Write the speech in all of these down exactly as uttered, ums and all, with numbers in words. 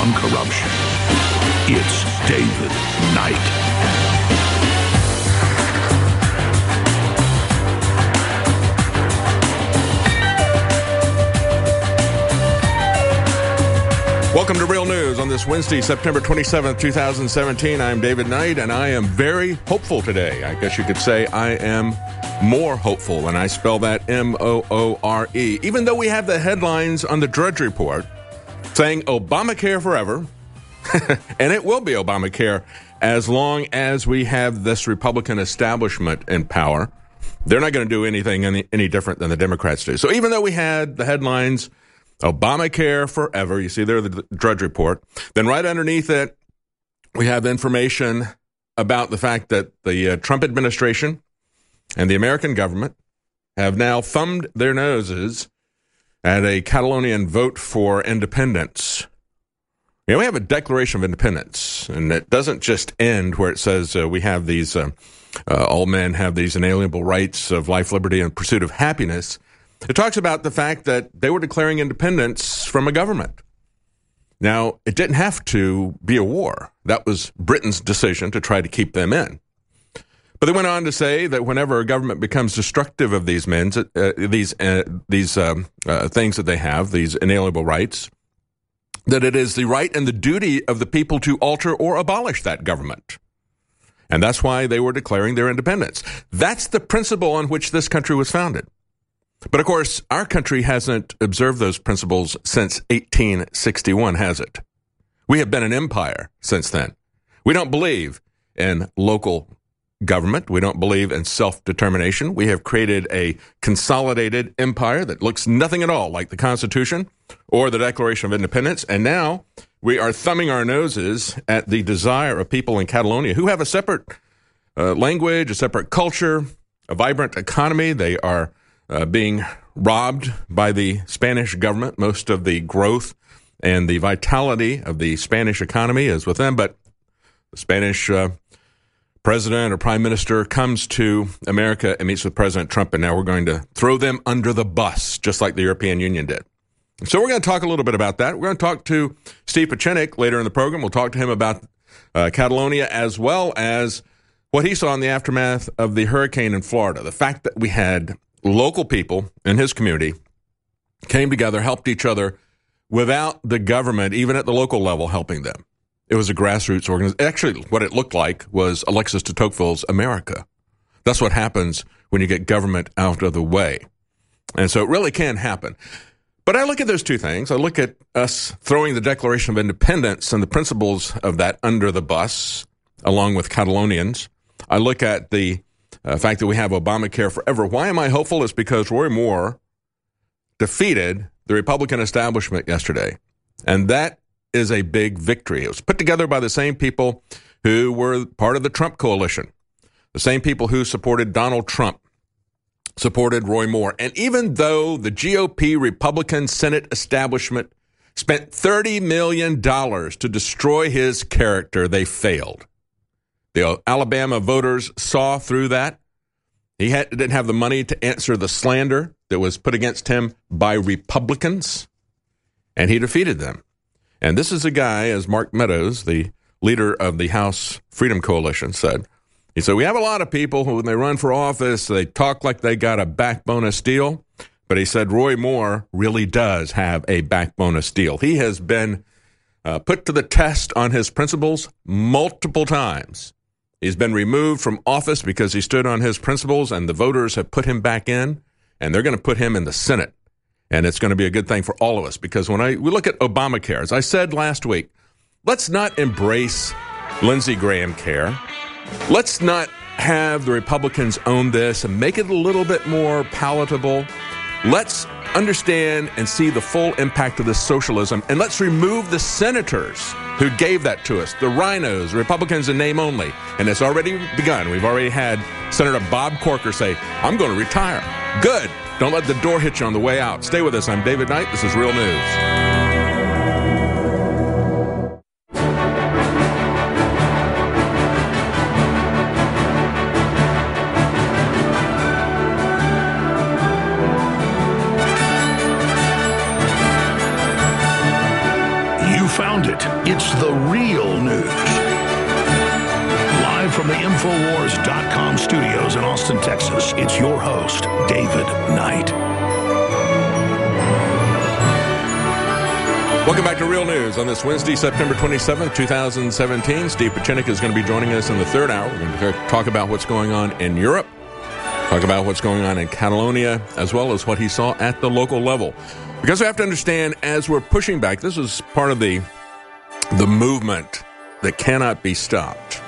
on corruption. It's David Knight. Welcome to Real News on this Wednesday, September twenty-seventh, twenty seventeen. I'm David Knight, and I am very hopeful today. I guess you could say I am more hopeful, and I spell that M O O R E. Even though we have the headlines on the Drudge Report saying Obamacare forever, and it will be Obamacare as long as we have this Republican establishment in power. They're not going to do anything any, any different than the Democrats do. So even though we had the headlines Obamacare forever, you see there the Drudge Report, then right underneath it, we have information about the fact that the uh, Trump administration and the American government have now thumbed their noses at a Catalonian vote for independence. You know, we have a Declaration of Independence, and it doesn't just end where it says uh, we have these, uh, uh, all men have these inalienable rights of life, liberty, and pursuit of happiness. It talks about the fact that they were declaring independence from a government. Now, it didn't have to be a war. That was Britain's decision to try to keep them in. But they went on to say that whenever a government becomes destructive of these men, uh, these uh, these um, uh, things that they have, these inalienable rights, that it is the right and the duty of the people to alter or abolish that government. And that's why they were declaring their independence. That's the principle on which this country was founded. But, of course, our country hasn't observed those principles since eighteen sixty-one, has it? We have been an empire since then. We don't believe in local government. We don't believe in self-determination. We have created a consolidated empire that looks nothing at all like the Constitution or the Declaration of Independence. And now we are thumbing our noses at the desire of people in Catalonia who have a separate uh, language, a separate culture, a vibrant economy. They are Uh, being robbed by the Spanish government. Most of the growth and the vitality of the Spanish economy is with them, but the Spanish uh, president or prime minister comes to America and meets with President Trump, and now we're going to throw them under the bus, just like the European Union did. So we're going to talk a little bit about that. We're going to talk to Steve Pieczenik later in the program. We'll talk to him about uh, Catalonia as well as what he saw in the aftermath of the hurricane in Florida. The fact that we had local people in his community came together, helped each other without the government, even at the local level, helping them. It was a grassroots organization. Actually, what it looked like was Alexis de Tocqueville's America. That's what happens when you get government out of the way. And so it really can happen. But I look at those two things. I look at us throwing the Declaration of Independence and the principles of that under the bus, along with Catalonians. I look at the Uh, fact that we have Obamacare forever. Why am I hopeful? It's because Roy Moore defeated the Republican establishment yesterday. And that is a big victory. It was put together by the same people who were part of the Trump coalition. The same people who supported Donald Trump supported Roy Moore. And even though the G O P Republican Senate establishment spent thirty million dollars to destroy his character, they failed. The Alabama voters saw through that. He had, didn't have the money to answer the slander that was put against him by Republicans, and he defeated them. And this is a guy, as Mark Meadows, the leader of the House Freedom Coalition, said. He said, we have a lot of people who, when they run for office, they talk like they got a backbone of steel. But he said Roy Moore really does have a backbone of steel. He has been uh, put to the test on his principles multiple times. He's been removed from office because he stood on his principles, and the voters have put him back in, and they're going to put him in the Senate. And it's going to be a good thing for all of us, because when I we look at Obamacare, as I said last week, let's not embrace Lindsey Graham care. Let's not have the Republicans own this and make it a little bit more palatable. Let's understand and see the full impact of this socialism, and let's remove the senators who gave that to us, the rhinos, Republicans in name only. And it's already begun. We've already had Senator Bob Corker say, I'm going to retire. Good. Don't let the door hit you on the way out. Stay with us. I'm David Knight. This is Real News. Found it. Infowars dot com studios in Austin, Texas, it's your host, David Knight. Welcome back to Real News on this Wednesday, September twenty-seventh, twenty seventeen. Steve Pieczenik is going to be joining us in the third hour. We're going to talk about what's going on in Europe, talk about what's going on in Catalonia, as well as what he saw at the local level. Because we have to understand, as we're pushing back, this is part of the, the movement that cannot be stopped.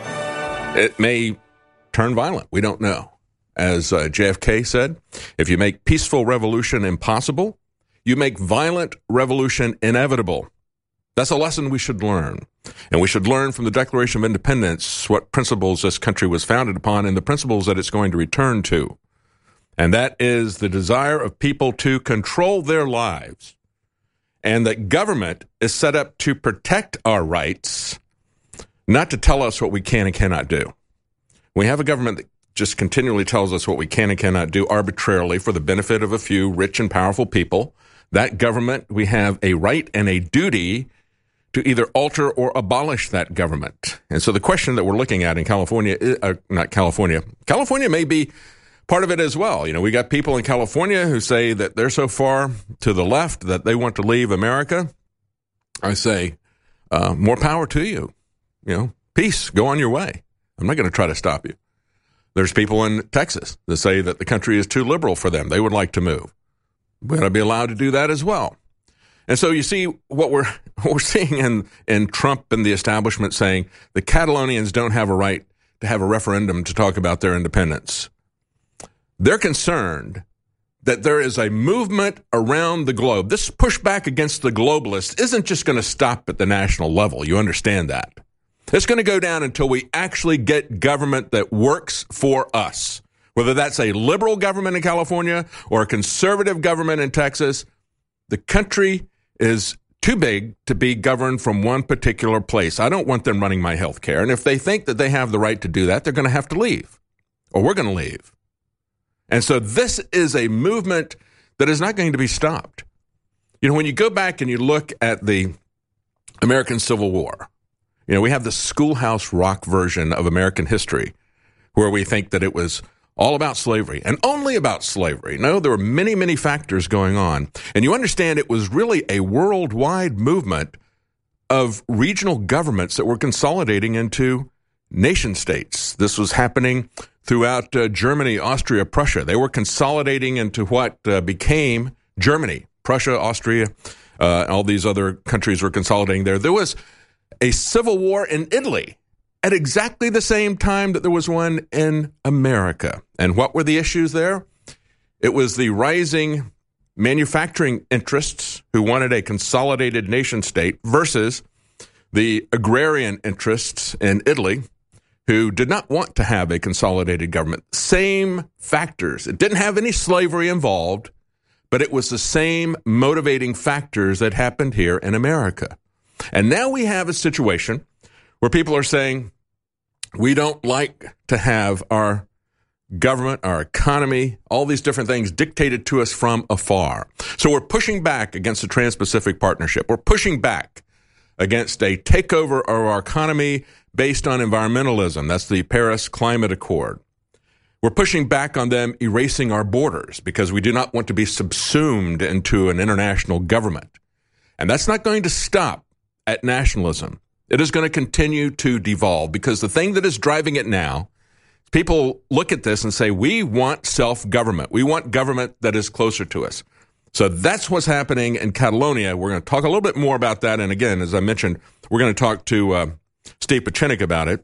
It may turn violent. We don't know. As uh, J F K said, if you make peaceful revolution impossible, you make violent revolution inevitable. That's a lesson we should learn. And we should learn from the Declaration of Independence what principles this country was founded upon and the principles that it's going to return to. And that is the desire of people to control their lives. And that government is set up to protect our rights, not to tell us what we can and cannot do. We have a government that just continually tells us what we can and cannot do arbitrarily for the benefit of a few rich and powerful people. That government, we have a right and a duty to either alter or abolish that government. And so the question that we're looking at in California, uh, not California, California may be part of it as well. You know, we got people in California who say that they're so far to the left that they want to leave America. I say, uh, more power to you. You know, peace, go on your way. I'm not going to try to stop you. There's people in Texas that say that the country is too liberal for them. They would like to move. We're going to be allowed to do that as well. And so you see what we're what we're seeing in, in Trump and the establishment saying the Catalonians don't have a right to have a referendum to talk about their independence. They're concerned that there is a movement around the globe. This pushback against the globalists isn't just going to stop at the national level. You understand that. It's going to go down until we actually get government that works for us. Whether that's a liberal government in California or a conservative government in Texas, the country is too big to be governed from one particular place. I don't want them running my health care. And if they think that they have the right to do that, they're going to have to leave, or we're going to leave. And so this is a movement that is not going to be stopped. You know, when you go back and you look at the American Civil War, you know, we have the Schoolhouse Rock version of American history where we think that it was all about slavery, and only about slavery. No, there were many, many factors going on. And you understand it was really a worldwide movement of regional governments that were consolidating into nation states. This was happening throughout uh, Germany, Austria, Prussia. They were consolidating into what uh, became Germany. Prussia, Austria, uh, all these other countries were consolidating there. There was a civil war in Italy at exactly the same time that there was one in America. And what were the issues there? It was the rising manufacturing interests who wanted a consolidated nation state versus the agrarian interests in Italy who did not want to have a consolidated government. Same factors. It didn't have any slavery involved, but it was the same motivating factors that happened here in America. And now we have a situation where people are saying, we don't like to have our government, our economy, all these different things dictated to us from afar. So we're pushing back against the Trans-Pacific Partnership. We're pushing back against a takeover of our economy based on environmentalism. That's the Paris Climate Accord. We're pushing back on them erasing our borders because we do not want to be subsumed into an international government. And that's not going to stop at nationalism. It is going to continue to devolve because the thing that is driving it now, people look at this and say, we want self-government. We want government that is closer to us. So that's what's happening in Catalonia. We're going to talk a little bit more about that. And again, as I mentioned, we're going to talk to uh, Steve Pieczenik about it.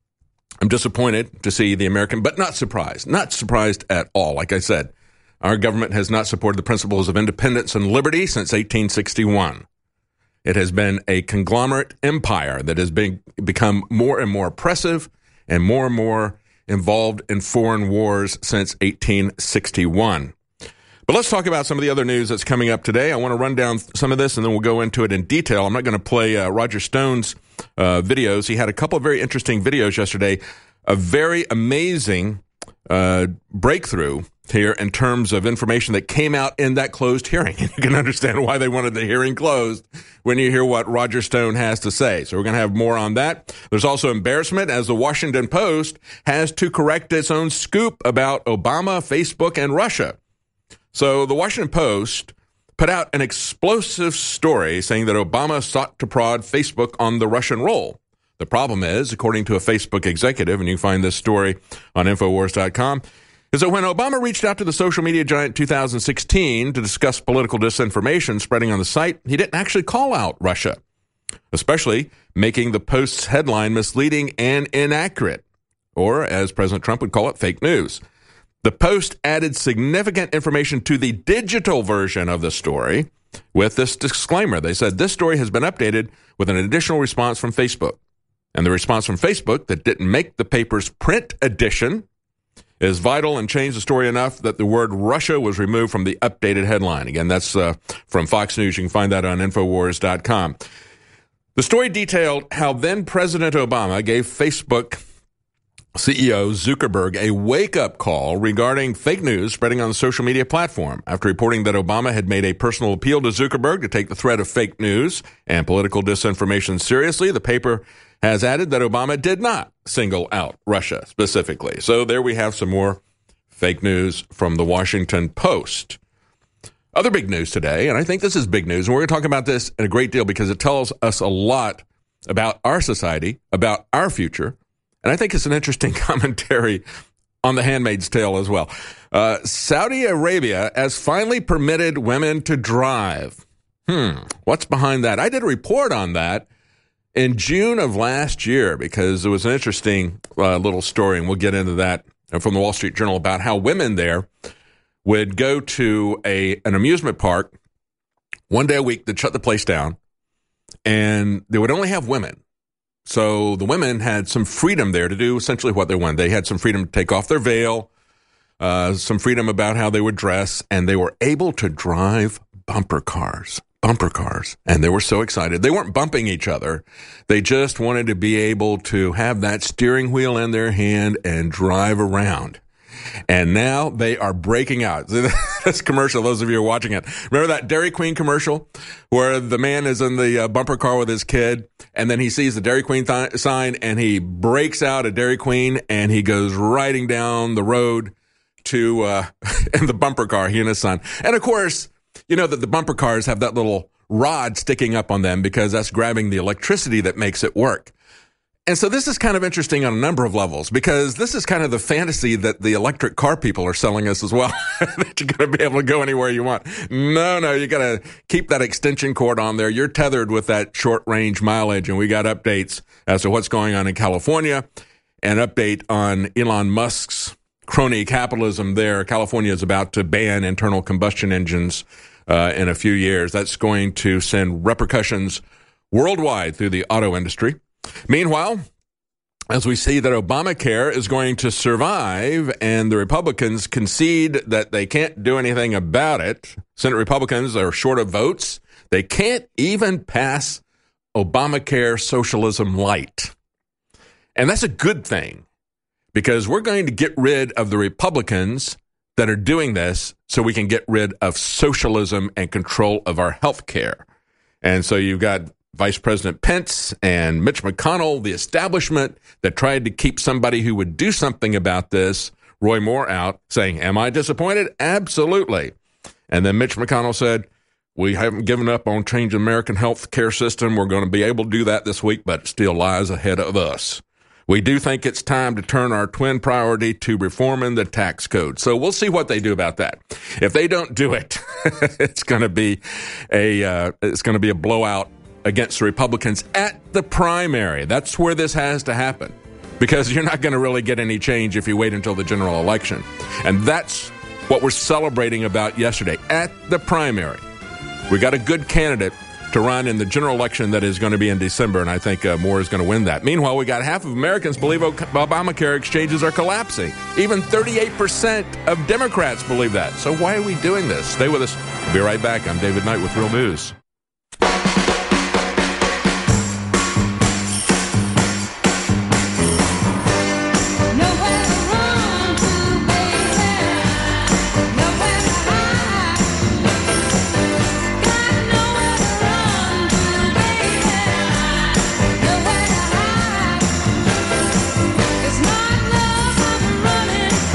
I'm disappointed to see the American, but not surprised. Not surprised at all. Like I said, our government has not supported the principles of independence and liberty since eighteen sixty-one. It has been a conglomerate empire that has been become more and more oppressive and more and more involved in foreign wars since eighteen sixty-one. But let's talk about some of the other news that's coming up today. I want to run down some of this, and then we'll go into it in detail. I'm not going to play uh, Roger Stone's uh, videos. He had a couple of very interesting videos yesterday, a very amazing uh, breakthrough here in terms of information that came out in that closed hearing. And you can understand why they wanted the hearing closed when you hear what Roger Stone has to say. So we're going to have more on that. There's also embarrassment as the Washington Post has to correct its own scoop about Obama, Facebook, and Russia. So the Washington Post put out an explosive story saying that Obama sought to prod Facebook on the Russian roll. The problem is, according to a Facebook executive, and you can find this story on Infowars dot com, is that when Obama reached out to the social media giant in two thousand sixteen to discuss political disinformation spreading on the site, he didn't actually call out Russia, especially making the Post's headline misleading and inaccurate, or as President Trump would call it, fake news. The Post added significant information to the digital version of the story with this disclaimer. They said this story has been updated with an additional response from Facebook. And the response from Facebook that didn't make the paper's print edition is vital and changed the story enough that the word Russia was removed from the updated headline. Again, that's uh, from Fox News. You can find that on Infowars dot com. The story detailed how then President Obama gave Facebook C E O Zuckerberg a wake-up call regarding fake news spreading on the social media platform. After reporting that Obama had made a personal appeal to Zuckerberg to take the threat of fake news and political disinformation seriously, the paper has added that Obama did not single out Russia specifically. So there we have some more fake news from the Washington Post. Other big news today, and I think this is big news, and we're going to talk about this in a great deal because it tells us a lot about our society, about our future, and I think it's an interesting commentary on The Handmaid's Tale as well. Uh, Saudi Arabia has finally permitted women to drive. Hmm, what's behind that? I did a report on that in June of last year, because it was an interesting uh, little story, and we'll get into that from the Wall Street Journal about how women there would go to a an amusement park one day a week. They'd shut the place down, and they would only have women. So the women had some freedom there to do essentially what they wanted. They had some freedom to take off their veil, uh, some freedom about how they would dress, and they were able to drive bumper cars. Bumper cars. And they were so excited. They weren't bumping each other. They just wanted to be able to have that steering wheel in their hand and drive around. And now they are breaking out. This commercial, those of you who are watching it, remember that Dairy Queen commercial where the man is in the uh, bumper car with his kid, and then he sees the Dairy Queen th- sign, and he breaks out a Dairy Queen, and he goes riding down the road to uh, in the bumper car, he and his son. And of course, you know that the bumper cars have that little rod sticking up on them because that's grabbing the electricity that makes it work. And so this is kind of interesting on a number of levels, because this is kind of the fantasy that the electric car people are selling us as well, that you're going to be able to go anywhere you want. No, no, you got to keep that extension cord on there. You're tethered with that short range mileage, and we got updates as to what's going on in California, an update on Elon Musk's crony capitalism there. California is about to ban internal combustion engines uh, in a few years. That's going to send repercussions worldwide through the auto industry. Meanwhile, as we see that Obamacare is going to survive and the Republicans concede that they can't do anything about it, Senate Republicans are short of votes. They can't even pass Obamacare Socialism Light. And that's a good thing, because we're going to get rid of the Republicans that are doing this so we can get rid of socialism and control of our health care. And so you've got Vice President Pence and Mitch McConnell, the establishment that tried to keep somebody who would do something about this, Roy Moore, out saying, am I disappointed? Absolutely. And then Mitch McConnell said, we haven't given up on changing the American health care system. We're going to be able to do that this week, but it still lies ahead of us. We do think it's time to turn our twin priority to reforming the tax code. So we'll see what they do about that. If they don't do it, it's going to be a uh, it's going to be a blowout against the Republicans at the primary. That's where this has to happen, because you're not going to really get any change if you wait until the general election. And that's what we're celebrating about yesterday. At the primary, we got a good candidate to run in the general election that is going to be in December, and I think uh, Moore is going to win that. Meanwhile, we got half of Americans believe Obamacare exchanges are collapsing. Even thirty-eight percent of Democrats believe that. So why are we doing this? Stay with us. We'll be right back. I'm David Knight with Real News.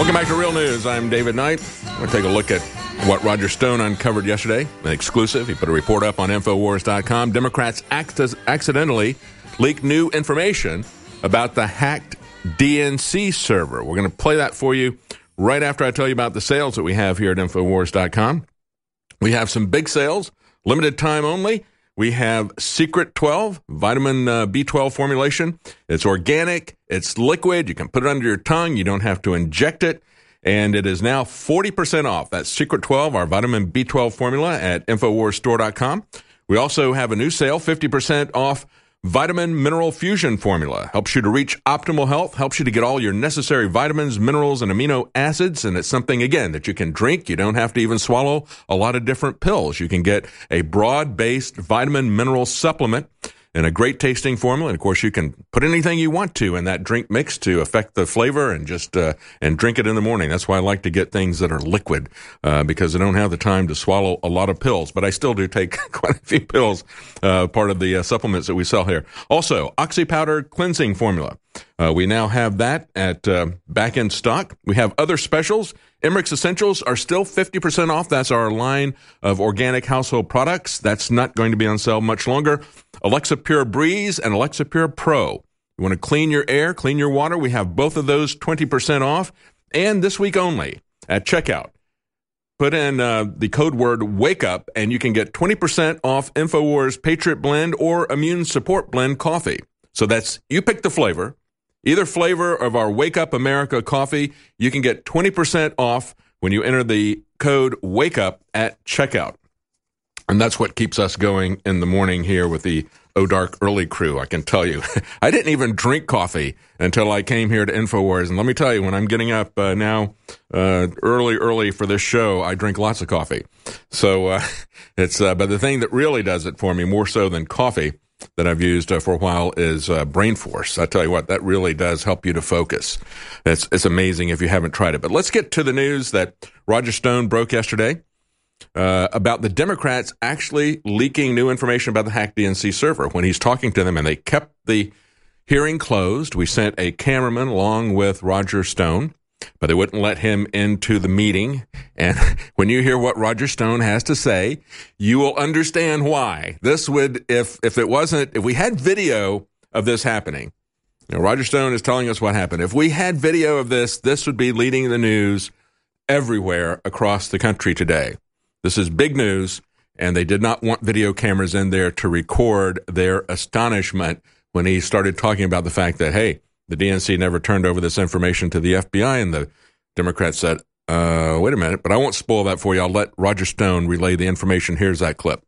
Welcome back to Real News. I'm David Knight. We're going to take a look at what Roger Stone uncovered yesterday. An exclusive. He put a report up on Infowars dot com. Democrats act- accidentally leaked new information about the hacked D N C server. We're going to play that for you right after I tell you about the sales that we have here at Infowars dot com. We have some big sales, limited time only. We have Secret twelve, vitamin uh, B twelve formulation. It's organic. It's liquid. You can put it under your tongue. You don't have to inject it. And it is now forty percent off. That's Secret twelve, our vitamin B twelve formula at Infowars Store dot com. We also have a new sale, fifty percent off Vitamin Mineral Fusion formula. Helps you to reach optimal health, helps you to get all your necessary vitamins, minerals, and amino acids. And it's something, again, that you can drink. You don't have to even swallow a lot of different pills. You can get a broad-based vitamin mineral supplement in a great tasting formula. And of course, you can put anything you want to in that drink mix to affect the flavor and just uh, and drink it in the morning. That's why I like to get things that are liquid uh, because I don't have the time to swallow a lot of pills. But I still do take quite a few pills, uh, part of the uh, supplements that we sell here. Also, Oxy Powder Cleansing Formula. Uh, we now have that at uh, back in stock. We have other specials. Emmerich's Essentials are still fifty percent off. That's our line of organic household products. That's not going to be on sale much longer. Alexa Pure Breeze and Alexa Pure Pro. You want to clean your air, clean your water? We have both of those twenty percent off. And this week only at checkout, put in uh, the code word WAKE UP, and you can get twenty percent off InfoWars Patriot Blend or Immune Support Blend coffee. So that's, you pick the flavor. Either flavor of our Wake Up America coffee, you can get twenty percent off when you enter the code WAKEUP at checkout. And that's what keeps us going in the morning here with the Oh Dark Early crew, I can tell you. I didn't even drink coffee until I came here to InfoWars. And let me tell you, when I'm getting up uh, now uh, early, early for this show, I drink lots of coffee. So uh, it's, uh, but the thing that really does it for me, more so than coffee, that I've used uh, for a while is uh, Brain Force. I tell you what, that really does help you to focus. It's, it's amazing if you haven't tried it. But let's get to the news that Roger Stone broke yesterday uh, about the Democrats actually leaking new information about the hacked D N C server. When he's talking to them, and they kept the hearing closed, we sent a cameraman along with Roger Stone, but they wouldn't let him into the meeting. And when you hear what Roger Stone has to say, you will understand why. This would, if if it wasn't, if we had video of this happening, you know, Roger Stone is telling us what happened. If we had video of this, this would be leading the news everywhere across the country today. This is big news, and they did not want video cameras in there to record their astonishment when he started talking about the fact that, hey, the D N C never turned over this information to the F B I, and the Democrats said, uh, wait a minute, but I won't spoil that for you. I'll let Roger Stone relay the information. Here's that clip.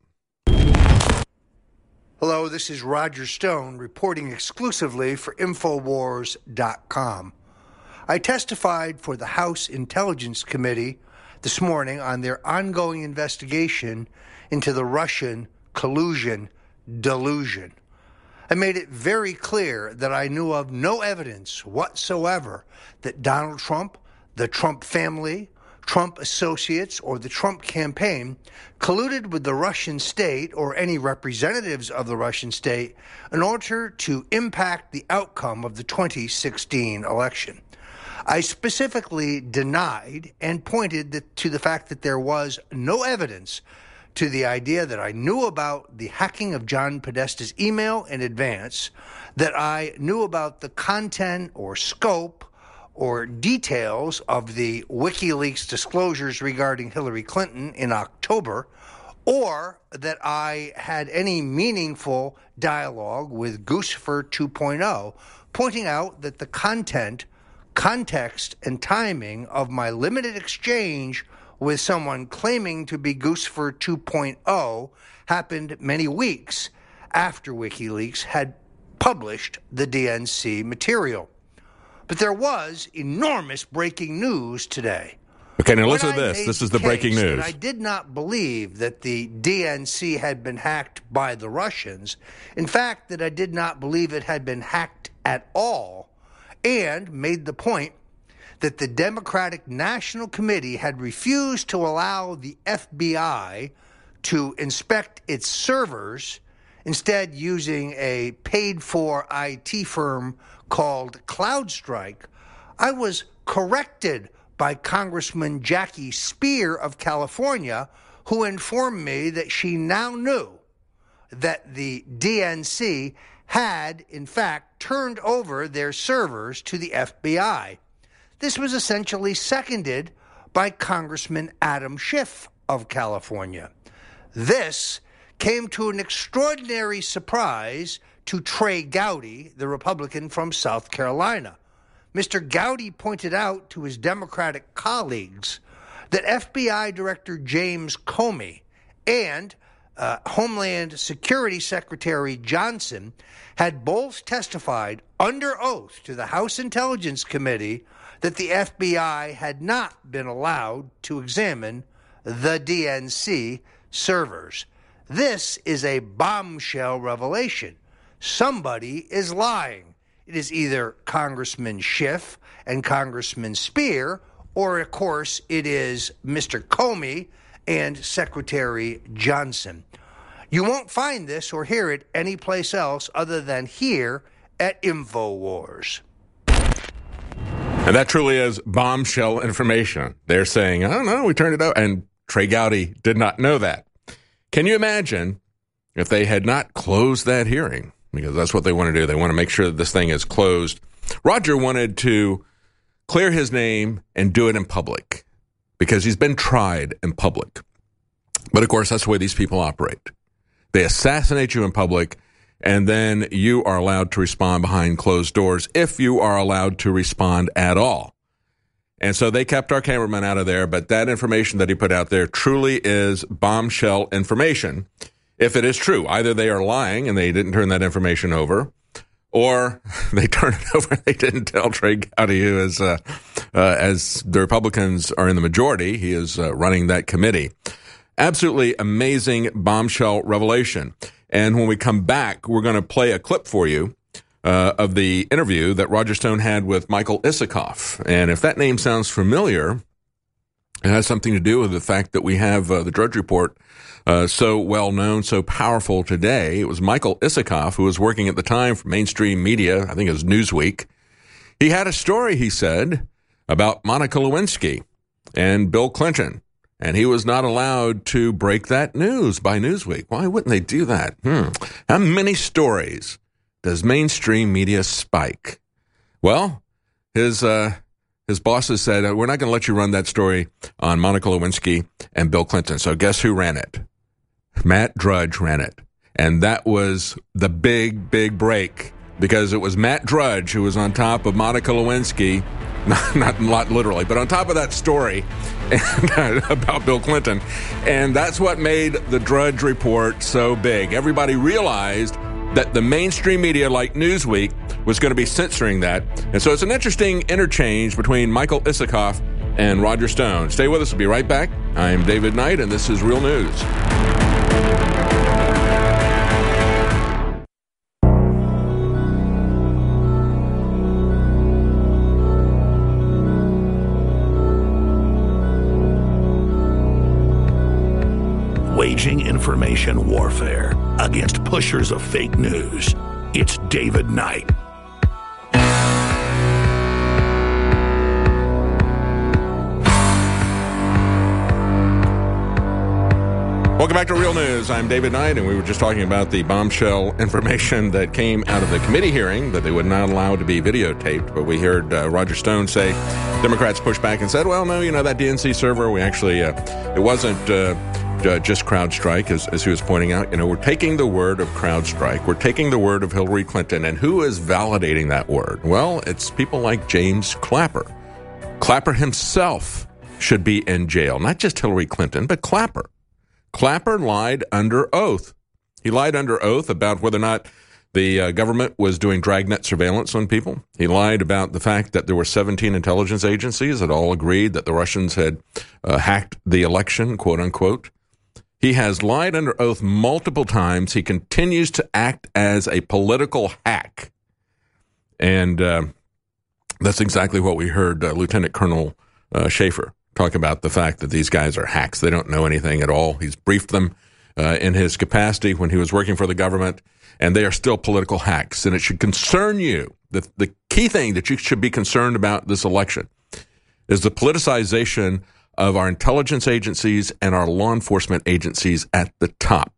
Hello, this is Roger Stone reporting exclusively for Infowars dot com. I testified for the House Intelligence Committee this morning on their ongoing investigation into the Russian collusion delusion. I made it very clear that I knew of no evidence whatsoever that Donald Trump, the Trump family, Trump associates, or the Trump campaign colluded with the Russian state or any representatives of the Russian state in order to impact the outcome of the twenty sixteen election. I specifically denied and pointed that, to the fact that there was no evidence to the idea that I knew about the hacking of John Podesta's email in advance, that I knew about the content or scope or details of the WikiLeaks disclosures regarding Hillary Clinton in October, or that I had any meaningful dialogue with Guccifer two point oh, pointing out that the content, context, and timing of my limited exchange with someone claiming to be Guccifer two point oh happened many weeks after WikiLeaks had published the D N C material. But there was enormous breaking news today. Okay, now listen to this. This is the breaking news. I did not believe that the D N C had been hacked by the Russians. In fact, that I did not believe it had been hacked at all, and made the point that the Democratic National Committee had refused to allow the F B I to inspect its servers, instead using a paid-for I T firm called CloudStrike. I was corrected by Congressman Jackie Speier of California, who informed me that she now knew that the D N C had, in fact, turned over their servers to the F B I. This was essentially seconded by Congressman Adam Schiff of California. This came to an extraordinary surprise to Trey Gowdy, the Republican from South Carolina. Mister Gowdy pointed out to his Democratic colleagues that F B I Director James Comey and uh, Homeland Security Secretary Johnson had both testified under oath to the House Intelligence Committee that the F B I had not been allowed to examine the D N C servers. This is a bombshell revelation. Somebody is lying. It is either Congressman Schiff and Congressman Speier, or, of course, it is Mister Comey and Secretary Johnson. You won't find this or hear it anyplace else other than here at InfoWars. And that truly is bombshell information. They're saying, I don't know, we turned it out. And Trey Gowdy did not know that. Can you imagine if they had not closed that hearing? Because that's what they want to do. They want to make sure that this thing is closed. Roger wanted to clear his name and do it in public because he's been tried in public. But, of course, that's the way these people operate. They assassinate you in public, and then you are allowed to respond behind closed doors if you are allowed to respond at all. And so they kept our cameraman out of there, but that information that he put out there truly is bombshell information. If it is true, either they are lying and they didn't turn that information over, or they turned it over and they didn't tell Trey Gowdy, who is, uh, uh, as the Republicans are in the majority, he is uh, running that committee. Absolutely amazing bombshell revelation. And when we come back, we're going to play a clip for you uh, of the interview that Roger Stone had with Michael Isikoff. And if that name sounds familiar, it has something to do with the fact that we have uh, the Drudge Report uh, so well known, so powerful today. It was Michael Isikoff, who was working at the time for mainstream media, I think it was Newsweek. He had a story, he said, about Monica Lewinsky and Bill Clinton. And he was not allowed to break that news by Newsweek. Why wouldn't they do that? Hmm. How many stories does mainstream media spike? Well, his uh, his bosses said, we're not going to let you run that story on Monica Lewinsky and Bill Clinton. So guess who ran it? Matt Drudge ran it. And that was the big, big break, because it was Matt Drudge who was on top of Monica Lewinsky, not, not, not literally, but on top of that story and, about Bill Clinton. And that's what made the Drudge Report so big. Everybody realized that the mainstream media like Newsweek was going to be censoring that. And so it's an interesting interchange between Michael Isikoff and Roger Stone. Stay with us. We'll be right back. I'm David Knight, and this is Real News. Waging information warfare against pushers of fake news. It's David Knight. Welcome back to Real News. I'm David Knight, and we were just talking about the bombshell information that came out of the committee hearing that they would not allow to be videotaped. But we heard uh, Roger Stone say Democrats pushed back and said, well, no, you know, that D N C server, we actually, uh, it wasn't uh, uh, just CrowdStrike, as, as he was pointing out. You know, we're taking the word of CrowdStrike. We're taking the word of Hillary Clinton. And who is validating that word? Well, it's people like James Clapper. Clapper himself should be in jail. Not just Hillary Clinton, but Clapper. Clapper lied under oath. He lied under oath about whether or not the uh, government was doing dragnet surveillance on people. He lied about the fact that there were seventeen intelligence agencies that all agreed that the Russians had uh, hacked the election, quote unquote. He has lied under oath multiple times. He continues to act as a political hack. And uh, that's exactly what we heard uh, Lieutenant Colonel uh, Schaefer talk about, the fact that these guys are hacks. They don't know anything at all. He's briefed them uh, in his capacity when he was working for the government, and they are still political hacks. And it should concern you. The, the key thing that you should be concerned about this election is the politicization of our intelligence agencies and our law enforcement agencies at the top.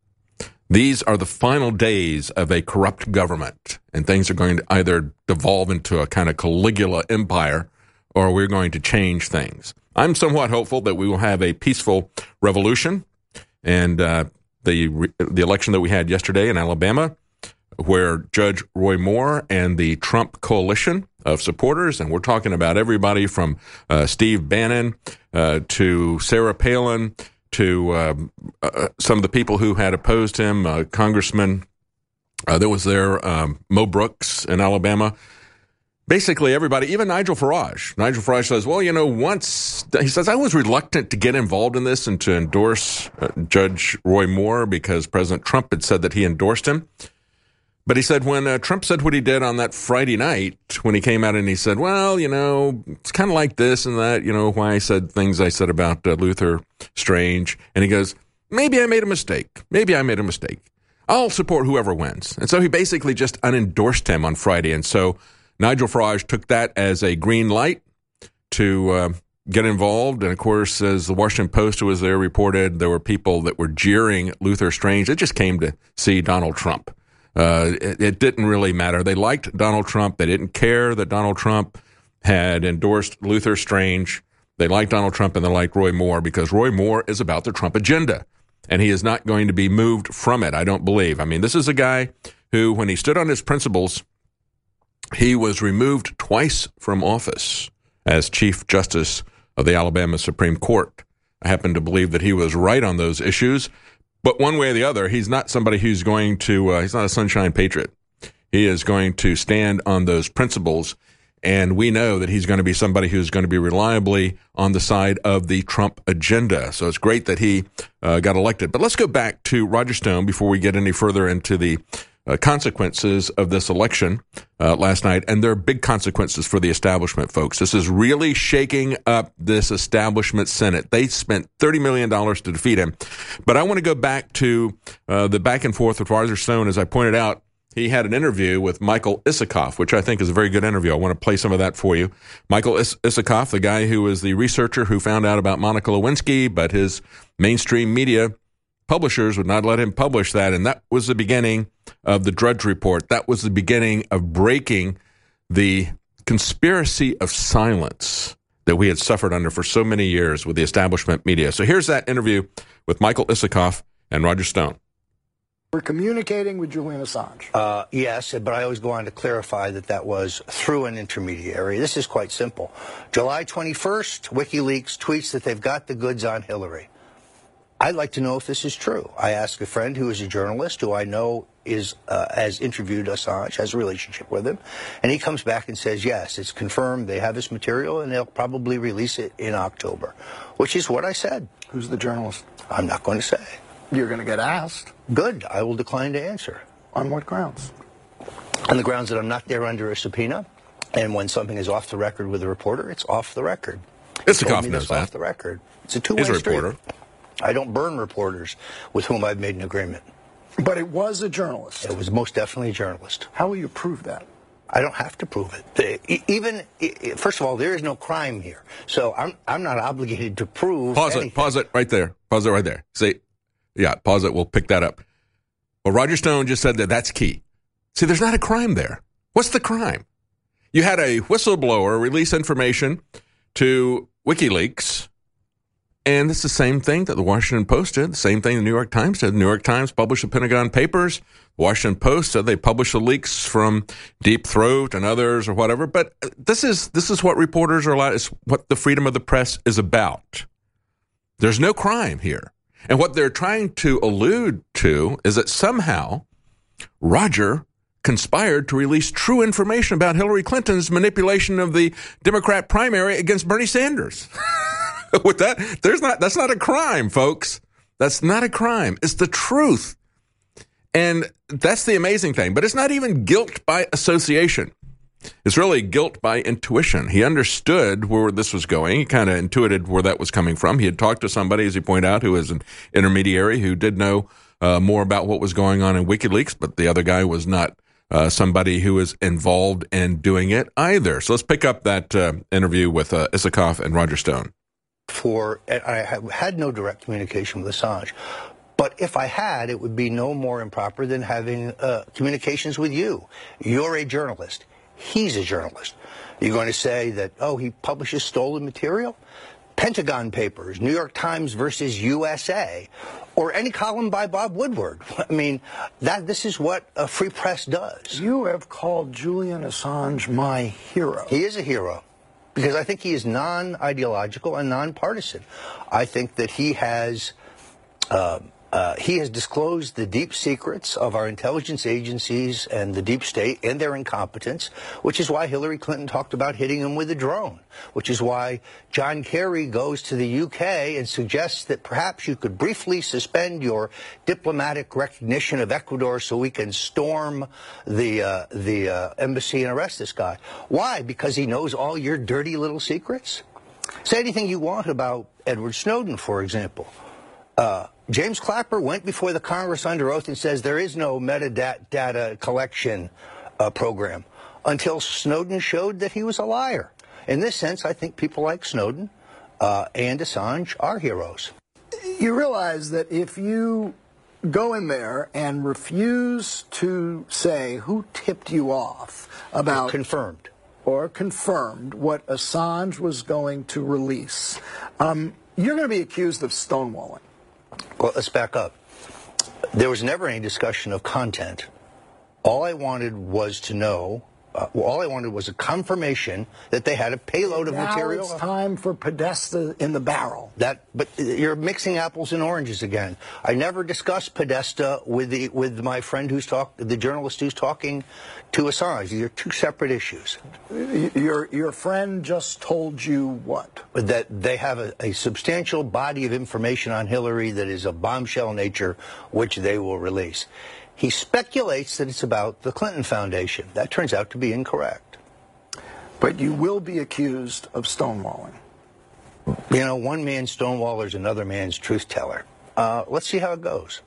These are the final days of a corrupt government, and things are going to either devolve into a kind of Caligula empire, or we're going to change things. I'm somewhat hopeful that we will have a peaceful revolution, and uh, the the election that we had yesterday in Alabama, where Judge Roy Moore and the Trump coalition of supporters, and we're talking about everybody from uh, Steve Bannon uh, to Sarah Palin to uh, uh, some of the people who had opposed him, uh, Congressman, uh, there was there, um, Mo Brooks in Alabama. Basically everybody, even Nigel Farage. Nigel Farage says, well, you know, once, he says, I was reluctant to get involved in this and to endorse uh, Judge Roy Moore because President Trump had said that he endorsed him. But he said when uh, Trump said what he did on that Friday night, when he came out and he said, well, you know, it's kind of like this and that, you know, why I said things I said about uh, Luther Strange. And he goes, maybe I made a mistake. Maybe I made a mistake. I'll support whoever wins. And so he basically just unendorsed him on Friday. And so Nigel Farage took that as a green light to uh, get involved. And, of course, as the Washington Post was there reported, there were people that were jeering Luther Strange. It just came to see Donald Trump. Uh, it, it didn't really matter. They liked Donald Trump. They didn't care that Donald Trump had endorsed Luther Strange. They liked Donald Trump and they liked Roy Moore because Roy Moore is about the Trump agenda. And he is not going to be moved from it, I don't believe. I mean, this is a guy who, when he stood on his principles, he was removed twice from office as Chief Justice of the Alabama Supreme Court. I happen to believe that he was right on those issues. But one way or the other, he's not somebody who's going to, uh, he's not a sunshine patriot. He is going to stand on those principles. And we know that he's going to be somebody who's going to be reliably on the side of the Trump agenda. So it's great that he uh, got elected. But let's go back to Roger Stone before we get any further into the uh, consequences of this election uh, last night. And there are big consequences for the establishment, folks. This is really shaking up this establishment Senate. They spent thirty million dollars to defeat him. But I want to go back to uh, the back and forth with Roger Stone. As I pointed out, he had an interview with Michael Isikoff, which I think is a very good interview. I want to play some of that for you. Michael Is- Isikoff, the guy who was the researcher who found out about Monica Lewinsky, but his mainstream media publishers would not let him publish that. And that was the beginning of the Drudge Report. That was the beginning of breaking the conspiracy of silence that we had suffered under for so many years with the establishment media. So here's that interview with Michael Isikoff and Roger Stone. We're communicating with Julian Assange. Uh, yes, but I always go on to clarify that that was through an intermediary. This is quite simple. July twenty-first, WikiLeaks tweets that they've got the goods on Hillary. I'd like to know if this is true. I ask a friend who is a journalist who I know is uh, has interviewed Assange, has a relationship with him, and he comes back and says, yes, it's confirmed. They have this material, and they'll probably release it in October, which is what I said. Who's the journalist? I'm not going to say. You're going to get asked. Good. I will decline to answer. On what grounds? On the grounds that I'm not there under a subpoena, and when something is off the record with a reporter, it's off the record. Isikoff knows that. Off the record. It's a two-way He's a street. reporter. I don't burn reporters with whom I've made an agreement. But it was a journalist. It was most definitely a journalist. How will you prove that? I don't have to prove it. The, even first of all, there is no crime here, so I'm I'm not obligated to prove. Pause anything. it. Pause it right there. Pause it right there. Say, yeah. Pause it. We'll pick that up. Well, Roger Stone just said that that's key. See, there's not a crime there. What's the crime? You had a whistleblower release information to WikiLeaks. And it's the same thing that the Washington Post did, the same thing the New York Times did. The New York Times published the Pentagon Papers. The Washington Post said they published the leaks from Deep Throat and others or whatever. But this is this is what reporters are allowed, it's what the freedom of the press is about. There's no crime here. And what they're trying to allude to is that somehow Roger conspired to release true information about Hillary Clinton's manipulation of the Democrat primary against Bernie Sanders. With that, there's not, that's not a crime, folks. That's not a crime. It's the truth. And that's the amazing thing. But it's not even guilt by association. It's really guilt by intuition. He understood where this was going. He kind of intuited where that was coming from. He had talked to somebody, as he pointed out, who was an intermediary who did know uh, more about what was going on in WikiLeaks, but the other guy was not uh, somebody who is involved in doing it either. So let's pick up that uh, interview with uh, Isikoff and Roger Stone. For I had no direct communication with Assange, but if I had, it would be no more improper than having uh, communications with you. You're a journalist. He's a journalist. You're going to say that, oh, he publishes stolen material? Pentagon Papers, New York Times versus U S A, or any column by Bob Woodward. I mean, that this is what a free press does. You have called Julian Assange my hero. He is a hero, because I think he is non-ideological and non-partisan. I think that he has uh, uh, he has disclosed the deep secrets of our intelligence agencies and the deep state and their incompetence, which is why Hillary Clinton talked about hitting him with a drone, which is why John Kerry goes to the U K and suggests that perhaps you could briefly suspend your diplomatic recognition of Ecuador so we can storm the uh, the uh, embassy and arrest this guy. Why? Because he knows all your dirty little secrets? Say anything you want about Edward Snowden, for example. Uh, James Clapper went before the Congress under oath and says there is no metadata collection uh, program until Snowden showed that he was a liar. In this sense, I think people like Snowden uh, and Assange are heroes. You realize that if you go in there and refuse to say who tipped you off about... Confirmed. Or confirmed what Assange was going to release, um, you're going to be accused of stonewalling. Well, let's back up. There was never any discussion of content. All I wanted was to know, uh, well, all I wanted was a confirmation that they had a payload of now material. Now it's time for Podesta in the barrel. That, but you're mixing apples and oranges again. I never discussed Podesta with the with my friend who's talk, the journalist who's talking to Assange. These are two separate issues. Your your friend just told you what? That they have a, a substantial body of information on Hillary that is of bombshell nature, which they will release. He speculates that it's about the Clinton Foundation. That turns out to be incorrect. But you will be accused of stonewalling. You know, one man's stonewaller is another man's truth teller. Uh, let's see how it goes.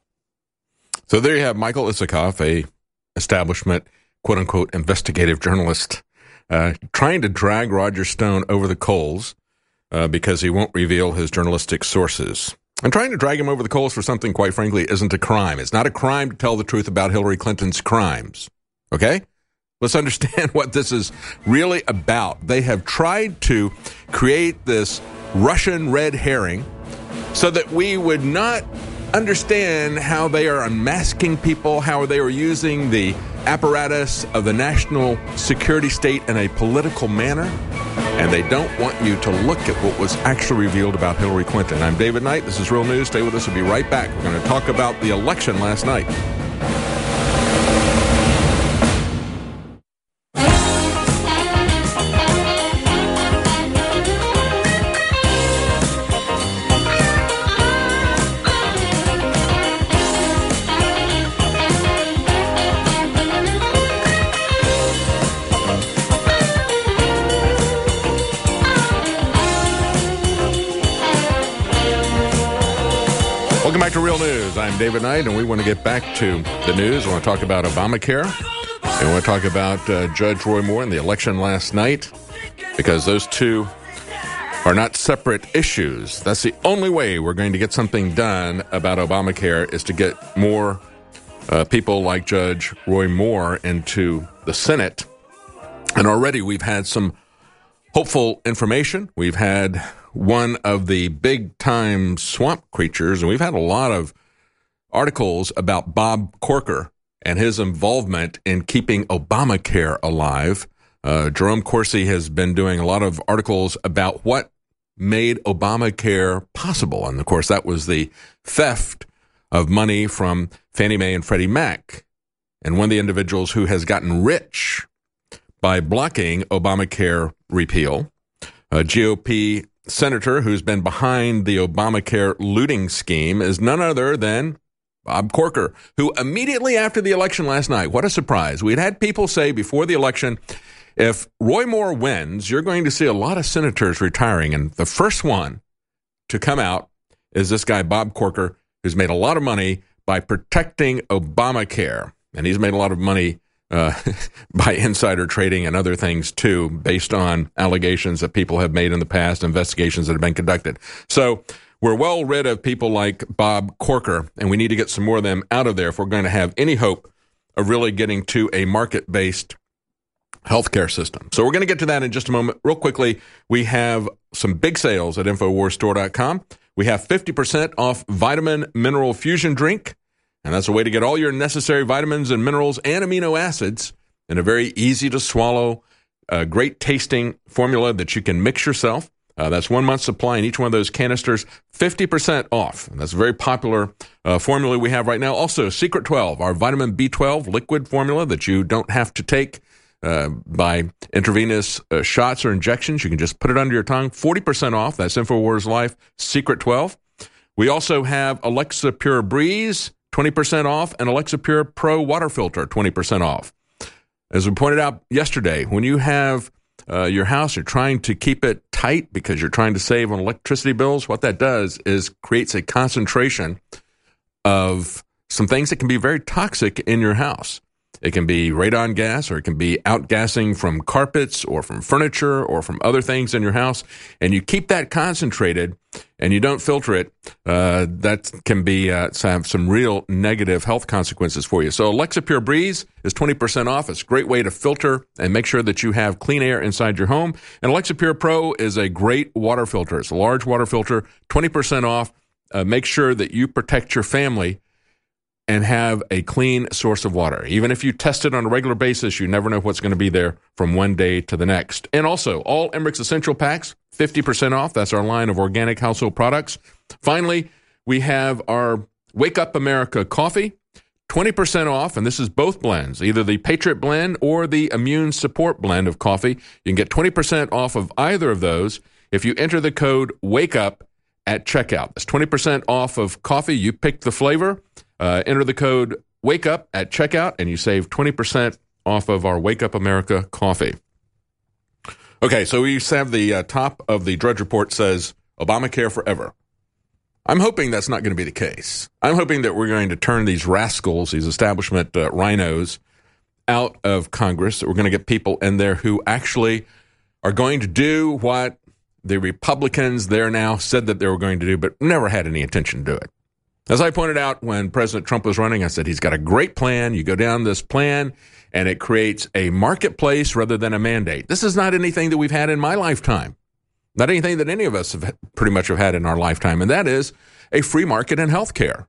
So there you have Michael Isikoff, a establishment, quote-unquote, investigative journalist, uh, trying to drag Roger Stone over the coals uh, because he won't reveal his journalistic sources. And trying to drag him over the coals for something, quite frankly, isn't a crime. It's not a crime to tell the truth about Hillary Clinton's crimes. Okay? Let's understand what this is really about. They have tried to create this Russian red herring so that we would not understand how they are unmasking people, how they are using the apparatus of the national security state in a political manner. And they don't want you to look at what was actually revealed about Hillary Clinton. I'm David Knight. This is Real News. Stay with us. We'll be right back. We're going to talk about the election last night. Welcome back to Real News. I'm David Knight, and we want to get back to the news. We want to talk about Obamacare. And we want to talk about uh, Judge Roy Moore and the election last night, because those two are not separate issues. That's the only way we're going to get something done about Obamacare, is to get more uh, people like Judge Roy Moore into the Senate. And already we've had some hopeful information. We've had one of the big-time swamp creatures, and we've had a lot of articles about Bob Corker and his involvement in keeping Obamacare alive. Uh, Jerome Corsi has been doing a lot of articles about what made Obamacare possible, and of course that was the theft of money from Fannie Mae and Freddie Mac. And one of the individuals who has gotten rich by blocking Obamacare repeal, a G O P senator who's been behind the Obamacare looting scheme, is none other than Bob Corker, who immediately after the election last night, what a surprise, we'd had people say before the election, if Roy Moore wins, you're going to see a lot of senators retiring. And the first one to come out is this guy, Bob Corker, who's made a lot of money by protecting Obamacare. And he's made a lot of money uh, by insider trading and other things too, based on allegations that people have made in the past, investigations that have been conducted. So we're well rid of people like Bob Corker, and we need to get some more of them out of there if we're going to have any hope of really getting to a market-based healthcare system. So we're going to get to that in just a moment. Real quickly, we have some big sales at Infowars Store dot com. We have fifty percent off Vitamin Mineral Fusion Drink, and that's a way to get all your necessary vitamins and minerals and amino acids in a very easy-to-swallow, uh, great-tasting formula that you can mix yourself. Uh, that's one month's supply in each one of those canisters, fifty percent off. And that's a very popular uh, formula we have right now. Also, Secret twelve, our vitamin B twelve liquid formula that you don't have to take uh, by intravenous uh, shots or injections. You can just put it under your tongue, forty percent off. That's InfoWars Life, Secret twelve. We also have Alexa Pure Breeze, twenty percent off, and Alexa Pure Pro Water Filter, twenty percent off. As we pointed out yesterday, when you have Uh, your house, you're trying to keep it tight because you're trying to save on electricity bills, what that does is creates a concentration of some things that can be very toxic in your house. It can be radon gas, or it can be outgassing from carpets or from furniture or from other things in your house, and you keep that concentrated and you don't filter it, uh, that can be uh, have some real negative health consequences for you. So Alexa Pure Breeze is twenty percent off. It's a great way to filter and make sure that you have clean air inside your home. And Alexa Pure Pro is a great water filter. It's a large water filter, twenty percent off. Uh, make sure that you protect your family and have a clean source of water. Even if you test it on a regular basis, you never know what's going to be there from one day to the next. And also, all Emmerich's Essential Packs, fifty percent off. That's our line of organic household products. Finally, we have our Wake Up America coffee, twenty percent off, and this is both blends, either the Patriot Blend or the Immune Support Blend of coffee. You can get twenty percent off of either of those if you enter the code WAKEUP at checkout. That's twenty percent off of coffee. You pick the flavor. Uh, enter the code WAKEUP at checkout, and you save twenty percent off of our Wake Up America coffee. Okay, so we have the uh, top of the Drudge Report says Obamacare forever. I'm hoping that's not going to be the case. I'm hoping that we're going to turn these rascals, these establishment uh, rhinos, out of Congress, that we're going to get people in there who actually are going to do what the Republicans there now said that they were going to do, but never had any intention to do it. As I pointed out when President Trump was running, I said he's got a great plan. You go down this plan, and it creates a marketplace rather than a mandate. This is not anything that we've had in my lifetime, not anything that any of us have pretty much have had in our lifetime, and that is a free market in health care.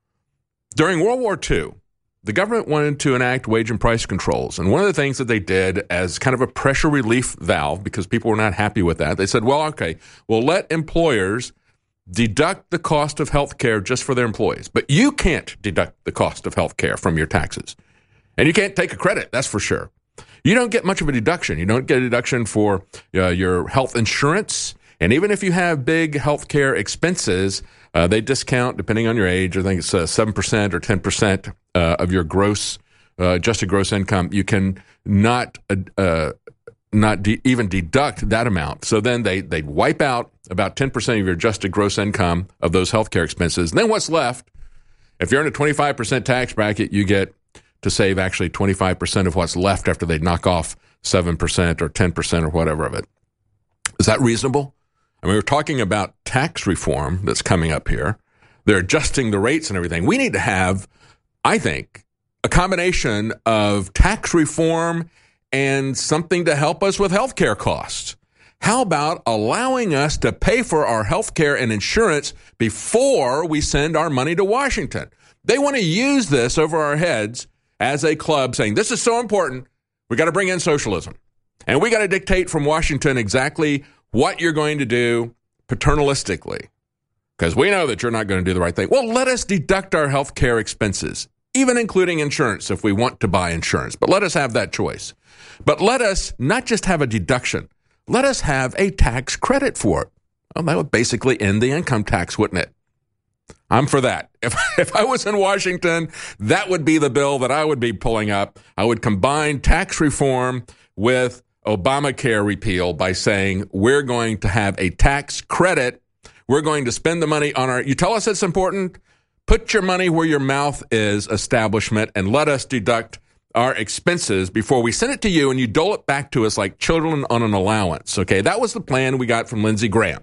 During World War Two, the government wanted to enact wage and price controls, and one of the things that they did as kind of a pressure relief valve, because people were not happy with that, they said, well, okay, we'll let employers deduct the cost of health care just for their employees. But you can't deduct the cost of health care from your taxes. And you can't take a credit, that's for sure. You don't get much of a deduction. You don't get a deduction for uh, your health insurance. And even if you have big health care expenses, uh, they discount, depending on your age, I think it's uh, seven percent or ten percent uh, of your gross, uh, adjusted gross income. You can not uh, not de- even deduct that amount. So then they they wipe out about ten percent of your adjusted gross income of those healthcare expenses. And then what's left, if you're in a twenty-five percent tax bracket, you get to save actually twenty-five percent of what's left after they knock off seven percent or ten percent or whatever of it. Is that reasonable? I mean, we're talking about tax reform that's coming up here. They're adjusting the rates and everything. We need to have, I think, a combination of tax reform and something to help us with healthcare costs. How about allowing us to pay for our health care and insurance before we send our money to Washington? They want to use this over our heads as a club saying, this is so important, we got to bring in socialism. And we got to dictate from Washington exactly what you're going to do paternalistically, because we know that you're not going to do the right thing. Well, let us deduct our health care expenses, even including insurance if we want to buy insurance. But let us have that choice. But let us not just have a deduction. Let us have a tax credit for it. Well, that would basically end the income tax, wouldn't it? I'm for that. If if I was in Washington, that would be the bill that I would be pulling up. I would combine tax reform with Obamacare repeal by saying we're going to have a tax credit. We're going to spend the money on our, you tell us it's important, put your money where your mouth is, establishment, and let us deduct our expenses before we send it to you and you dole it back to us like children on an allowance. Okay, that was the plan we got from Lindsey Graham.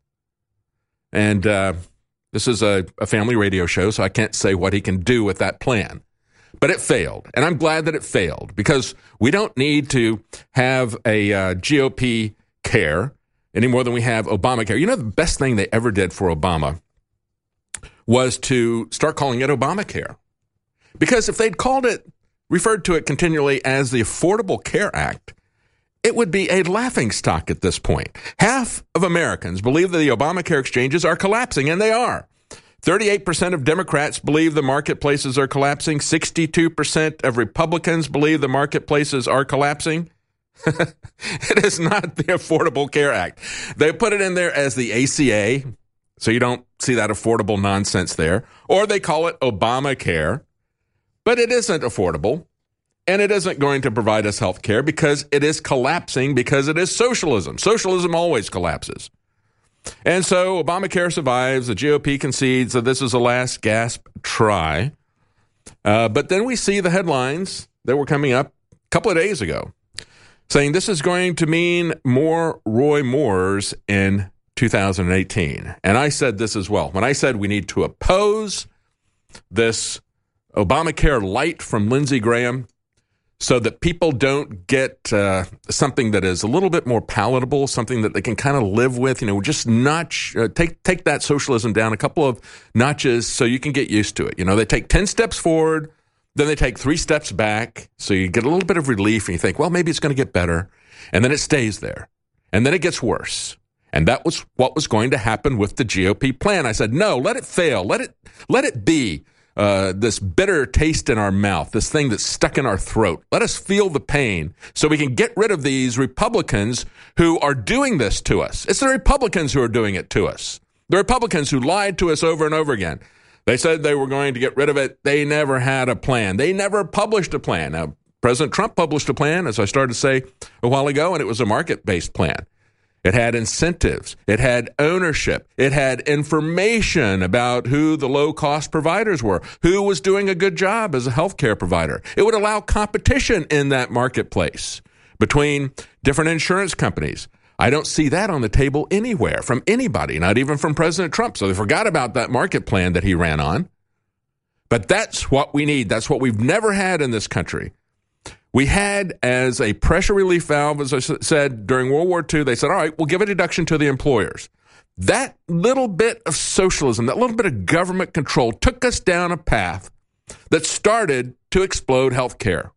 And uh, this is a, a family radio show, so I can't say what he can do with that plan. But it failed, and I'm glad that it failed because we don't need to have a uh, G O P care any more than we have Obamacare. You know, the best thing they ever did for Obama was to start calling it Obamacare. Because if they'd called it, referred to it continually as the Affordable Care Act, it would be a laughingstock at this point. Half of Americans believe that the Obamacare exchanges are collapsing, and they are. thirty-eight percent of Democrats believe the marketplaces are collapsing. sixty-two percent of Republicans believe the marketplaces are collapsing. It is not the Affordable Care Act. They put it in there as the A C A, so you don't see that affordable nonsense there. Or they call it Obamacare. But it isn't affordable, and it isn't going to provide us health care because it is collapsing because it is socialism. Socialism always collapses. And so Obamacare survives. The G O P concedes that this is a last gasp try. Uh, but then we see the headlines that were coming up a couple of days ago saying this is going to mean more Roy Moores in two thousand eighteen. And I said this as well. When I said we need to oppose this Obamacare light from Lindsey Graham so that people don't get uh, something that is a little bit more palatable, something that they can kind of live with, you know, just notch, uh, take take that socialism down a couple of notches so you can get used to it. You know, they take ten steps forward, then they take three steps back, so you get a little bit of relief and you think, well, maybe it's going to get better, and then it stays there, and then it gets worse. And that was what was going to happen with the G O P plan. I said, no, let it fail. Let it, let it be. Uh, this bitter taste in our mouth, this thing that's stuck in our throat. Let us feel the pain so we can get rid of these Republicans who are doing this to us. It's the Republicans who are doing it to us. The Republicans who lied to us over and over again. They said they were going to get rid of it. They never had a plan. They never published a plan. Now, President Trump published a plan, as I started to say a while ago, and it was a market-based plan. It had incentives. It had ownership. It had information about who the low-cost providers were, who was doing a good job as a healthcare provider. It would allow competition in that marketplace between different insurance companies. I don't see that on the table anywhere from anybody, not even from President Trump. So they forgot about that market plan that he ran on. But that's what we need. That's what we've never had in this country. We had as a pressure relief valve, as I said, during World War Two, they said, all right, we'll give a deduction to the employers. That little bit of socialism, that little bit of government control took us down a path that started to explode health care.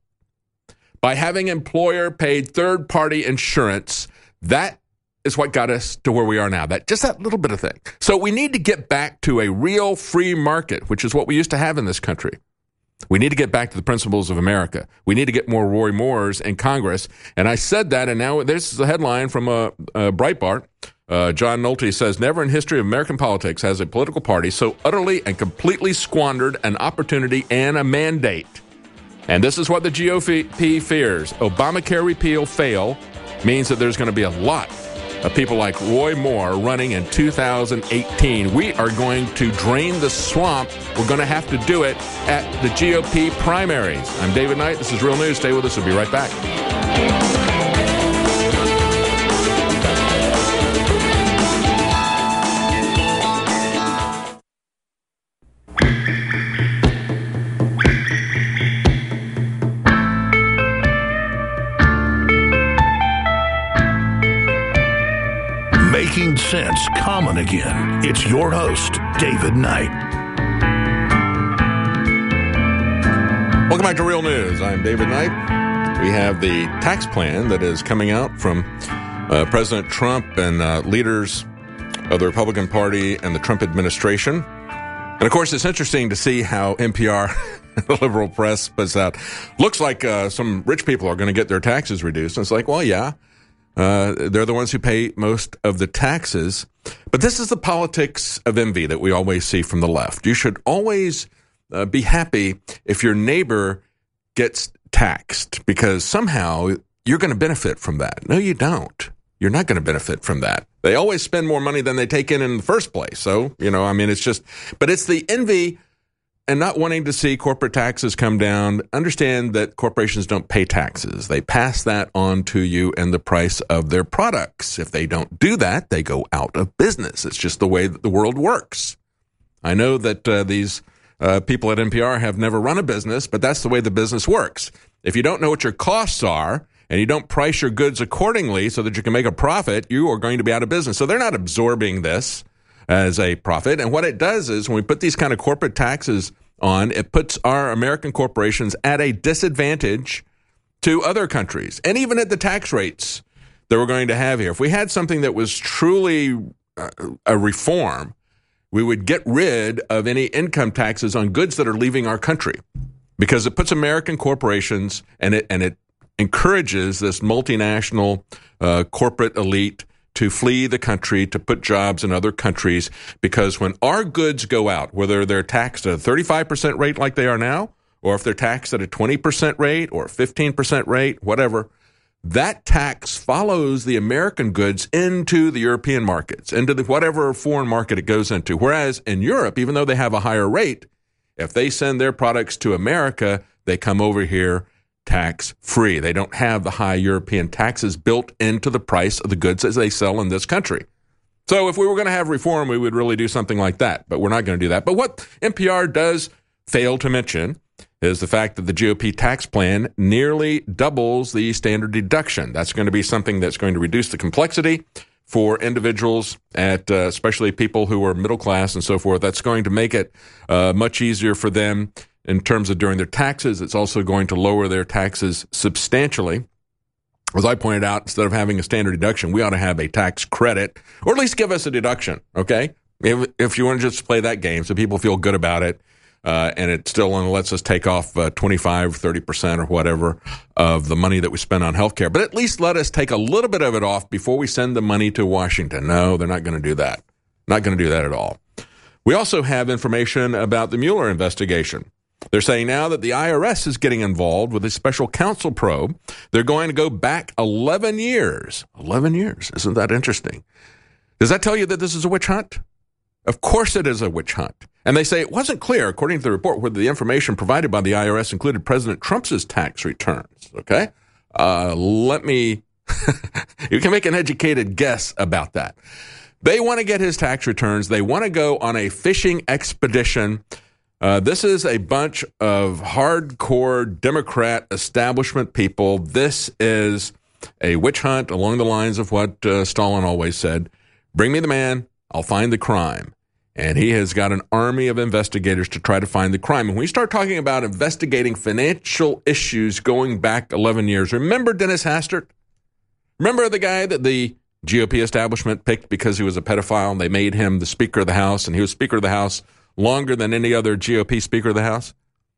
By having employer-paid third-party insurance, that is what got us to where we are now. That just that little bit of thing. So we need to get back to a real free market, which is what we used to have in this country. We need to get back to the principles of America. We need to get more Roy Moores in Congress. And I said that, and now this is a headline from uh, uh, Breitbart. Uh, John Nolte says, never in history of American politics has a political party so utterly and completely squandered an opportunity and a mandate. And this is what the G O P fears. Obamacare repeal fail means that there's going to be a lot of people like Roy Moore running in two thousand eighteen. We are going to drain the swamp. We're going to have to do it at the G O P primaries. I'm David Knight. This is Real News. Stay with us. We'll be right back. Making sense common again. It's your host, David Knight. Welcome back to Real News. I'm David Knight. We have the tax plan that is coming out from uh, President Trump and uh, leaders of the Republican Party and the Trump administration. And, of course, it's interesting to see how N P R, the liberal press, puts out, looks like uh, some rich people are going to get their taxes reduced. And it's like, well, yeah. Uh, they're the ones who pay most of the taxes. But this is the politics of envy that we always see from the left. You should always uh, be happy if your neighbor gets taxed because somehow you're going to benefit from that. No, you don't. You're not going to benefit from that. They always spend more money than they take in in the first place. So, you know, I mean, it's just, but it's the envy and not wanting to see corporate taxes come down, understand that corporations don't pay taxes. They pass that on to you in the price of their products. If they don't do that, they go out of business. It's just the way that the world works. I know that uh, these uh, people at N P R have never run a business, but that's the way the business works. If you don't know what your costs are and you don't price your goods accordingly so that you can make a profit, you are going to be out of business. So they're not absorbing this as a profit. And what it does is when we put these kind of corporate taxes on, it puts our American corporations at a disadvantage to other countries, and even at the tax rates that we're going to have here. If we had something that was truly uh, a reform, we would get rid of any income taxes on goods that are leaving our country, because it puts American corporations and it and it encourages this multinational uh, corporate elite to flee the country, to put jobs in other countries, because when our goods go out, whether they're taxed at a thirty-five percent rate like they are now, or if they're taxed at a twenty percent rate or a fifteen percent rate, whatever, that tax follows the American goods into the European markets, into the whatever foreign market it goes into. Whereas in Europe, even though they have a higher rate, if they send their products to America, they come over here tax-free. They don't have the high European taxes built into the price of the goods as they sell in this country. So if we were going to have reform, we would really do something like that, but we're not going to do that. But what N P R does fail to mention is the fact that the G O P tax plan nearly doubles the standard deduction. That's going to be something that's going to reduce the complexity for individuals, at uh, especially people who are middle class and so forth. That's going to make it uh, much easier for them in terms of doing their taxes. It's also going to lower their taxes substantially. As I pointed out, instead of having a standard deduction, we ought to have a tax credit, or at least give us a deduction, okay? If, if you want to just play that game so people feel good about it, uh, and it still only lets us take off uh, twenty-five, thirty percent or whatever of the money that we spend on health care. But at least let us take a little bit of it off before we send the money to Washington. No, they're not going to do that. Not going to do that at all. We also have information about the Mueller investigation. They're saying now that the I R S is getting involved with a special counsel probe. They're going to go back eleven years. eleven years. Isn't that interesting? Does that tell you that this is a witch hunt? Of course it is a witch hunt. And they say it wasn't clear, according to the report, whether the information provided by the I R S included President Trump's tax returns. Okay? Uh, let me, you can make an educated guess about that. They want to get his tax returns. They want to go on a fishing expedition. Uh, this is a bunch of hardcore Democrat establishment people. This is a witch hunt along the lines of what uh, Stalin always said. Bring me the man, I'll find the crime. And he has got an army of investigators to try to find the crime. And when we start talking about investigating financial issues going back eleven years, remember Dennis Hastert? Remember the guy that the G O P establishment picked because he was a pedophile, and they made him the Speaker of the House, and he was Speaker of the House longer than any other G O P Speaker of the House?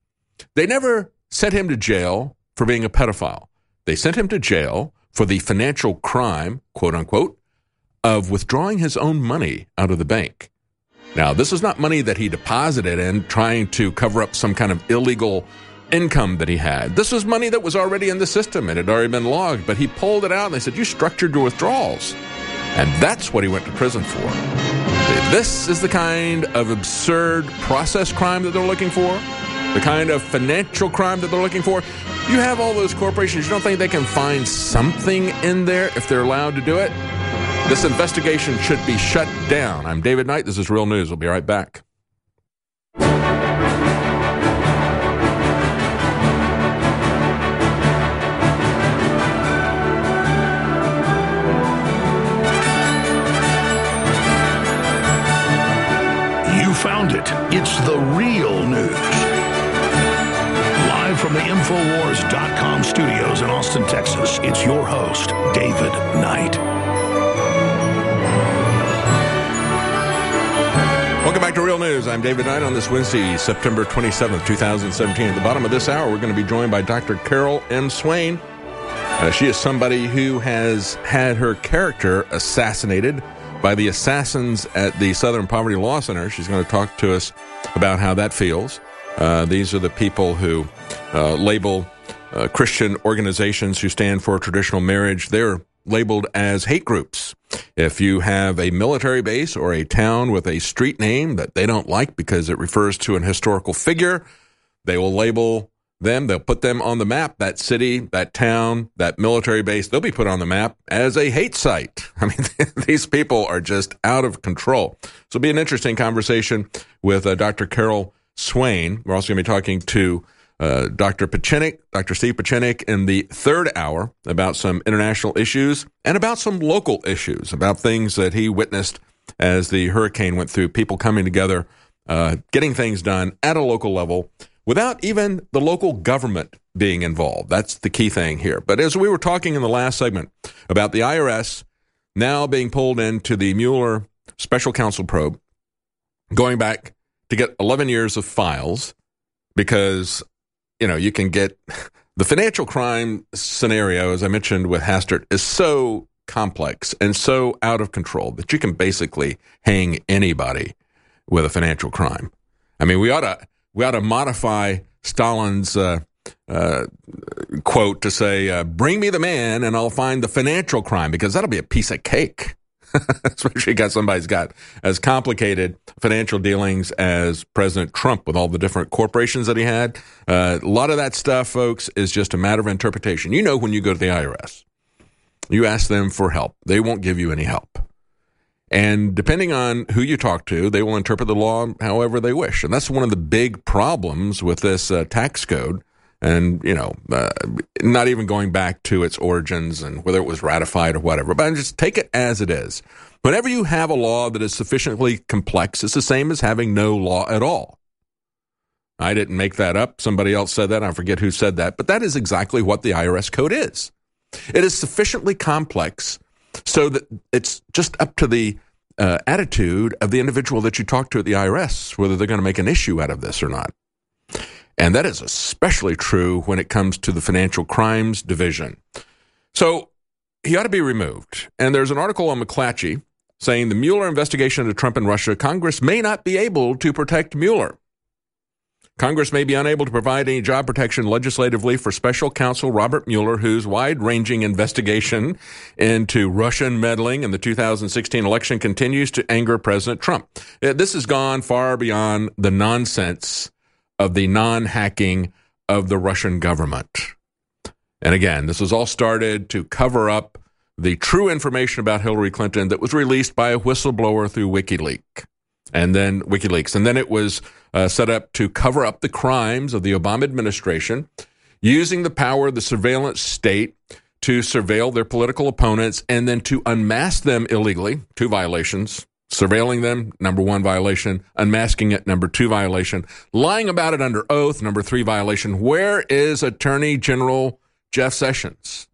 They never sent him to jail for being a pedophile. They sent him to jail for the financial crime, quote unquote, of withdrawing his own money out of the bank. Now, this is not money that he deposited in trying to cover up some kind of illegal income that he had. This was money that was already in the system and had already been logged, but he pulled it out and they said, you structured your withdrawals. And that's what he went to prison for. This is the kind of absurd process crime that they're looking for, the kind of financial crime that they're looking for. You have all those corporations. You don't think they can find something in there if they're allowed to do it? This investigation should be shut down. I'm David Knight. This is Real News. We'll be right back. You found it. It's the Real News. Live from the Infowars dot com studios in Austin, Texas, it's your host, David Knight. Welcome back to Real News. I'm David Knight on this Wednesday, September twenty-seventh, twenty seventeen. At the bottom of this hour, we're going to be joined by Doctor Carol M. Swain. Uh, she is somebody who has had her character assassinated by the assassins at the Southern Poverty Law Center. She's going to talk to us about how that feels. Uh, these are the people who uh, label uh, Christian organizations who stand for traditional marriage. They're labeled as hate groups. If you have a military base or a town with a street name that they don't like because it refers to an historical figure, they will label them, they'll put them on the map, that city, that town, that military base, they'll be put on the map as a hate site. I mean, these people are just out of control. So it'll be an interesting conversation with uh, Doctor Carol Swain. We're also going to be talking to uh, Doctor Pieczenik, Doctor Steve Pieczenik in the third hour about some international issues and about some local issues, about things that he witnessed as the hurricane went through, people coming together, uh, getting things done at a local level, without even the local government being involved. That's the key thing here. But as we were talking in the last segment about the I R S now being pulled into the Mueller special counsel probe, going back to get eleven years of files, because, you know, you can get the financial crime scenario, as I mentioned with Hastert, is so complex and so out of control that you can basically hang anybody with a financial crime. I mean, we ought to... We ought to modify Stalin's uh, uh, quote to say, uh, bring me the man and I'll find the financial crime, because that'll be a piece of cake. Especially got somebody's got as complicated financial dealings as President Trump with all the different corporations that he had. Uh, a lot of that stuff, folks, is just a matter of interpretation. You know, when you go to the I R S, you ask them for help. They won't give you any help. And depending on who you talk to, they will interpret the law however they wish. And that's one of the big problems with this uh, tax code. And, you know, uh, not even going back to its origins and whether it was ratified or whatever, but just take it as it is. Whenever you have a law that is sufficiently complex, it's the same as having no law at all. I didn't make that up. Somebody else said that. I forget who said that. But that is exactly what the I R S code is. It is sufficiently complex so that it's just up to the uh, attitude of the individual that you talk to at the I R S, whether they're going to make an issue out of this or not. And that is especially true when it comes to the Financial Crimes Division. So he ought to be removed. And there's an article on McClatchy saying the Mueller investigation into Trump and Russia, Congress may not be able to protect Mueller. Congress may be unable to provide any job protection legislatively for special counsel Robert Mueller, whose wide-ranging investigation into Russian meddling in the two thousand sixteen election continues to anger President Trump. This has gone far beyond the nonsense of the non-hacking of the Russian government. And again, this was all started to cover up the true information about Hillary Clinton that was released by a whistleblower through WikiLeaks. And then WikiLeaks. And then it was uh, set up to cover up the crimes of the Obama administration, using the power of the surveillance state to surveil their political opponents and then to unmask them illegally, two violations. Surveilling them, number one violation. Unmasking it, number two violation. Lying about it under oath, number three violation. Where is Attorney General Jeff Sessions?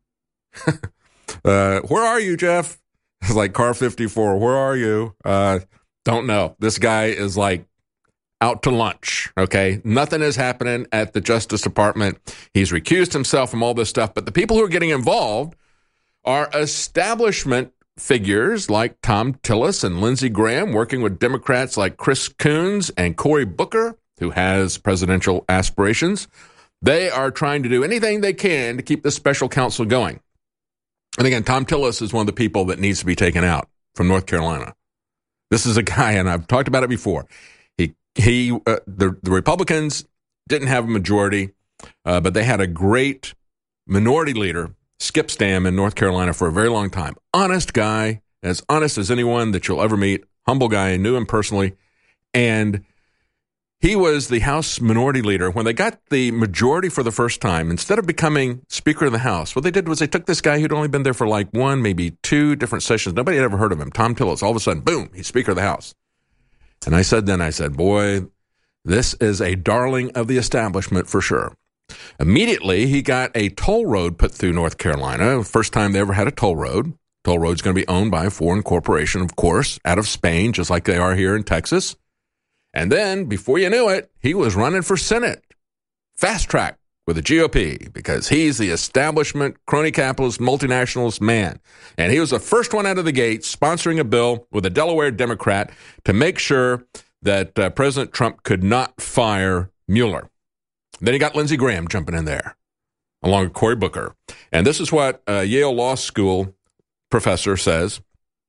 uh, where are you, Jeff? It's like Car fifty-four. Where are you? Uh, don't know. This guy is like out to lunch, okay? Nothing is happening at the Justice Department. He's recused himself from all this stuff. But the people who are getting involved are establishment figures like Tom Tillis and Lindsey Graham, working with Democrats like Chris Coons and Cory Booker, who has presidential aspirations. They are trying to do anything they can to keep this special counsel going. And again, Tom Tillis is one of the people that needs to be taken out from North Carolina. This is a guy, and I've talked about it before. He he, uh, the the Republicans didn't have a majority, uh, but they had a great minority leader, Skip Stam, in North Carolina for a very long time. Honest guy, as honest as anyone that you'll ever meet. Humble guy, knew him personally. And he was the House minority leader. When they got the majority for the first time, instead of becoming Speaker of the House, what they did was they took this guy who'd only been there for like one, maybe two different sessions. Nobody had ever heard of him. Tom Tillis. All of a sudden, boom, he's Speaker of the House. And I said then, I said, boy, this is a darling of the establishment for sure. Immediately, he got a toll road put through North Carolina. First time they ever had a toll road. Toll road's going to be owned by a foreign corporation, of course, out of Spain, just like they are here in Texas. And then, before you knew it, he was running for Senate. Fast track with the G O P, because he's the establishment, crony capitalist, multinationalist man. And he was the first one out of the gate sponsoring a bill with a Delaware Democrat to make sure that uh, President Trump could not fire Mueller. Then he got Lindsey Graham jumping in there, along with Cory Booker. And this is what a Yale Law School professor says.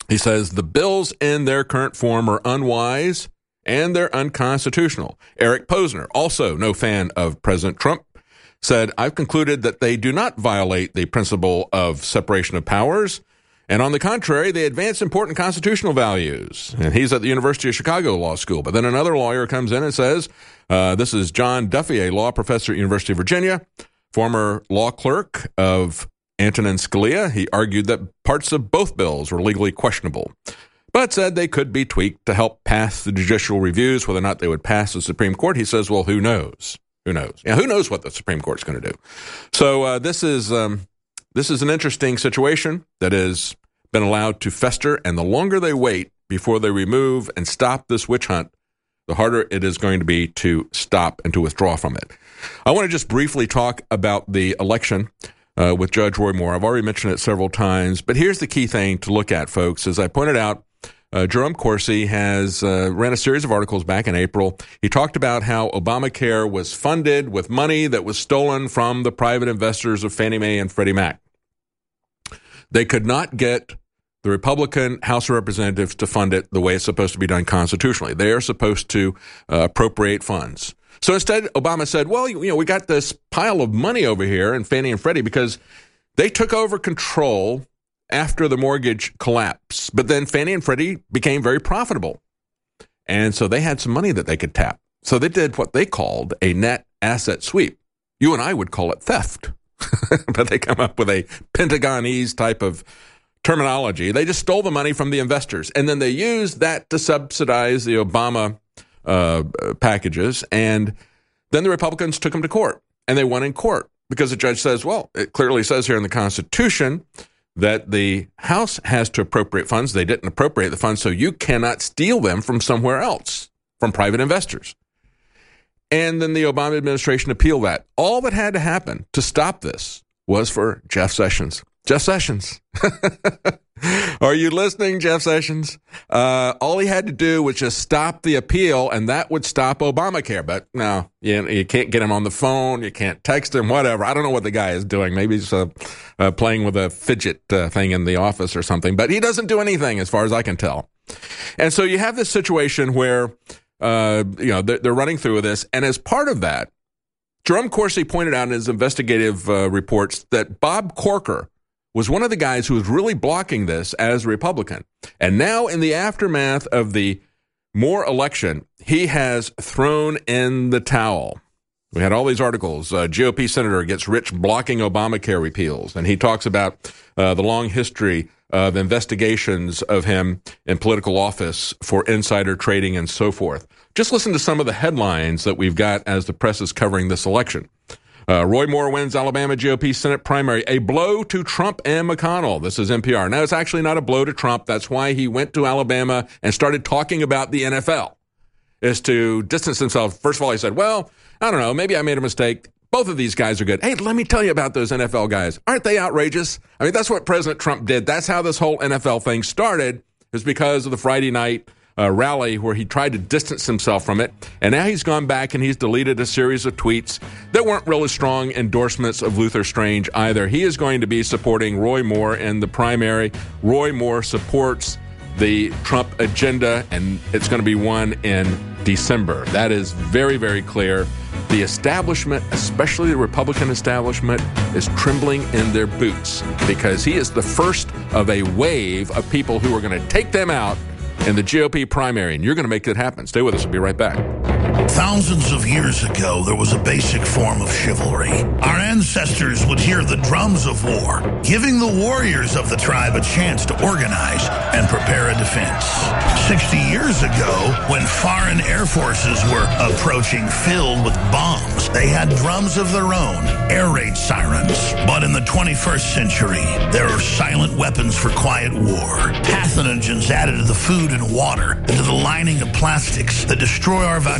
He says the bills in their current form are unwise and they're unconstitutional. Eric Posner, also no fan of President Trump, said, I've concluded that they do not violate the principle of separation of powers, and on the contrary, they advance important constitutional values. And he's at the University of Chicago Law School. But then another lawyer comes in and says, uh, this is John Duffy, a law professor at University of Virginia, former law clerk of Antonin Scalia. He argued that parts of both bills were legally questionable, but said they could be tweaked to help pass the judicial reviews. Whether or not they would pass the Supreme Court, he says, well, who knows? Who knows? Yeah, who knows what the Supreme Court's going to do? So uh, this is um, this is an interesting situation that has been allowed to fester, and the longer they wait before they remove and stop this witch hunt, the harder it is going to be to stop and to withdraw from it. I want to just briefly talk about the election uh, with Judge Roy Moore. I've already mentioned it several times, but here's the key thing to look at, folks. As I pointed out, Uh, Jerome Corsi has uh, ran a series of articles back in April. He talked about how Obamacare was funded with money that was stolen from the private investors of Fannie Mae and Freddie Mac. They could not get the Republican House of Representatives to fund it the way it's supposed to be done constitutionally. They are supposed to uh, appropriate funds. So instead, Obama said, well, you know, we got this pile of money over here in Fannie and Freddie because they took over control after the mortgage collapse. But then Fannie and Freddie became very profitable. And so they had some money that they could tap. So they did what they called a net asset sweep. You and I would call it theft. But they come up with a Pentagonese type of terminology. They just stole the money from the investors. And then they used that to subsidize the Obama uh, packages. And then the Republicans took them to court. And they won in court because the judge says, well, it clearly says here in the Constitution that the House has to appropriate funds. They didn't appropriate the funds, so you cannot steal them from somewhere else, from private investors. And then the Obama administration appealed that. All that had to happen to stop this was for Jeff Sessions. Jeff Sessions. Are you listening, Jeff Sessions? Uh, all he had to do was just stop the appeal, and that would stop Obamacare. But no, you, you can't get him on the phone. You can't text him, whatever. I don't know what the guy is doing. Maybe he's uh, uh, playing with a fidget uh, thing in the office or something. But he doesn't do anything as far as I can tell. And so you have this situation where uh, you know they're, they're running through this. And as part of that, Jerome Corsi pointed out in his investigative uh, reports that Bob Corker was one of the guys who was really blocking this as a Republican. And now in the aftermath of the Moore election, he has thrown in the towel. We had all these articles. Uh, G O P senator gets rich blocking Obamacare repeals. And he talks about uh, the long history of investigations of him in political office for insider trading and so forth. Just listen to some of the headlines that we've got as the press is covering this election. Uh, Roy Moore wins Alabama G O P Senate primary. A blow to Trump and McConnell. This is N P R. Now, it's actually not a blow to Trump. That's why he went to Alabama and started talking about the N F L, is to distance himself. First of all, he said, well, I don't know, maybe I made a mistake. Both of these guys are good. Hey, let me tell you about those N F L guys. Aren't they outrageous? I mean, that's what President Trump did. That's how this whole N F L thing started, is because of the Friday night Uh, rally where he tried to distance himself from it. And now he's gone back and he's deleted a series of tweets that weren't really strong endorsements of Luther Strange either. He is going to be supporting Roy Moore in the primary. Roy Moore supports the Trump agenda, and it's going to be won in December. That is very, very clear. The establishment, especially the Republican establishment, is trembling in their boots because he is the first of a wave of people who are going to take them out in the G O P primary, and you're going to make it happen. Stay with us. We'll be right back. Thousands of years ago, there was a basic form of chivalry. Our ancestors would hear the drums of war, giving the warriors of the tribe a chance to organize and prepare a defense. Sixty years ago, when foreign air forces were approaching filled with bombs, they had drums of their own, air raid sirens. But in the twenty-first century, there are silent weapons for quiet war. Pathogens added to the food and water, into the lining of plastics that destroy our vitality.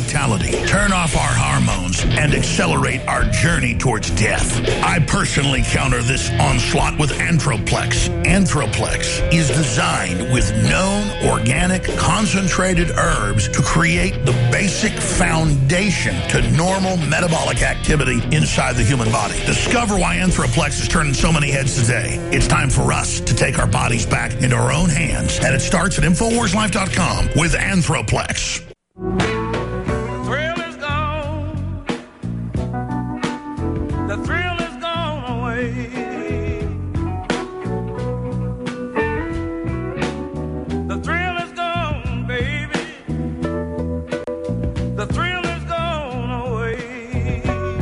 body, turn off our hormones, and accelerate our journey towards death. I personally counter this onslaught with Anthroplex. Anthroplex is designed with known organic concentrated herbs to create the basic foundation to normal metabolic activity inside the human body. Discover why Anthroplex is turning so many heads today. It's time for us to take our bodies back into our own hands, and it starts at Infowars Life dot com with Anthroplex. The thrill is gone. The thrill is gone away. The thrill is gone, baby. The thrill is gone away.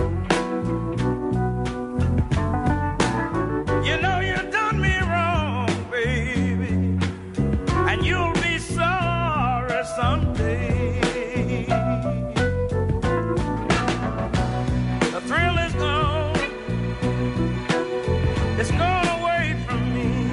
You know you done me wrong, baby, and you'll be sorry someday. The thrill is gone. It's gone away from me.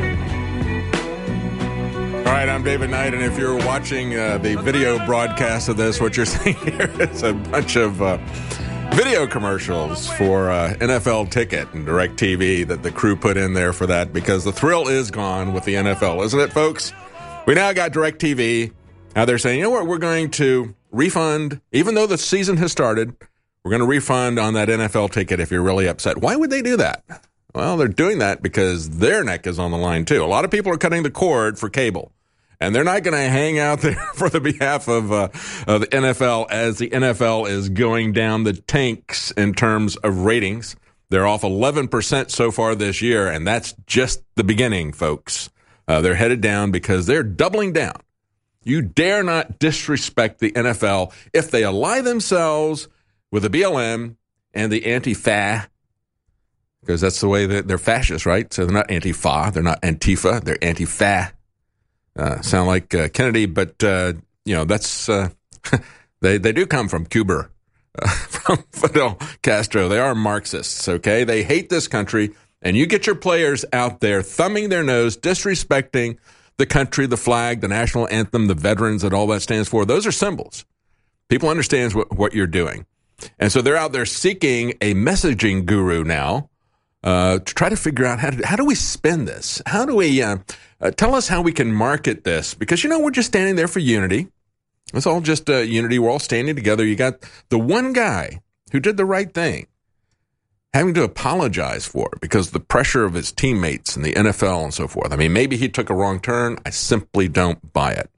All right, I'm David Knight, and if you're watching uh, the video broadcast of this, what you're seeing here is a bunch of uh, video commercials for uh, N F L Ticket and DirecTV that the crew put in there for that, because the thrill is gone with the N F L, isn't it, folks? We now got DirecTV. Now they're saying, you know what, we're going to refund, even though the season has started, we're going to refund on that N F L ticket if you're really upset. Why would they do that? Well, they're doing that because their neck is on the line, too. A lot of people are cutting the cord for cable, and they're not going to hang out there for the behalf of, uh, of the N F L as the N F L is going down the tanks in terms of ratings. They're off eleven percent so far this year, and that's just the beginning, folks. Uh, they're headed down because they're doubling down. You dare not disrespect the N F L if they ally themselves with the B L M and the Antifa, because that's the way that they're fascists, right? So they're not Antifa, they're not Antifa, they're Antifa. Uh, sound like uh, Kennedy, but, uh, you know, that's, uh, they, they do come from Cuba, uh, from Fidel Castro. They are Marxists, okay? They hate this country, and you get your players out there thumbing their nose, disrespecting the country, the flag, the national anthem, the veterans, that all that stands for. Those are symbols. People understand what, what you're doing. And so they're out there seeking a messaging guru now uh, to try to figure out how, to, how do we spin this? How do we uh, uh, tell us how we can market this? Because, you know, we're just standing there for unity. It's all just uh, unity. We're all standing together. You got the one guy who did the right thing having to apologize for it because of the pressure of his teammates and the N F L and so forth. I mean, maybe he took a wrong turn. I simply don't buy it.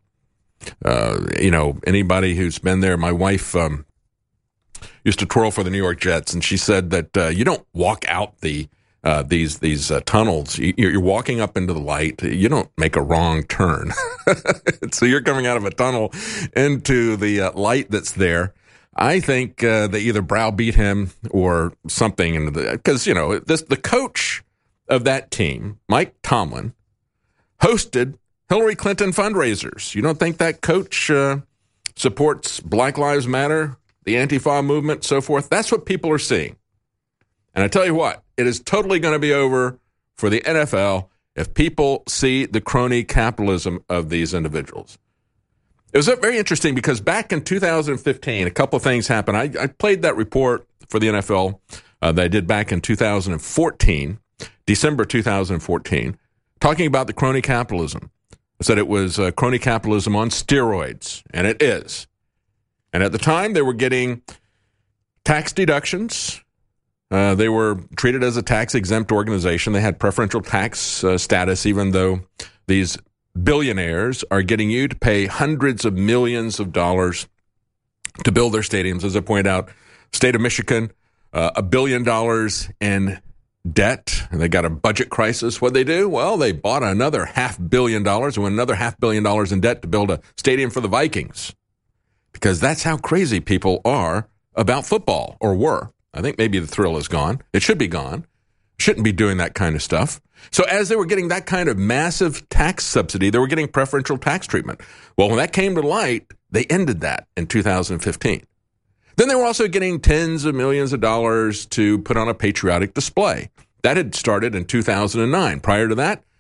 Uh, you know, anybody who's been there, my wife um, used to twirl for the New York Jets, and she said that uh, you don't walk out the uh, these these uh, tunnels. You're walking up into the light. You don't make a wrong turn. So you're coming out of a tunnel into the uh, light that's there. I think uh, they either browbeat him or something into the, because, you know, this, the coach of that team, Mike Tomlin, hosted Hillary Clinton fundraisers. You don't think that coach uh, supports Black Lives Matter, the Antifa movement, so forth? That's what people are seeing. And I tell you what, it is totally going to be over for the N F L if people see the crony capitalism of these individuals. It was very interesting because back in two thousand fifteen, a couple of things happened. I, I played that report for the N F L uh, that I did back in two thousand fourteen, December two thousand fourteen, talking about the crony capitalism. I said it was uh, crony capitalism on steroids, and it is. And at the time, they were getting tax deductions. Uh, they were treated as a tax-exempt organization. They had preferential tax uh, status, even though these billionaires are getting you to pay hundreds of millions of dollars to build their stadiums. As I pointed out, state of Michigan, uh, a billion dollars in debt, and they got a budget crisis. What'd they do? Well, they bought another half billion dollars and went another half billion dollars in debt to build a stadium for the Vikings, because that's how crazy people are about football, or were. I think maybe the thrill is gone. It should be gone. Shouldn't be doing that kind of stuff. So as they were getting that kind of massive tax subsidy, they were getting preferential tax treatment. Well, when that came to light, they ended that in two thousand fifteen. Then they were also getting tens of millions of dollars to put on a patriotic display. That had started in two thousand nine. Prior to that,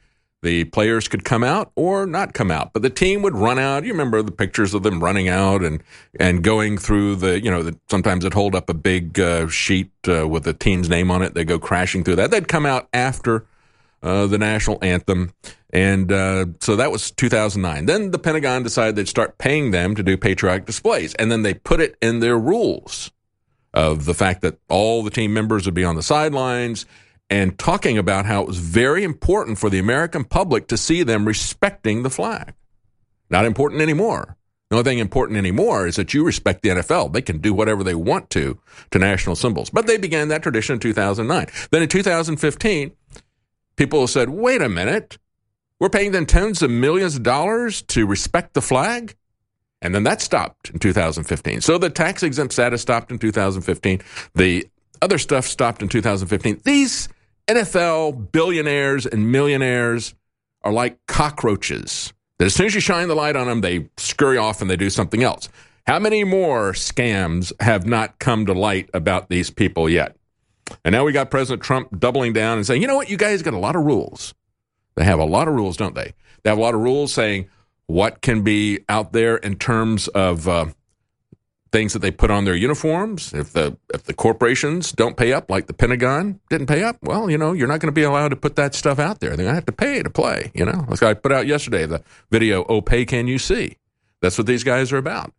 The players could come out or not come out, but the team would run out. You remember the pictures of them running out and, and going through the, you know, the, sometimes they'd hold up a big uh, sheet uh, with the team's name on it. They'd go crashing through that. They'd come out after uh, the national anthem. And uh, so that was two thousand nine. Then the Pentagon decided they'd start paying them to do patriotic displays. And then they put it in their rules of the fact that all the team members would be on the sidelines, and talking about how it was very important for the American public to see them respecting the flag. Not important anymore. The only thing important anymore is that you respect the N F L. They can do whatever they want to to national symbols. But they began that tradition in two thousand nine. Then in two thousand fifteen, people said, wait a minute, we're paying them tens of millions of dollars to respect the flag? And then that stopped in two thousand fifteen. So the tax-exempt status stopped in two thousand fifteen. The other stuff stopped in two thousand fifteen. These N F L billionaires and millionaires are like cockroaches that as soon as you shine the light on them, they scurry off and they do something else. How many more scams have not come to light about these people yet? And now we got President Trump doubling down and saying, you know what, you guys got a lot of rules. They have a lot of rules, don't they? They have a lot of rules saying what can be out there in terms of uh, things that they put on their uniforms. If the if the corporations don't pay up, like the Pentagon didn't pay up, well, you know, you're not going to be allowed to put that stuff out there. They're going to have to pay to play, you know. Like I put out yesterday, the video, Oh, Pay Can You See? That's what these guys are about.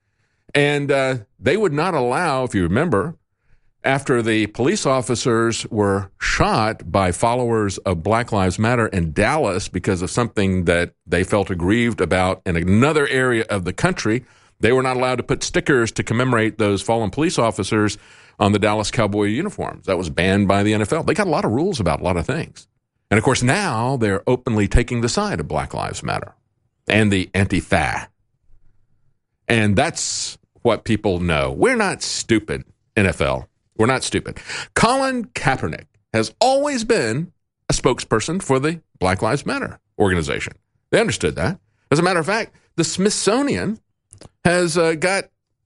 And uh, they would not allow, if you remember, after the police officers were shot by followers of Black Lives Matter in Dallas because of something that they felt aggrieved about in another area of the country, they were not allowed to put stickers to commemorate those fallen police officers on the Dallas Cowboy uniforms. That was banned by the N F L. They got a lot of rules about a lot of things. And, of course, now they're openly taking the side of Black Lives Matter and the Antifa. And that's what people know. We're not stupid, N F L. We're not stupid. Colin Kaepernick has always been a spokesperson for the Black Lives Matter organization. They understood that. As a matter of fact, the Smithsonian has uh, got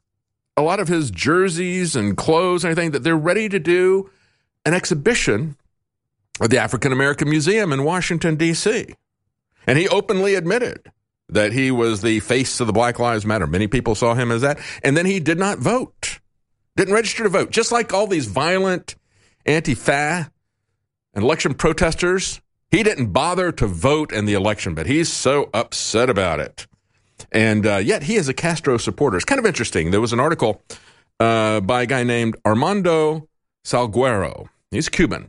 a lot of his jerseys and clothes and everything that they're ready to do an exhibition at the African American Museum in Washington, D C. And he openly admitted that he was the face of the Black Lives Matter. Many people saw him as that. And then he did not vote, didn't register to vote. Just like all these violent Antifa and election protesters, he didn't bother to vote in the election, but he's so upset about it. And uh, yet he is a Castro supporter. It's kind of interesting. There was an article uh, by a guy named Armando Salguero. He's Cuban.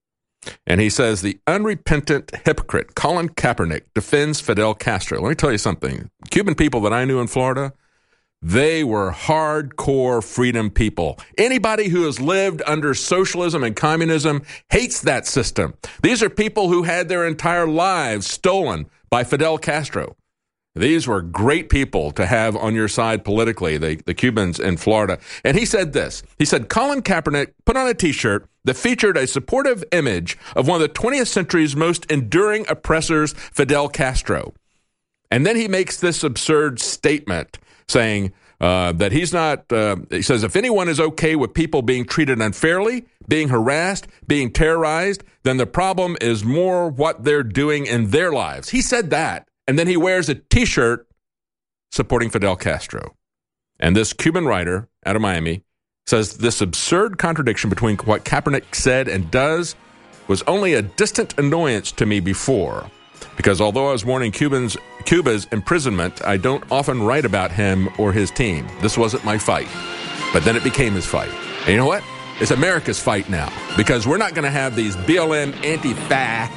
And he says, the unrepentant hypocrite Colin Kaepernick defends Fidel Castro. Let me tell you something. Cuban people that I knew in Florida, they were hardcore freedom people. Anybody who has lived under socialism and communism hates that system. These are people who had their entire lives stolen by Fidel Castro. These were great people to have on your side politically, the, the Cubans in Florida. And he said this. He said, Colin Kaepernick put on a T-shirt that featured a supportive image of one of the twentieth century's most enduring oppressors, Fidel Castro. And then he makes this absurd statement saying uh, that he's not, uh, he says, if anyone is okay with people being treated unfairly, being harassed, being terrorized, then the problem is more what they're doing in their lives. He said that. And then he wears a T-shirt supporting Fidel Castro. And this Cuban writer out of Miami says this absurd contradiction between what Kaepernick said and does was only a distant annoyance to me before. Because although I was mourning Cubans, Cuba's imprisonment, I don't often write about him or his team. This wasn't my fight. But then it became his fight. And you know what? It's America's fight now. Because we're not going to have these B L M Antifa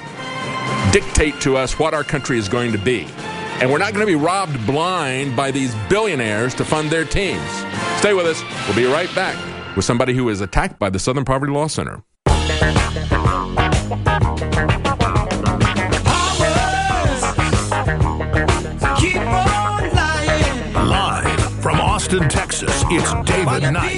dictate to us what our country is going to be. And we're not going to be robbed blind by these billionaires to fund their teams. Stay with us. We'll be right back with somebody who was attacked by the Southern Poverty Law Center. Live from Austin, Texas, it's David Knight.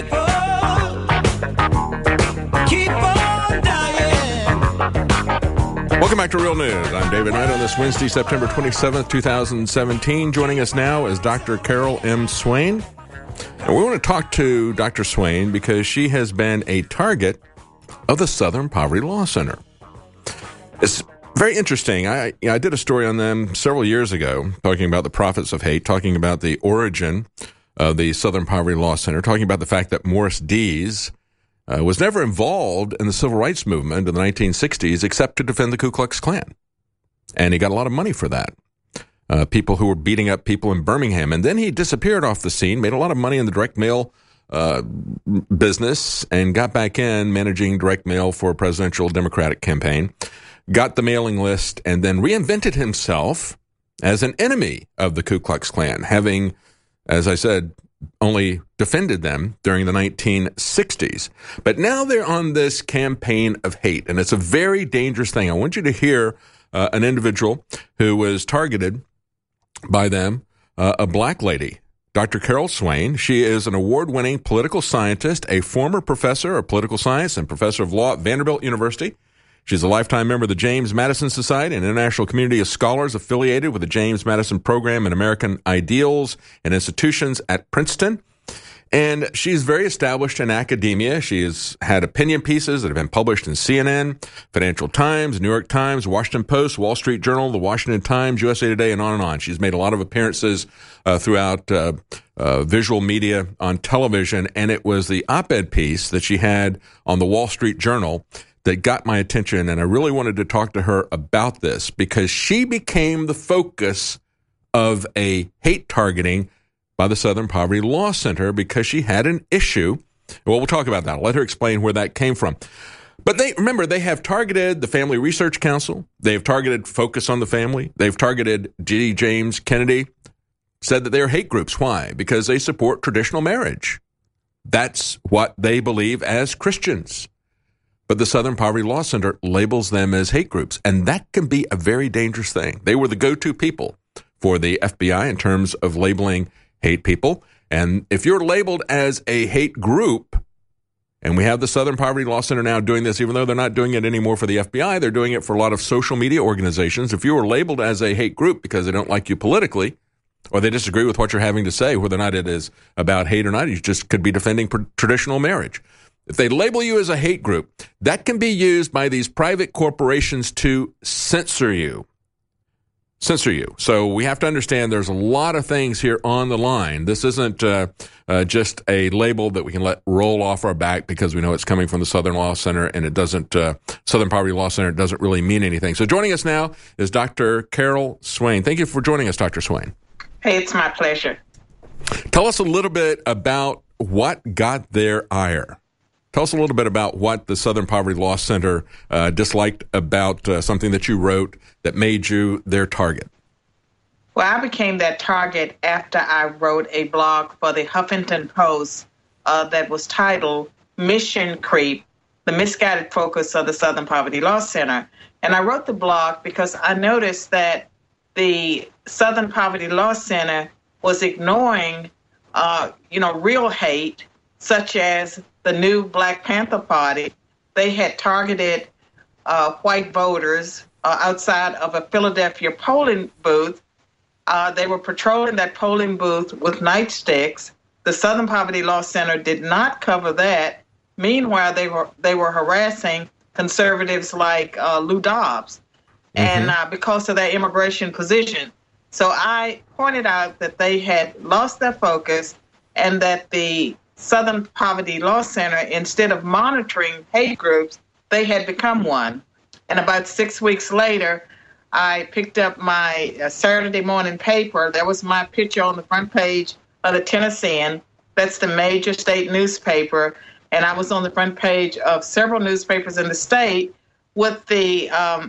Welcome back to Real News. I'm David Knight on this Wednesday, September twenty-seventh, twenty seventeen. Joining us now is Doctor Carol M. Swain. And we want to talk to Doctor Swain because she has been a target of the Southern Poverty Law Center. It's Very interesting. I, you know, I did a story on them several years ago, talking about the Prophets of Hate, talking about the origin of the Southern Poverty Law Center, talking about the fact that Morris Dees uh, was never involved in the civil rights movement in the nineteen sixties except to defend the Ku Klux Klan. And he got a lot of money for that. Uh, people who were beating up people in Birmingham. And then he disappeared off the scene, made a lot of money in the direct mail uh, business, and got back in managing direct mail for a presidential Democratic campaign, got the mailing list, and then reinvented himself as an enemy of the Ku Klux Klan, having, as I said, only defended them during the nineteen sixties. But now they're on this campaign of hate, and it's a very dangerous thing. I want you to hear uh, an individual who was targeted by them, uh, a black lady, Doctor Carol Swain. She is an award-winning political scientist, a former professor of political science and professor of law at Vanderbilt University. She's a lifetime member of the James Madison Society, an international community of scholars affiliated with the James Madison Program in American Ideals and Institutions at Princeton. And she's very established in academia. She has had opinion pieces that have been published in C N N, Financial Times, New York Times, Washington Post, Wall Street Journal, The Washington Times, U S A Today, and on and on. She's made a lot of appearances uh, throughout uh, uh, visual media on television, and it was the op-ed piece that she had on the Wall Street Journal that got my attention, and I really wanted to talk to her about this because she became the focus of a hate targeting by the Southern Poverty Law Center because she had an issue. Well, we'll talk about that. I'll let her explain where that came from. But they remember, they have targeted the Family Research Council. They've targeted Focus on the Family. They've targeted G. James Kennedy, said that they're hate groups. Why? Because they support traditional marriage. That's what they believe as Christians. But the Southern Poverty Law Center labels them as hate groups, and that can be a very dangerous thing. They were the go-to people for the F B I in terms of labeling hate people. And if you're labeled as a hate group, and we have the Southern Poverty Law Center now doing this, even though they're not doing it anymore for the F B I, they're doing it for a lot of social media organizations. If you were labeled as a hate group because they don't like you politically, or they disagree with what you're having to say, whether or not it is about hate or not, you just could be defending pr- traditional marriage. If they label you as a hate group, that can be used by these private corporations to censor you. Censor you. So we have to understand there's a lot of things here on the line. This isn't uh, uh, just a label that we can let roll off our back because we know it's coming from the Southern Law Center, and it doesn't, uh, Southern Poverty Law Center doesn't really mean anything. So joining us now is Doctor Carol Swain. Thank you for joining us, Doctor Swain. Hey, it's my pleasure. Tell us a little bit about what got their ire. Tell us a little bit about what the Southern Poverty Law Center uh, disliked about uh, something that you wrote that made you their target. Well, I became that target after I wrote a blog for the Huffington Post uh, that was titled Mission Creep, the Misguided Focus of the Southern Poverty Law Center. And I wrote the blog because I noticed that the Southern Poverty Law Center was ignoring, uh, you know, real hate, such as the new Black Panther Party. They had targeted uh, white voters uh, outside of a Philadelphia polling booth. Uh, they were patrolling that polling booth with nightsticks. The Southern Poverty Law Center did not cover that. Meanwhile, they were they were harassing conservatives like uh, Lou Dobbs, mm-hmm. and uh, because of their immigration position. So I pointed out that they had lost their focus and that the Southern Poverty Law Center, instead of monitoring hate groups, they had become one. And about six weeks later, I picked up my uh, Saturday morning paper. There was my picture on the front page of the Tennessean. That's the major state newspaper. And I was on the front page of several newspapers in the state with the, um,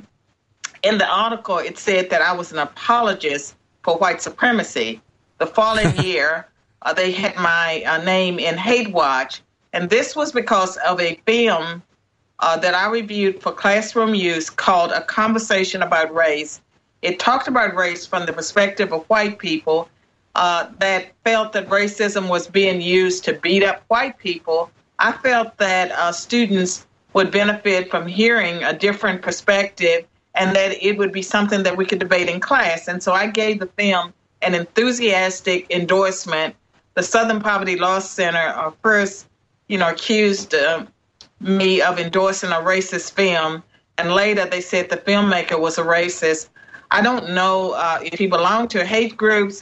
in the article, it said that I was an apologist for white supremacy. The following year, Uh, they had my uh, name in Hate Watch, and this was because of a film uh, that I reviewed for classroom use called A Conversation About Race. It talked about race from the perspective of white people uh, that felt that racism was being used to beat up white people. I felt that uh, students would benefit from hearing a different perspective and that it would be something that we could debate in class. And so I gave the film an enthusiastic endorsement. The Southern Poverty Law Center uh, first, you know, accused uh, me of endorsing a racist film. and later they said the filmmaker was a racist. I don't know uh, if he belonged to hate groups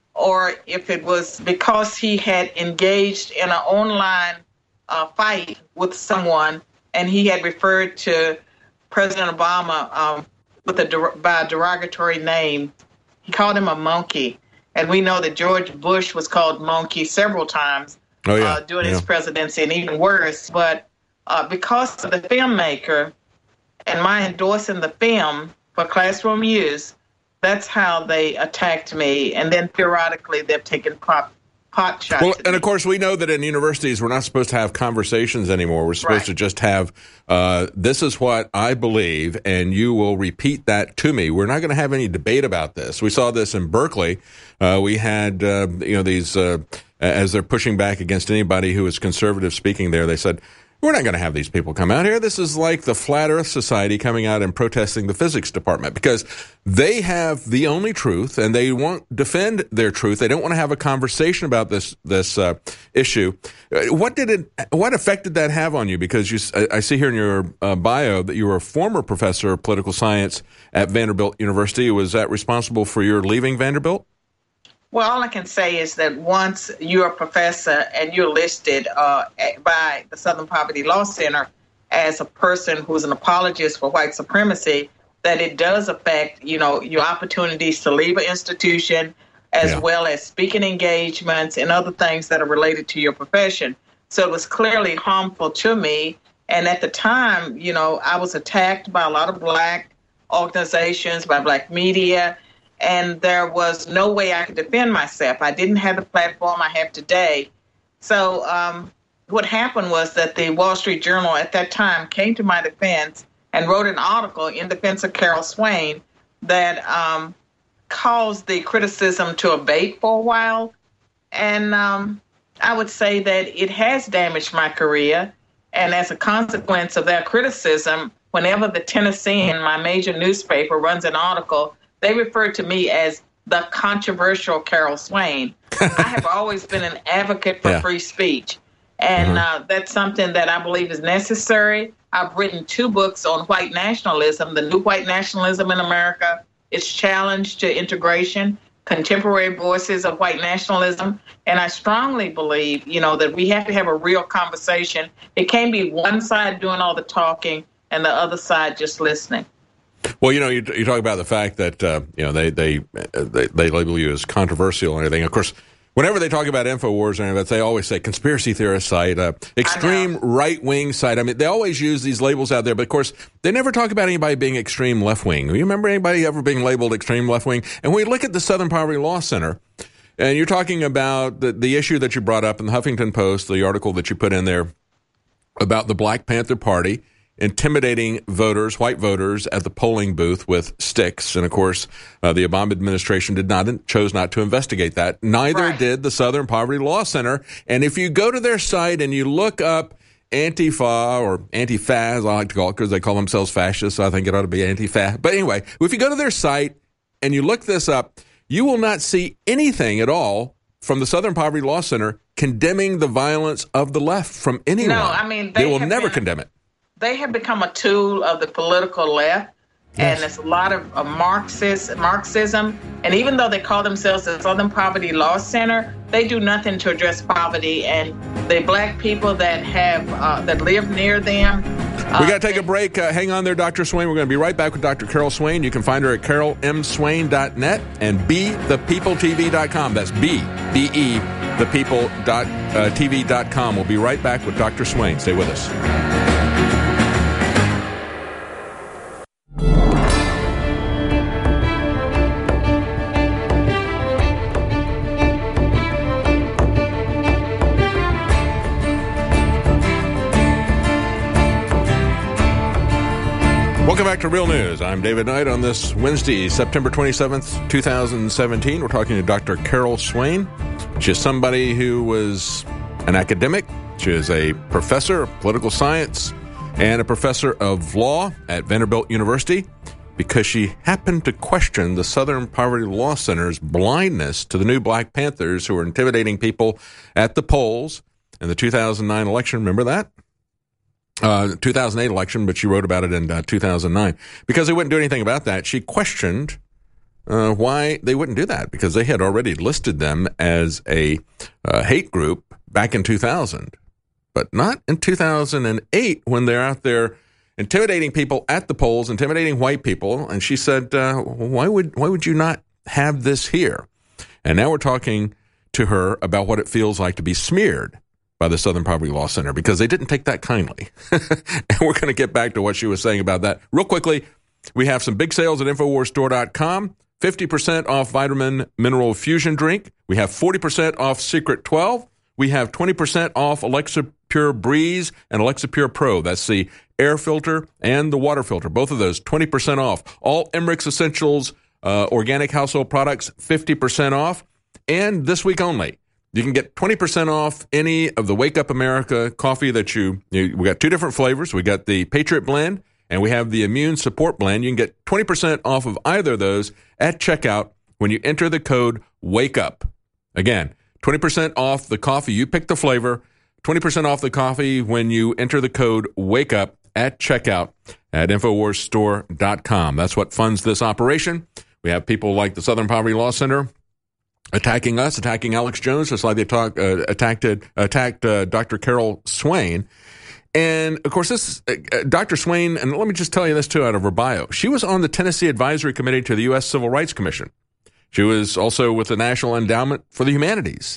or if it was because he had engaged in an online uh, fight with someone and he had referred to President Obama um, with a by a derogatory name. He called him a monkey. And we know that George Bush was called monkey several times oh, yeah. uh, during yeah. his presidency, and even worse. But uh, because of the filmmaker and my endorsing the film for classroom use, that's how they attacked me. And then periodically they've taken pop, pot shots. Well, and of course, we know that in universities we're not supposed to have conversations anymore. We're supposed Right. to just have, uh, this is what I believe, and you will repeat that to me. We're not going to have any debate about this. We saw this in Berkeley. Uh, we had, uh, you know, these, uh, as they're pushing back against anybody who is conservative speaking there, they said, we're not going to have these people come out here. This is like the Flat Earth Society coming out and protesting the physics department because they have the only truth and they won't defend their truth. They don't want to have a conversation about this this uh, issue. What did it? What effect did that have on you? Because you, I see here in your uh, bio that you were a former professor of political science at Vanderbilt University. Was that responsible for your leaving Vanderbilt? Well, all I can say is that once you're a professor and you're listed uh, by the Southern Poverty Law Center as a person who's an apologist for white supremacy, that it does affect, you know, your opportunities to leave an institution, as yeah. well as speaking engagements and other things that are related to your profession. So it was clearly harmful to me. And at the time, you know, I was attacked by a lot of black organizations, by black media, and there was no way I could defend myself. I didn't have the platform I have today. So um, what happened was that the Wall Street Journal at that time came to my defense and wrote an article in defense of Carol Swain that um, caused the criticism to abate for a while. And um, I would say that it has damaged my career. And as a consequence of that criticism, whenever the Tennessean, my major newspaper, runs an article, they refer to me as the controversial Carol Swain. I have always been an advocate for yeah. free speech. And mm-hmm. uh, that's something that I believe is necessary. I've written two books on white nationalism, The New White Nationalism in America, Its Challenge to Integration, Contemporary Voices of White Nationalism. And I strongly believe, you know, that we have to have a real conversation. It can't be one side doing all the talking and the other side just listening. Well, you know, you, you talk about the fact that, uh, you know, they, they they they label you as controversial and everything. Of course, whenever they talk about InfoWars and everything, they always say conspiracy theorist site, uh, extreme right-wing site. I mean, they always use these labels out there. But, of course, they never talk about anybody being extreme left-wing. You remember anybody ever being labeled extreme left-wing? And when we look at the Southern Poverty Law Center, and you're talking about the, the issue that you brought up in the Huffington Post, the article that you put in there about the Black Panther Party intimidating voters, white voters, at the polling booth with sticks. And, of course, uh, the Obama administration did not chose not to investigate that. Neither right. did the Southern Poverty Law Center. And if you go to their site and you look up Antifa or Antifa, as I like to call it, because they call themselves fascists, so I think it ought to be Antifa. But anyway, if you go to their site and you look this up, you will not see anything at all from the Southern Poverty Law Center condemning the violence of the left from anyone. No, I mean, they, they will have never been, condemn it. They have become a tool of the political left, yes. and it's a lot of uh, Marxist, Marxism. And even though they call themselves the Southern Poverty Law Center, they do nothing to address poverty. And the black people that have uh, that live near them. Uh, we got to take a break. Uh, hang on there, Doctor Swain. We're going to be right back with Doctor Carol Swain. You can find her at carol m swain dot net and be the people t v dot com. That's B, B E, the people dot t v dot com. We'll be right back with Doctor Swain. Stay with us. Welcome back to Real News. I'm David Knight. On this Wednesday, September twenty-seventh, twenty seventeen, we're talking to Doctor Carol Swain. She's somebody who was an academic. She is a professor of political science and a professor of law at Vanderbilt University because she happened to question the Southern Poverty Law Center's blindness to the new Black Panthers who were intimidating people at the polls in the two thousand nine election. Remember that? uh, two thousand eight election, but she wrote about it in uh, two thousand nine. Because they wouldn't do anything about that, she questioned uh, why they wouldn't do that, because they had already listed them as a uh, hate group back in two thousand, but not in two thousand eight when they're out there intimidating people at the polls, intimidating white people. And she said, uh, why would why would you not have this here? And now we're talking to her about what it feels like to be smeared by the Southern Poverty Law Center, because they didn't take that kindly. And we're going to get back to what she was saying about that. Real quickly, we have some big sales at Infowars Store dot com. fifty percent off Vitamin Mineral Fusion Drink. We have forty percent off Secret twelve. We have twenty percent off Alexa Pure Breeze and Alexa Pure Pro. That's the air filter and the water filter. Both of those, twenty percent off. All Emmerich's Essentials uh, organic household products, fifty percent off. And this week only, you can get twenty percent off any of the Wake Up America coffee that you, you we got two different flavors. We got the Patriot Blend and we have the Immune Support Blend. You can get twenty percent off of either of those at checkout when you enter the code WAKEUP. Again, twenty percent off the coffee. You pick the flavor. twenty percent off the coffee when you enter the code WAKEUP at checkout at Infowars Store dot com. That's what funds this operation. We have people like the Southern Poverty Law Center attacking us, attacking Alex Jones, just like they talk, uh, attacked attacked uh, Doctor Carol Swain. And, of course, this uh, Doctor Swain, and let me just tell you this, too, out of her bio. She was on the Tennessee Advisory Committee to the U S Civil Rights Commission. She was also with the National Endowment for the Humanities.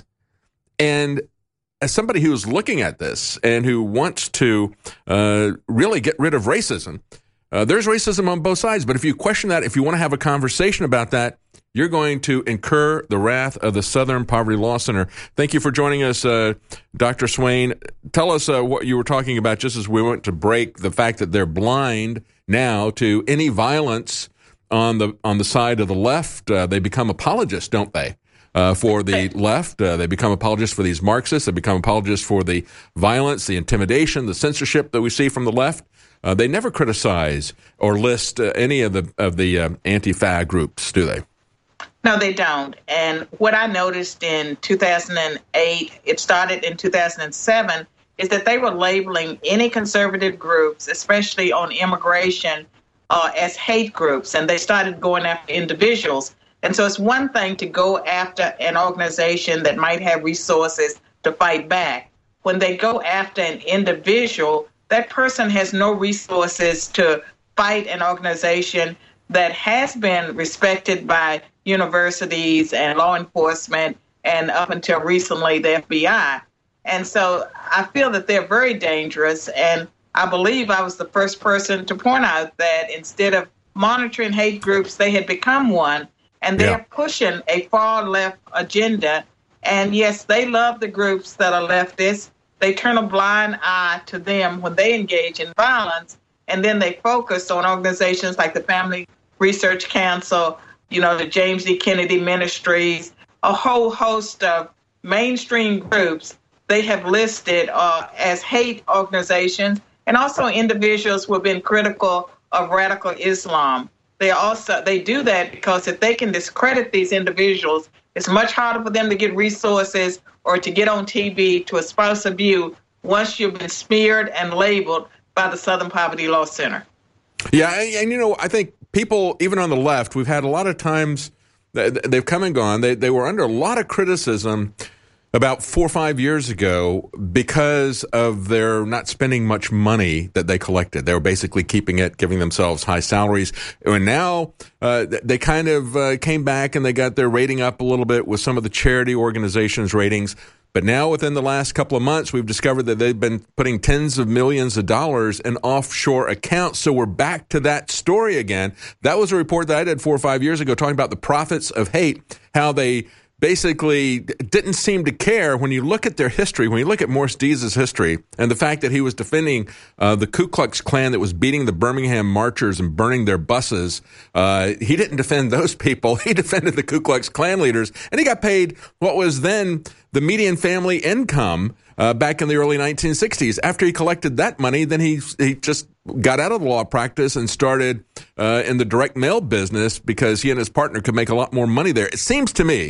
And as somebody who's looking at this and who wants to uh, really get rid of racism, uh, there's racism on both sides. But if you question that, if you want to have a conversation about that, you're going to incur the wrath of the Southern Poverty Law Center. Thank you for joining us, uh, Doctor Swain. Tell us uh, what you were talking about just as we went to break, the fact that they're blind now to any violence on the on the side of the left. Uh, they become apologists, don't they, uh, for the left? Uh, they become apologists for these Marxists. They become apologists for the violence, the intimidation, the censorship that we see from the left. Uh, they never criticize or list uh, any of the, of the uh, anti-F A G groups, do they? No, they don't. And what I noticed in two thousand eight, it started in two thousand seven, is that they were labeling any conservative groups, especially on immigration, uh, as hate groups. And they started going after individuals. And so it's one thing to go after an organization that might have resources to fight back. When they go after an individual, that person has no resources to fight an organization that has been respected by universities and law enforcement, and up until recently, the F B I. And so I feel that they're very dangerous. And I believe I was the first person to point out that instead of monitoring hate groups, they had become one. And they're yeah. pushing a far left agenda. And yes, they love the groups that are leftist. They turn a blind eye to them when they engage in violence. And then they focus on organizations like the Family Research Council, you know, the James E. Kennedy Ministries, a whole host of mainstream groups they have listed uh, as hate organizations, and also individuals who have been critical of radical Islam. They also they do that because if they can discredit these individuals, it's much harder for them to get resources or to get on T V to espouse a view once you've been smeared and labeled by the Southern Poverty Law Center. Yeah, and, and you know, I think people, even on the left, we've had a lot of times, they've come and gone. They they were under a lot of criticism about four or five years ago because of their not spending much money that they collected. They were basically keeping it, giving themselves high salaries. And now uh, they kind of uh, came back and they got their rating up a little bit with some of the charity organizations' ratings. But now within the last couple of months, we've discovered that they've been putting tens of millions of dollars in offshore accounts. So we're back to that story again. That was a report that I did four or five years ago talking about the profits of hate, how they basically didn't seem to care. When you look at their history, when you look at Morris Dees' history and the fact that he was defending uh, the Ku Klux Klan that was beating the Birmingham marchers and burning their buses, uh, he didn't defend those people. He defended the Ku Klux Klan leaders, and he got paid what was then the median family income uh, back in the early nineteen sixties. After he collected that money, then he he just got out of the law practice and started uh, in the direct mail business because he and his partner could make a lot more money there. It seems to me,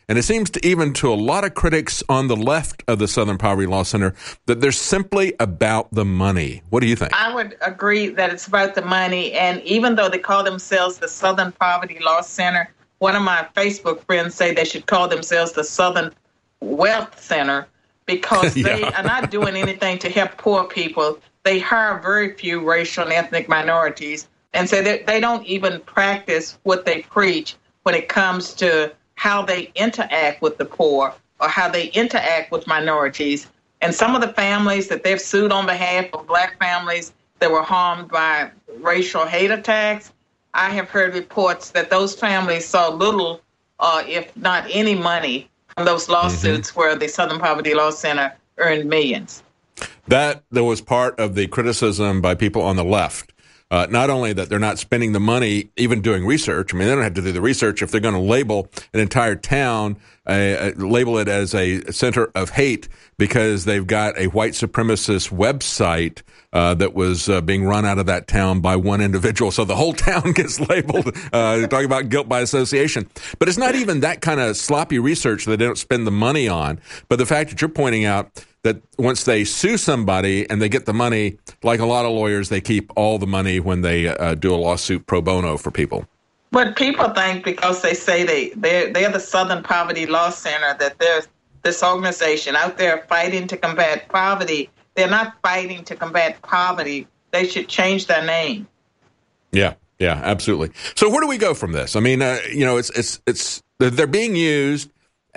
and it seems to even to a lot of critics on the left of the Southern Poverty Law Center, that they're simply about the money. What do you think? I would agree that it's about the money. And even though they call themselves the Southern Poverty Law Center, one of my Facebook friends say they should call themselves the Southern Wealth Center, because yeah. they are not doing anything to help poor people. They hire very few racial and ethnic minorities, and so they, they don't even practice what they preach when it comes to how they interact with the poor or how they interact with minorities. And some of the families that they've sued on behalf of black families that were harmed by racial hate attacks, I have heard reports that those families saw little, uh, if not any money from those lawsuits mm-hmm. where the Southern Poverty Law Center earned millions. That, that was part of the criticism by people on the left. Uh, not only that they're not spending the money even doing research. I mean, they don't have to do the research if they're going to label an entire town, uh, uh, label it as a center of hate because they've got a white supremacist website uh, that was uh, being run out of that town by one individual. So the whole town gets labeled, uh, talking about guilt by association. But it's not even that kind of sloppy research that they don't spend the money on. But the fact that you're pointing out that once they sue somebody and they get the money, like a lot of lawyers, they keep all the money when they uh, do a lawsuit pro bono for people. But people think because they say they, they're, they're the Southern Poverty Law Center, that there's this organization out there fighting to combat poverty. They're not fighting to combat poverty. They should change their name. Yeah, yeah, absolutely. So where do we go from this? I mean, uh, you know, it's it's it's they're being used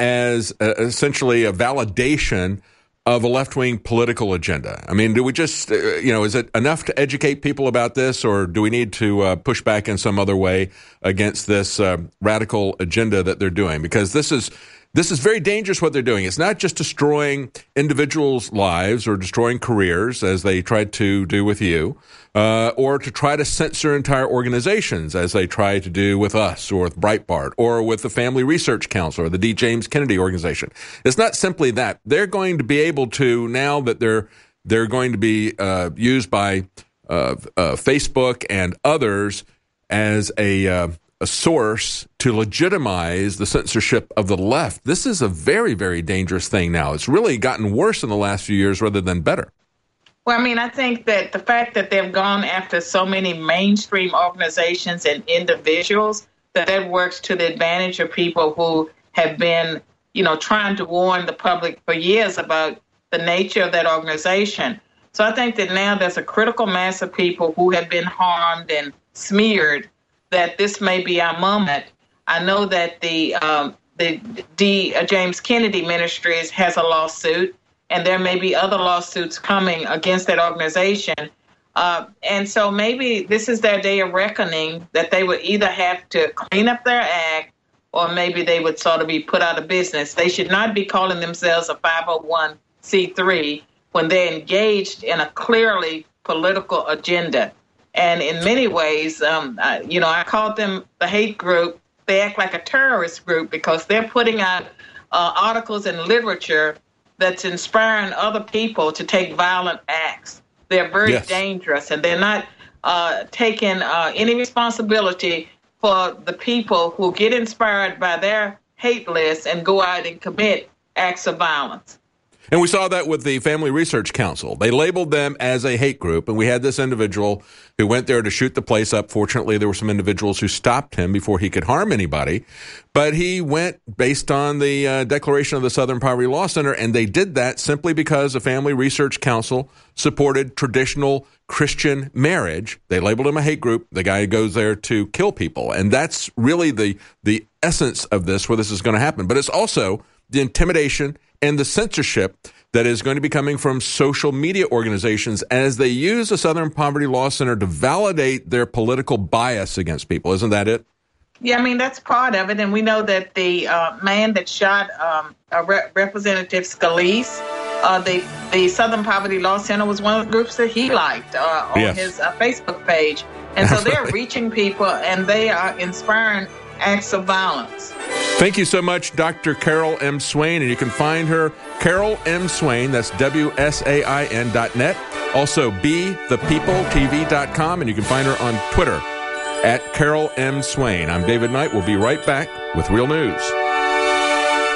as uh, essentially a validation of a left-wing political agenda. I mean, do we just, uh, you know, is it enough to educate people about this, or do we need to uh, push back in some other way against this uh, radical agenda that they're doing? Because this is this is very dangerous what they're doing. It's not just destroying individuals' lives or destroying careers, as they tried to do with you, uh, or to try to censor entire organizations, as they try to do with us or with Breitbart or with the Family Research Council or the D. James Kennedy Organization. It's not simply that. They're going to be able to, now that they're they're going to be uh, used by uh, uh, Facebook and others as a uh, a source to legitimize the censorship of the left. This is a very, very dangerous thing now. It's really gotten worse in the last few years rather than better. Well, I mean, I think that the fact that they've gone after so many mainstream organizations and individuals, that that works to the advantage of people who have been, you know, trying to warn the public for years about the nature of that organization. So I think that now there's a critical mass of people who have been harmed and smeared, that this may be our moment. I know that the um, the D. James Kennedy Ministries has a lawsuit, and there may be other lawsuits coming against that organization. Uh, and so maybe this is their day of reckoning, that they would either have to clean up their act, or maybe they would sort of be put out of business. They should not be calling themselves a five oh one c three when they're engaged in a clearly political agenda. And in many ways, um, I, you know, I called them the hate group. They act like a terrorist group because they're putting out uh, articles and literature that's inspiring other people to take violent acts. They're very yes. dangerous, and they're not uh, taking uh, any responsibility for the people who get inspired by their hate list and go out and commit acts of violence. And we saw that with the Family Research Council. They labeled them as a hate group, and we had this individual who went there to shoot the place up. Fortunately, there were some individuals who stopped him before he could harm anybody. But he went based on the uh, declaration of the Southern Poverty Law Center, and they did that simply because the Family Research Council supported traditional Christian marriage. They labeled him a hate group. The guy goes there to kill people. And that's really the, the essence of this, where this is going to happen. But it's also the intimidation and the censorship that is going to be coming from social media organizations as they use the Southern Poverty Law Center to validate their political bias against people. Isn't that it? Yeah, I mean, that's part of it. And we know that the uh, man that shot um, uh, Re- Representative Scalise, uh, the, the Southern Poverty Law Center was one of the groups that he liked uh, on yes. his uh, Facebook page. And so they're reaching people, and they are inspiring acts of violence. Thank you so much, Doctor Carol M. Swain, and you can find her, Carol M. Swain, that's W S A I N dot net, also be the people T V dot com, and you can find her on Twitter at Carol M. Swain. I'm David Knight. We'll be right back with Real News.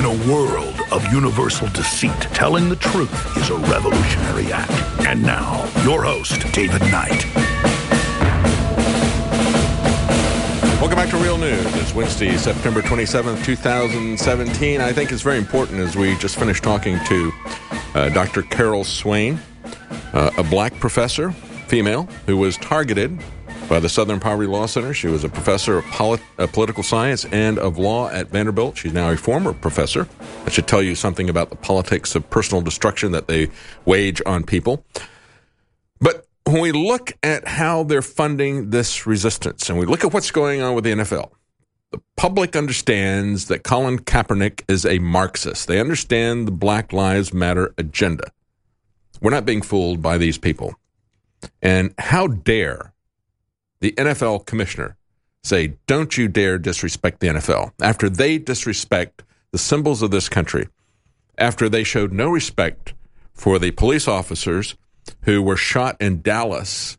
In a world of universal deceit, telling the truth is a revolutionary act. And now, your host, David Knight. Welcome back to Real News. It's Wednesday, September twenty-seventh, twenty seventeen. I think it's very important as we just finished talking to uh, Doctor Carol Swain, uh, a black professor, female, who was targeted by the Southern Poverty Law Center. She was a professor of polit- uh, political science and of law at Vanderbilt. She's now a former professor. That should tell you something about the politics of personal destruction that they wage on people. But when we look at how they're funding this resistance, and we look at what's going on with the N F L, the public understands that Colin Kaepernick is a Marxist. They understand the Black Lives Matter agenda. We're not being fooled by these people. And how dare the N F L commissioner say, don't you dare disrespect the N F L, after they disrespect the symbols of this country, after they showed no respect for the police officers who were shot in Dallas.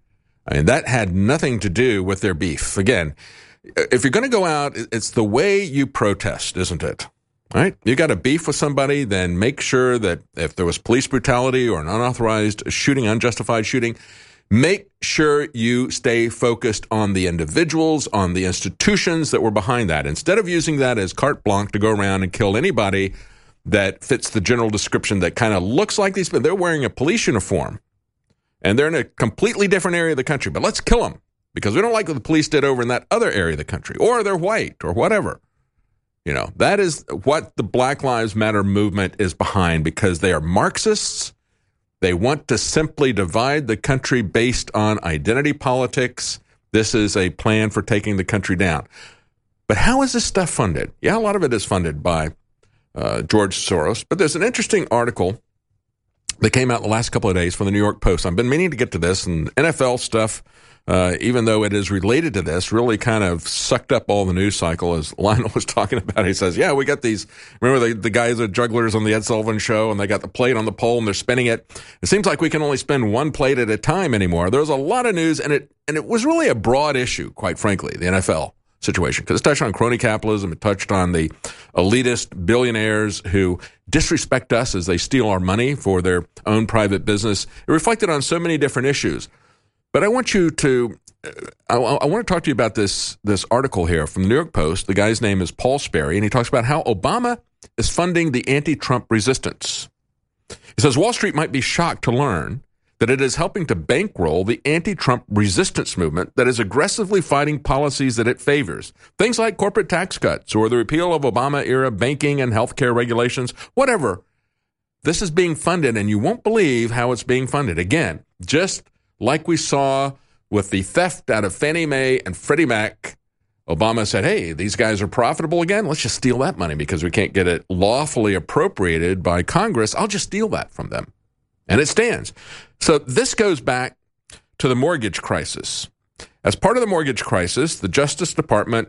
I mean, that had nothing to do with their beef. Again, if you're going to go out, it's the way you protest, isn't it? All right? You got a beef with somebody, then make sure that if there was police brutality or an unauthorized shooting, unjustified shooting, make sure you stay focused on the individuals, on the institutions that were behind that. Instead of using that as carte blanche to go around and kill anybody that fits the general description that kind of looks like these, but they're wearing a police uniform and they're in a completely different area of the country. But let's kill them because we don't like what the police did over in that other area of the country, or they're white or whatever. You know, that is what the Black Lives Matter movement is behind, because they are Marxists. They want to simply divide the country based on identity politics. This is a plan for taking the country down. But how is this stuff funded? Yeah, a lot of it is funded by uh, George Soros. But there's an interesting article that came out the last couple of days from the New York Post. I've been meaning to get to this, and N F L stuff, uh, even though it is related to this, really kind of sucked up all the news cycle, as Lionel was talking about. He says, yeah, we got these, remember the, the guys are jugglers on the Ed Sullivan Show, and they got the plate on the pole, and they're spinning it. It seems like we can only spin one plate at a time anymore. There's a lot of news, and it and it was really a broad issue, quite frankly, the N F L situation, because it touched on crony capitalism. It touched on the elitist billionaires who disrespect us as they steal our money for their own private business. It reflected on so many different issues. But I want you to, I, I want to talk to you about this, this article here from the New York Post. The guy's name is Paul Sperry, and he talks about how Obama is funding the anti-Trump resistance. He says Wall Street might be shocked to learn that it is helping to bankroll the anti-Trump resistance movement that is aggressively fighting policies that it favors. Things like corporate tax cuts or the repeal of Obama-era banking and healthcare regulations, whatever. This is being funded, and you won't believe how it's being funded. Again, just like we saw with the theft out of Fannie Mae and Freddie Mac, Obama said, hey, these guys are profitable again. Let's just steal that money because we can't get it lawfully appropriated by Congress. I'll just steal that from them. And it stands. So this goes back to the mortgage crisis. As part of the mortgage crisis, the Justice Department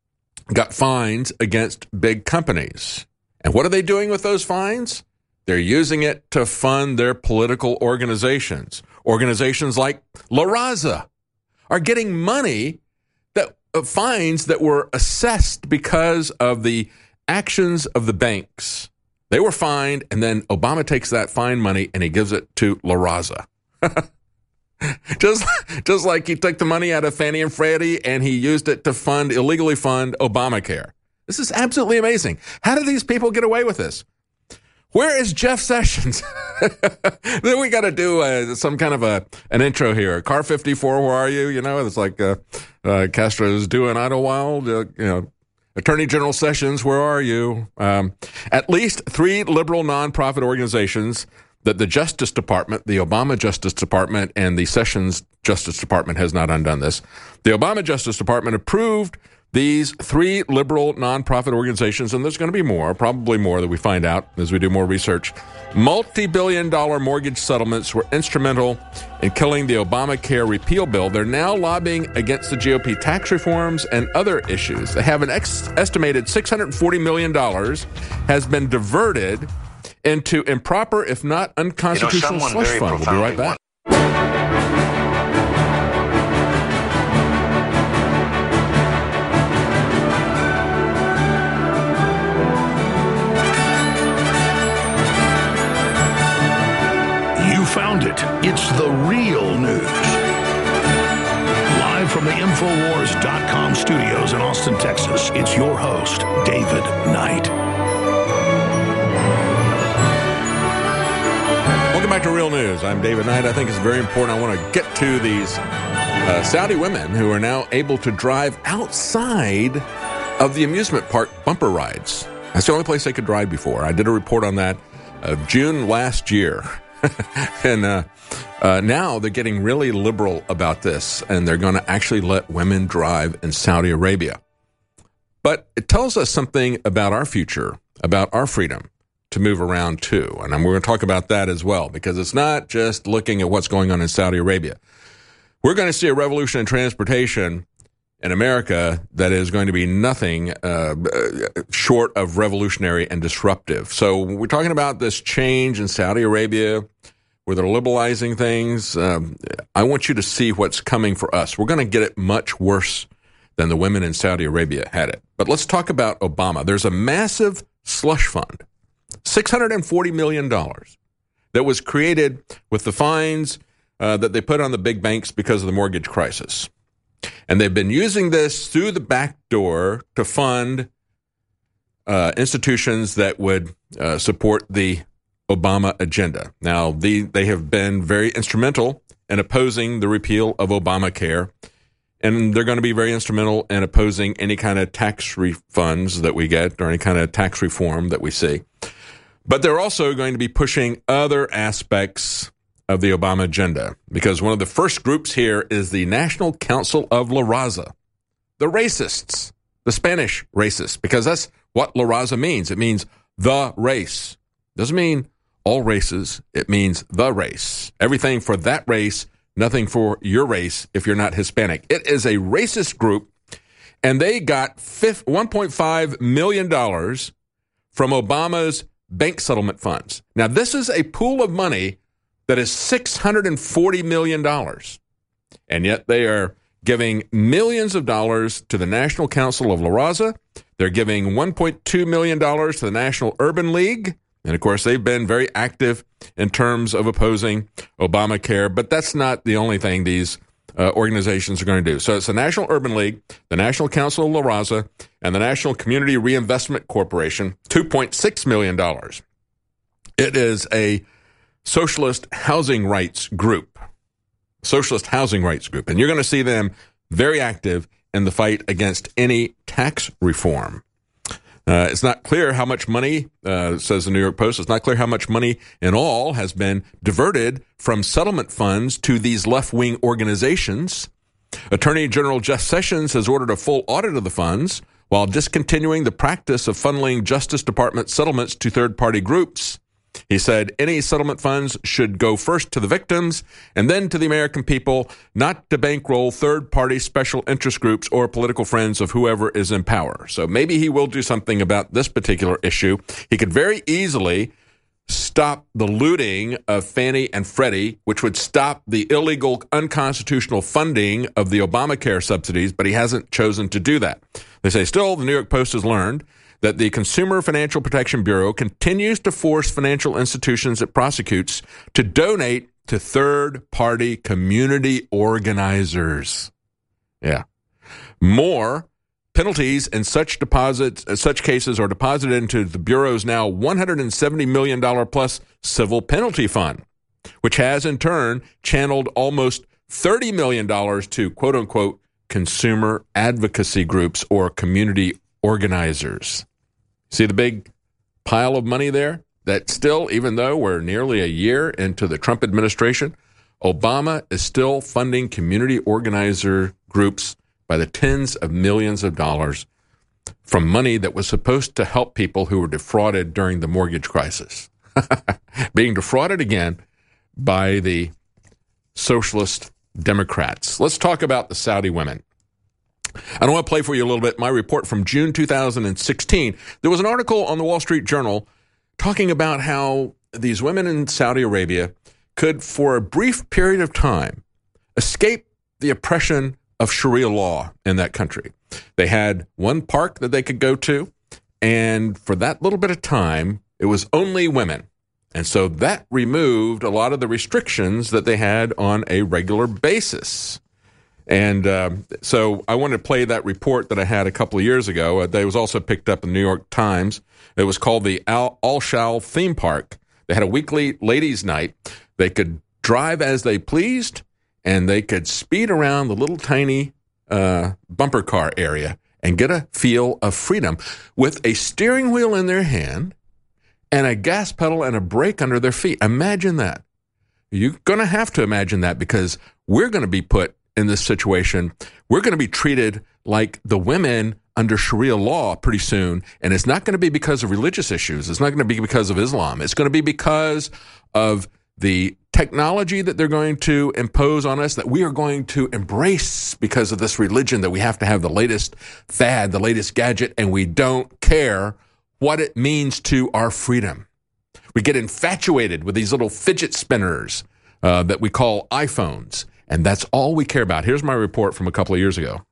got fines against big companies. And what are they doing with those fines? They're using it to fund their political organizations. Organizations like La Raza are getting money, that uh, fines that were assessed because of the actions of the banks. They were fined, and then Obama takes that fine money and he gives it to La Raza. just, just like he took the money out of Fannie and Freddie and he used it to fund, illegally fund Obamacare. This is absolutely amazing. How do these people get away with this? Where is Jeff Sessions? Then we got to do uh, some kind of a an intro here. Car fifty-four, where are you? You know, it's like uh, uh, Castro's doing Idlewild, uh, you know. Attorney General Sessions, where are you? Um, at least three liberal nonprofit organizations that the Justice Department, the Obama Justice Department, and the Sessions Justice Department has not undone this. The Obama Justice Department approved these three liberal nonprofit organizations, and there's going to be more, probably more that we find out as we do more research. Multi-billion dollar mortgage settlements were instrumental in killing the Obamacare repeal bill. They're now lobbying against the G O P tax reforms and other issues. They have an ex- estimated six hundred forty million dollars has been diverted into improper, if not unconstitutional, you know, slush fund. We'll be right back. It's the real news. Live from the Infowars dot com studios in Austin, Texas, it's your host, David Knight. Welcome back to Real News. I'm David Knight. I think it's very important. I want to get to these uh, Saudi women who are now able to drive outside of the amusement park bumper rides. That's the only place they could drive before. I did a report on that uh, June last year. and uh, uh, now they're getting really liberal about this, and they're going to actually let women drive in Saudi Arabia. But it tells us something about our future, about our freedom to move around too. And we're going to talk about that as well, because it's not just looking at what's going on in Saudi Arabia. We're going to see a revolution in transportation in America that is going to be nothing uh, short of revolutionary and disruptive. So we're talking about this change in Saudi Arabia where they're liberalizing things. Um, I want you to see what's coming for us. We're going to get it much worse than the women in Saudi Arabia had it. But let's talk about Obama. There's a massive slush fund, six hundred forty million dollars, that was created with the fines uh, that they put on the big banks because of the mortgage crisis. And they've been using this through the back door to fund uh, institutions that would uh, support the Obama agenda. Now, the, they have been very instrumental in opposing the repeal of Obamacare, and they're going to be very instrumental in opposing any kind of tax refunds that we get or any kind of tax reform that we see. But they're also going to be pushing other aspects of the Obama agenda, because one of the first groups here is the National Council of La Raza, the racists, the Spanish racists, because that's what La Raza means. It means the race. Doesn't mean all races. It means the race. Everything for that race, nothing for your race if you're not Hispanic. It is a racist group, and they got one point five million dollars from Obama's bank settlement funds. Now, this is a pool of money that is six hundred forty million dollars. And yet they are giving millions of dollars to the National Council of La Raza. They're giving one point two million dollars to the National Urban League. And, of course, they've been very active in terms of opposing Obamacare. But that's not the only thing these uh, organizations are going to do. So it's the National Urban League, the National Council of La Raza, and the National Community Reinvestment Corporation, two point six million dollars. It is a socialist housing rights group, socialist housing rights group. And you're going to see them very active in the fight against any tax reform. Uh, it's not clear how much money, uh, says the New York Post, it's not clear how much money in all has been diverted from settlement funds to these left-wing organizations. Attorney General Jeff Sessions has ordered a full audit of the funds while discontinuing the practice of funneling Justice Department settlements to third-party groups. He said any settlement funds should go first to the victims and then to the American people, not to bankroll third-party special interest groups or political friends of whoever is in power. So maybe he will do something about this particular issue. He could very easily stop the looting of Fannie and Freddie, which would stop the illegal, unconstitutional funding of the Obamacare subsidies, but he hasn't chosen to do that. They say still, the New York Post has learned that the Consumer Financial Protection Bureau continues to force financial institutions it prosecutes to donate to third-party community organizers. Yeah. More penalties in such deposits, uh, such cases are deposited into the Bureau's now one hundred seventy million dollars plus civil penalty fund, which has in turn channeled almost thirty million dollars to quote-unquote consumer advocacy groups or community organizers. See the big pile of money there? That still, even though we're nearly a year into the Trump administration, Obama is still funding community organizer groups by the tens of millions of dollars from money that was supposed to help people who were defrauded during the mortgage crisis. Being defrauded again by the socialist Democrats. Let's talk about the Saudi women. I want to play for you a little bit my report from June two thousand sixteen. There was an article on the Wall Street Journal talking about how these women in Saudi Arabia could, for a brief period of time, escape the oppression of Sharia law in that country. They had one park that they could go to, and for that little bit of time, it was only women. And so that removed a lot of the restrictions that they had on a regular basis. And um, so I wanted to play that report that I had a couple of years ago. Uh, that was also picked up in the New York Times. It was called the Al- Alshal Theme Park. They had a weekly ladies' night. They could drive as they pleased, and they could speed around the little tiny uh, bumper car area and get a feel of freedom with a steering wheel in their hand and a gas pedal and a brake under their feet. Imagine that. You're going to have to imagine that, because we're going to be put in this situation. We're going to be treated like the women under Sharia law pretty soon, and it's not going to be because of religious issues. It's not going to be because of Islam. It's going to be because of the technology that they're going to impose on us, that we are going to embrace because of this religion, that we have to have the latest fad, the latest gadget, and we don't care what it means to our freedom. We get infatuated with these little fidget spinners uh, that we call iPhones, and that's all we care about. Here's my report from a couple of years ago.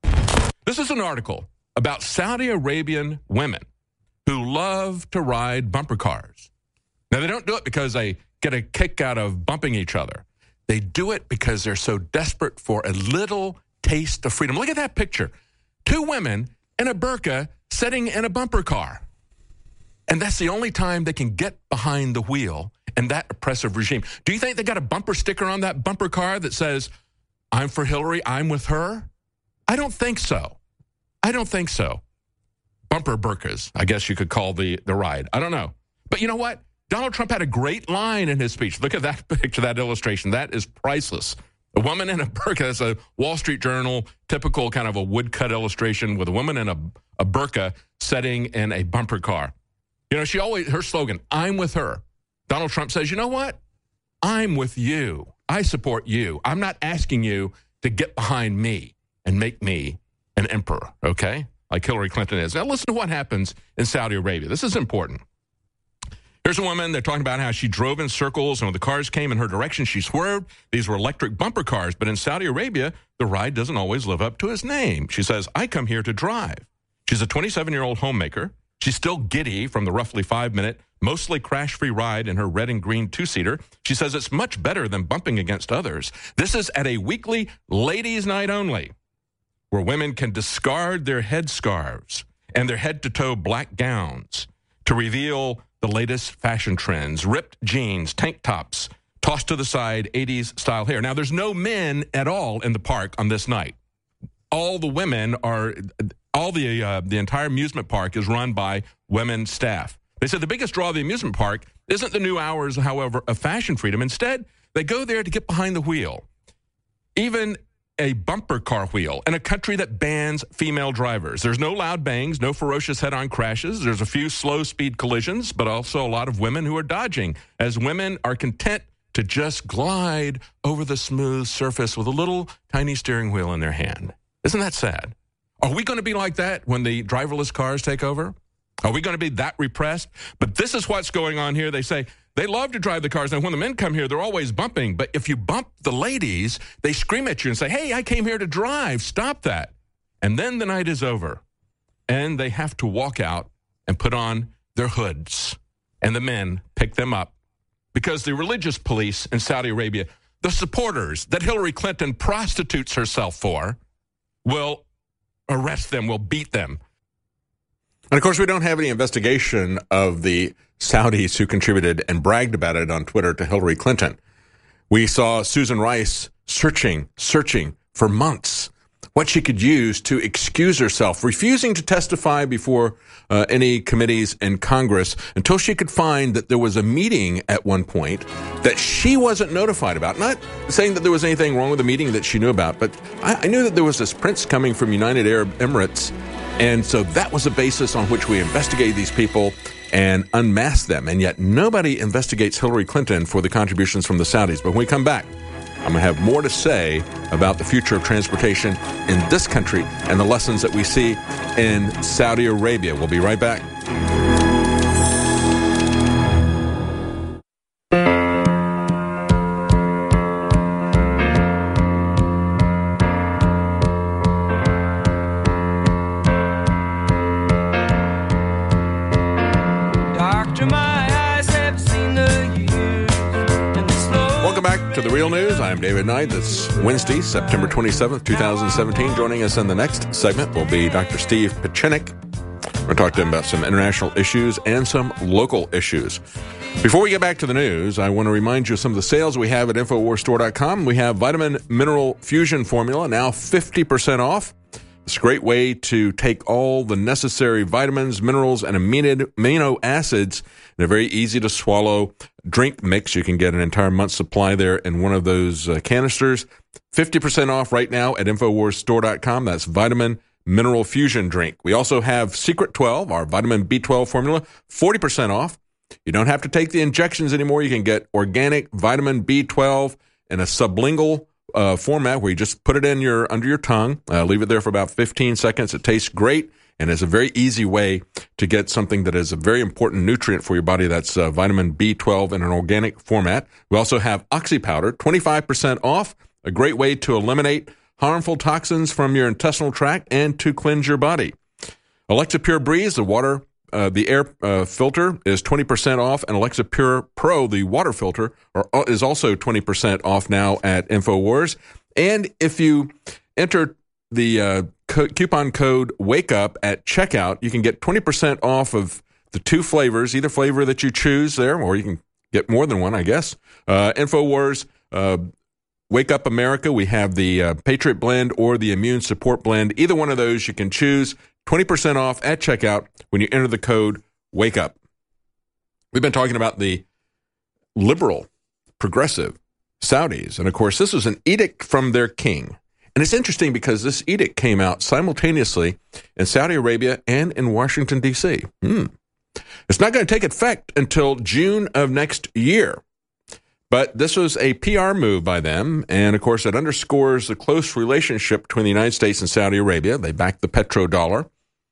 This is an article about Saudi Arabian women who love to ride bumper cars. Now, they don't do it because they get a kick out of bumping each other. They do it because they're so desperate for a little taste of freedom. Look at that picture. Two women in a burqa sitting in a bumper car. And that's the only time they can get behind the wheel in that oppressive regime. Do you think they got a bumper sticker on that bumper car that says, "I'm for Hillary, I'm with her"? I don't think so. I don't think so. Bumper burqas, I guess you could call the, the ride. I don't know. But you know what? Donald Trump had a great line in his speech. Look at that picture, that illustration. That is priceless. A woman in a burqa. That's a Wall Street Journal, typical kind of a woodcut illustration with a woman in a, a burqa sitting in a bumper car. You know, she always, her slogan, "I'm with her." Donald Trump says, you know what? I'm with you. I support you. I'm not asking you to get behind me and make me an emperor, okay? Like Hillary Clinton is. Now listen to what happens in Saudi Arabia. This is important. Here's a woman, they're talking about how she drove in circles, and when the cars came in her direction, she swerved. These were electric bumper cars, but in Saudi Arabia, the ride doesn't always live up to its name. She says, "I come here to drive." She's a twenty-seven-year-old homemaker. She's still giddy from the roughly five-minute, mostly crash-free ride in her red and green two-seater. She says it's much better than bumping against others. This is at a weekly ladies' night only, where women can discard their headscarves and their head-to-toe black gowns to reveal the latest fashion trends, ripped jeans, tank tops, tossed to the side eighties-style hair. Now, there's no men at all in the park on this night. All the women are... All the uh, the entire amusement park is run by women staff. They said the biggest draw of the amusement park isn't the new hours, however, of fashion freedom. Instead, they go there to get behind the wheel. Even a bumper car wheel in a country that bans female drivers. There's no loud bangs, no ferocious head-on crashes. There's a few slow-speed collisions, but also a lot of women who are dodging, as women are content to just glide over the smooth surface with a little tiny steering wheel in their hand. Isn't that sad? Are we going to be like that when the driverless cars take over? Are we going to be that repressed? But this is what's going on here. They say they love to drive the cars. And when the men come here, they're always bumping. But if you bump the ladies, they scream at you and say, "Hey, I came here to drive. Stop that." And then the night is over. And they have to walk out and put on their hoods. And the men pick them up. Because the religious police in Saudi Arabia, the supporters that Hillary Clinton prostitutes herself for, will arrest them, will beat them. And, of course, we don't have any investigation of the Saudis who contributed and bragged about it on Twitter to Hillary Clinton. We saw Susan Rice searching, searching for months what she could use to excuse herself, refusing to testify before uh, any committees in Congress until she could find that there was a meeting at one point that she wasn't notified about. Not saying that there was anything wrong with the meeting that she knew about, but I, I knew that there was this prince coming from United Arab Emirates, and so that was the basis on which we investigated these people and unmasked them. And yet nobody investigates Hillary Clinton for the contributions from the Saudis. But when we come back, I'm going to have more to say about the future of transportation in this country and the lessons that we see in Saudi Arabia. We'll be right back. Doctor, my eyes have seen the back to The Real News. I'm David Knight. It's Wednesday, September twenty-seventh, twenty seventeen. Joining us in the next segment will be Doctor Steve Pieczenik. We're going to talk to him about some international issues and some local issues. Before we get back to the news, I want to remind you of some of the sales we have at Infowars Store dot com. We have Vitamin Mineral Fusion Formula, now fifty percent off. It's a great way to take all the necessary vitamins, minerals, and amino, amino acids in a very easy-to-swallow drink mix. You can get an entire month's supply there in one of those uh, canisters. fifty percent off right now at Infowars Store dot com. That's Vitamin Mineral Fusion Drink. We also have Secret twelve, our vitamin B twelve formula, forty percent off. You don't have to take the injections anymore. You can get organic vitamin B twelve in a sublingual uh, format where you just put it in your under your tongue, uh, leave it there for about fifteen seconds. It tastes great, and it's a very easy way to get something that is a very important nutrient for your body. That's uh, vitamin B twelve in an organic format. We also have Oxy Powder, twenty-five percent off, a great way to eliminate harmful toxins from your intestinal tract and to cleanse your body. Alexa Pure Breeze, the water Uh, the air uh, filter, is twenty percent off, and Alexa Pure Pro, the water filter, are, is also twenty percent off now at InfoWars. And if you enter the uh, co- coupon code WAKEUP at checkout, you can get twenty percent off of the two flavors, either flavor that you choose there, or you can get more than one, I guess. Uh, InfoWars, uh, Wake Up America, we have the uh, Patriot Blend or the Immune Support Blend. Either one of those you can choose. twenty percent off at checkout when you enter the code WAKEUP. We've been talking about the liberal, progressive Saudis. And, of course, this was an edict from their king. And it's interesting because this edict came out simultaneously in Saudi Arabia and in Washington, D C Hmm. It's not going to take effect until June of next year. But this was a P R move by them, and, of course, it underscores the close relationship between the United States and Saudi Arabia. They back the petrodollar,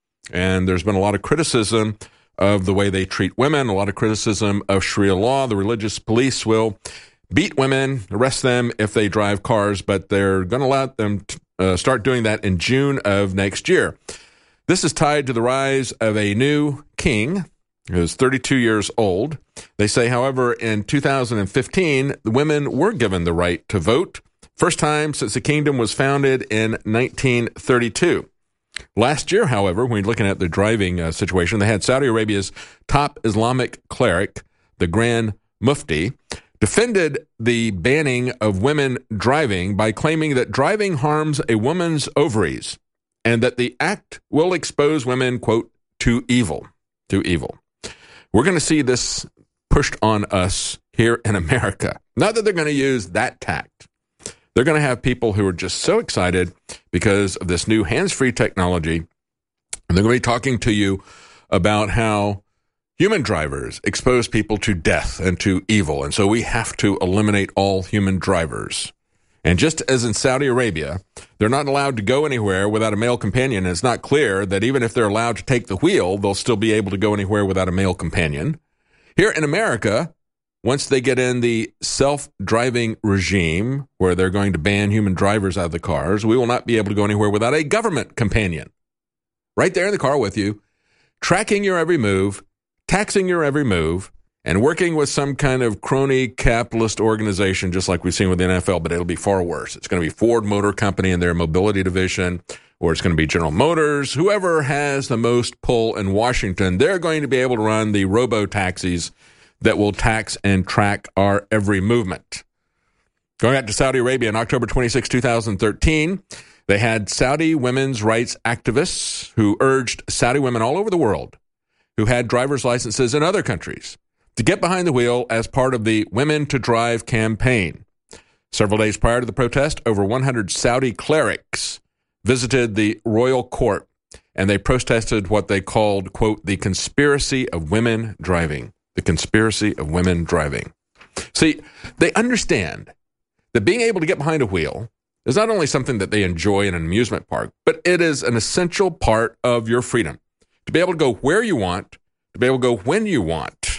and there's been a lot of criticism of the way they treat women, a lot of criticism of Sharia law. The religious police will beat women, arrest them if they drive cars, but they're going to let them t- uh, start doing that in June of next year. This is tied to the rise of a new king who is thirty-two years old. They say, however, in two thousand fifteen, the women were given the right to vote. First time since the kingdom was founded in nineteen thirty-two. Last year, however, when you're looking at the driving uh, situation, they had Saudi Arabia's top Islamic cleric, the Grand Mufti, defended the banning of women driving by claiming that driving harms a woman's ovaries and that the act will expose women, quote, to evil, to evil. We're going to see this pushed on us here in America. Not that they're going to use that tact. They're going to have people who are just so excited because of this new hands-free technology. And they're going to be talking to you about how human drivers expose people to death and to evil. And so we have to eliminate all human drivers. And just as in Saudi Arabia, they're not allowed to go anywhere without a male companion. And it's not clear that even if they're allowed to take the wheel, they'll still be able to go anywhere without a male companion. Here in America, once they get in the self-driving regime where they're going to ban human drivers out of the cars, we will not be able to go anywhere without a government companion. Right there in the car with you, tracking your every move, taxing your every move, and working with some kind of crony capitalist organization, just like we've seen with the N F L, but it'll be far worse. It's going to be Ford Motor Company and their mobility division, or it's going to be General Motors. Whoever has the most pull in Washington, they're going to be able to run the robo-taxis that will tax and track our every movement. Going back to Saudi Arabia on October twenty-sixth, twenty thirteen, they had Saudi women's rights activists who urged Saudi women all over the world who had driver's licenses in other countries to get behind the wheel as part of the Women to Drive campaign. Several days prior to the protest, over one hundred Saudi clerics visited the royal court, and they protested what they called, quote, the conspiracy of women driving. The conspiracy of women driving. See, they understand that being able to get behind a wheel is not only something that they enjoy in an amusement park, but it is an essential part of your freedom. To be able to go where you want, to be able to go when you want.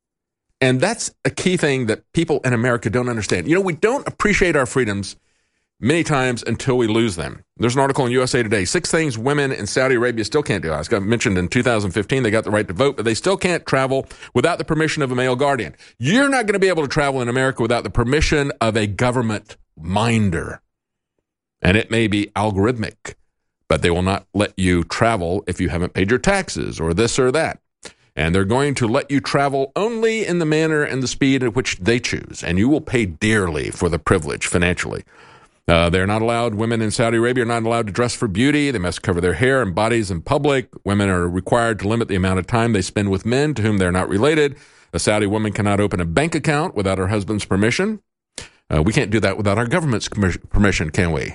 And that's a key thing that people in America don't understand. You know, we don't appreciate our freedoms many times until we lose them. There's an article in U S A Today, six things women in Saudi Arabia still can't do. I was mentioned in two thousand fifteen, they got the right to vote, but they still can't travel without the permission of a male guardian. You're not going to be able to travel in America without the permission of a government minder. And it may be algorithmic, but they will not let you travel if you haven't paid your taxes or this or that. And they're going to let you travel only in the manner and the speed at which they choose. And you will pay dearly for the privilege financially. Uh, they're not allowed, women in Saudi Arabia are not allowed to dress for beauty. They must cover their hair and bodies in public. Women are required to limit the amount of time they spend with men to whom they're not related. A Saudi woman cannot open a bank account without her husband's permission. Uh, we can't do that without our government's permission, can we?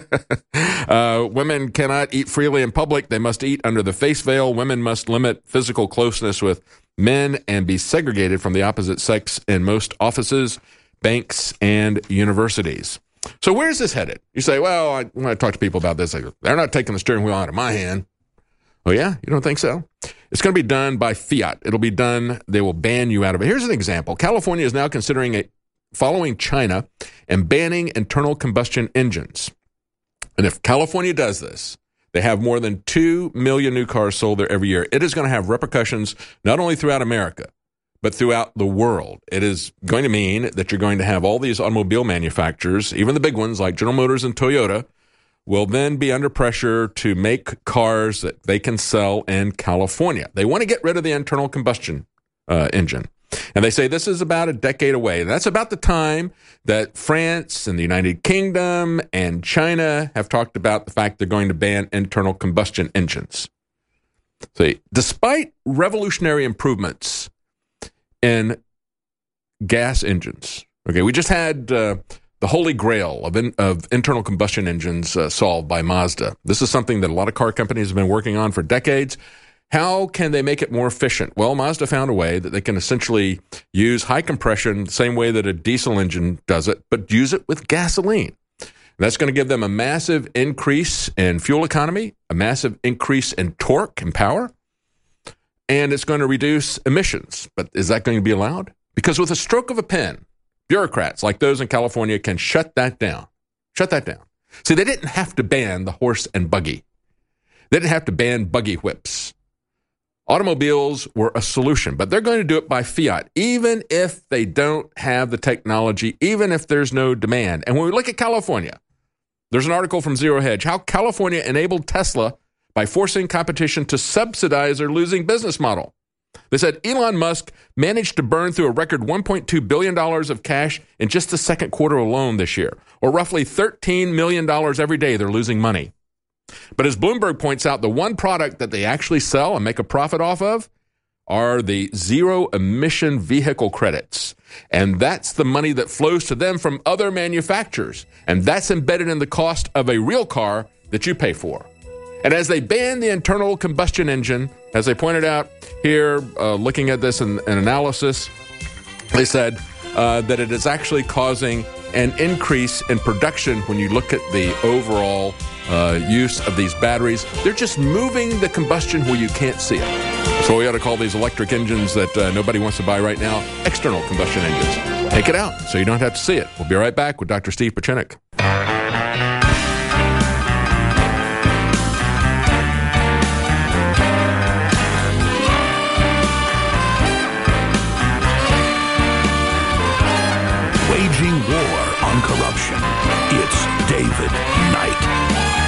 uh, women cannot eat freely in public. They must eat under the face veil. Women must limit physical closeness with men and be segregated from the opposite sex in most offices, banks, and universities. So where's this headed? You say, well, I, when I talk to people about this, I go, they're not taking the steering wheel out of my hand. Oh, yeah? You don't think so? It's going to be done by fiat. It'll be done. They will ban you out of it. Here's an example. California is now considering a following China and banning internal combustion engines. And if California does this, they have more than two million new cars sold there every year. It is going to have repercussions not only throughout America, but throughout the world. It is going to mean that you're going to have all these automobile manufacturers, even the big ones like General Motors and Toyota, will then be under pressure to make cars that they can sell in California. They want to get rid of the internal combustion uh, engine. And they say this is about a decade away. And that's about the time that France and the United Kingdom and China have talked about the fact they're going to ban internal combustion engines. So despite revolutionary improvements in gas engines, okay, we just had uh, the holy grail of, in, of internal combustion engines uh, solved by Mazda. This is something that a lot of car companies have been working on for decades. How can they make it more efficient? Well, Mazda found a way that they can essentially use high compression the same way that a diesel engine does it, but use it with gasoline. And that's going to give them a massive increase in fuel economy, a massive increase in torque and power, and it's going to reduce emissions. But is that going to be allowed? Because with a stroke of a pen, bureaucrats like those in California can shut that down. Shut that down. See, they didn't have to ban the horse and buggy. They didn't have to ban buggy whips. Automobiles were a solution, but they're going to do it by fiat, even if they don't have the technology, even if there's no demand. And when we look at California, there's an article from Zero Hedge, how California enabled Tesla by forcing competition to subsidize their losing business model. They said Elon Musk managed to burn through a record one point two billion dollars of cash in just the second quarter alone this year, or roughly thirteen million dollars every day they're losing money. But as Bloomberg points out, the one product that they actually sell and make a profit off of are the zero-emission vehicle credits. And that's the money that flows to them from other manufacturers. And that's embedded in the cost of a real car that you pay for. And as they ban the internal combustion engine, as they pointed out here, uh, looking at this in an analysis, they said uh, that it is actually causing an increase in production when you look at the overall uh, use of these batteries. They're just moving the combustion where you can't see it. So we ought to call these electric engines that uh, nobody wants to buy right now external combustion engines. Take it out so you don't have to see it. We'll be right back with Doctor Steve Pieczenik. Waging war on corruption. It's David Knight.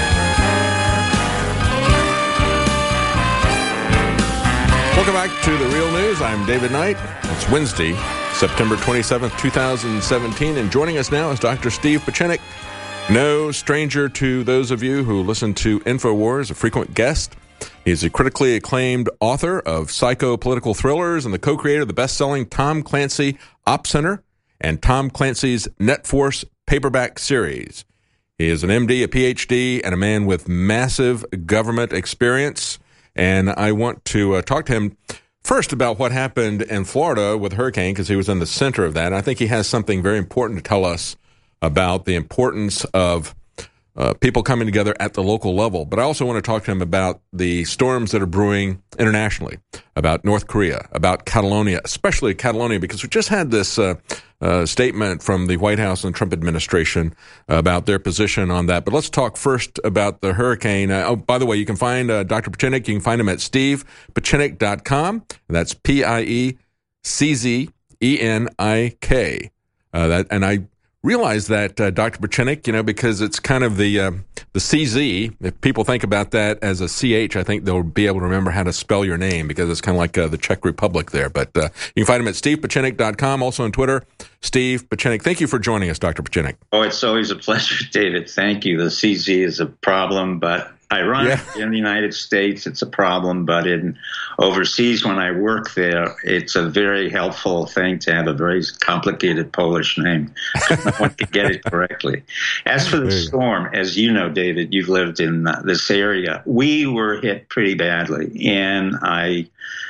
Welcome back to The Real News. I'm David Knight. It's Wednesday, September twenty-seventh, twenty seventeen, and joining us now is Doctor Steve Pieczenik. No stranger to those of you who listen to InfoWars, a frequent guest. He's a critically acclaimed author of psycho-political thrillers and the co-creator of the best-selling Tom Clancy Op Center and Tom Clancy's Net Force paperback series. He is an M D, a P H D, and a man with massive government experience. And I want to uh, talk to him first about what happened in Florida with the hurricane, because he was in the center of that. And I think he has something very important to tell us about the importance of uh, people coming together at the local level. But I also want to talk to him about the storms that are brewing internationally, about North Korea, about Catalonia, especially Catalonia, because we just had this uh, uh, statement from the White House and Trump administration about their position on that. But let's talk first about the hurricane. Uh, oh, by the way, you can find uh, Doctor Pieczenik. You can find him at steve pieczenik dot com. That's P I E C Z E N I K. Uh, that, and I realize that, uh, Doctor Pieczenik, you know, because it's kind of the uh, the C Z. If people think about that as a C H, I think they'll be able to remember how to spell your name, because it's kind of like uh, the Czech Republic there. But uh, you can find him at steve pieczenik dot com, also on Twitter, Steve Pieczenik. Thank you for joining us, Doctor Pieczenik. Oh, it's always a pleasure, David. Thank you. The C Z is a problem, but ironically, yeah. in the United States, it's a problem, but in overseas, when I work there, it's a very helpful thing to have a very complicated Polish name. No one can get it correctly. As for the storm, as you know, David, you've lived in uh, this area, we were hit pretty badly, and I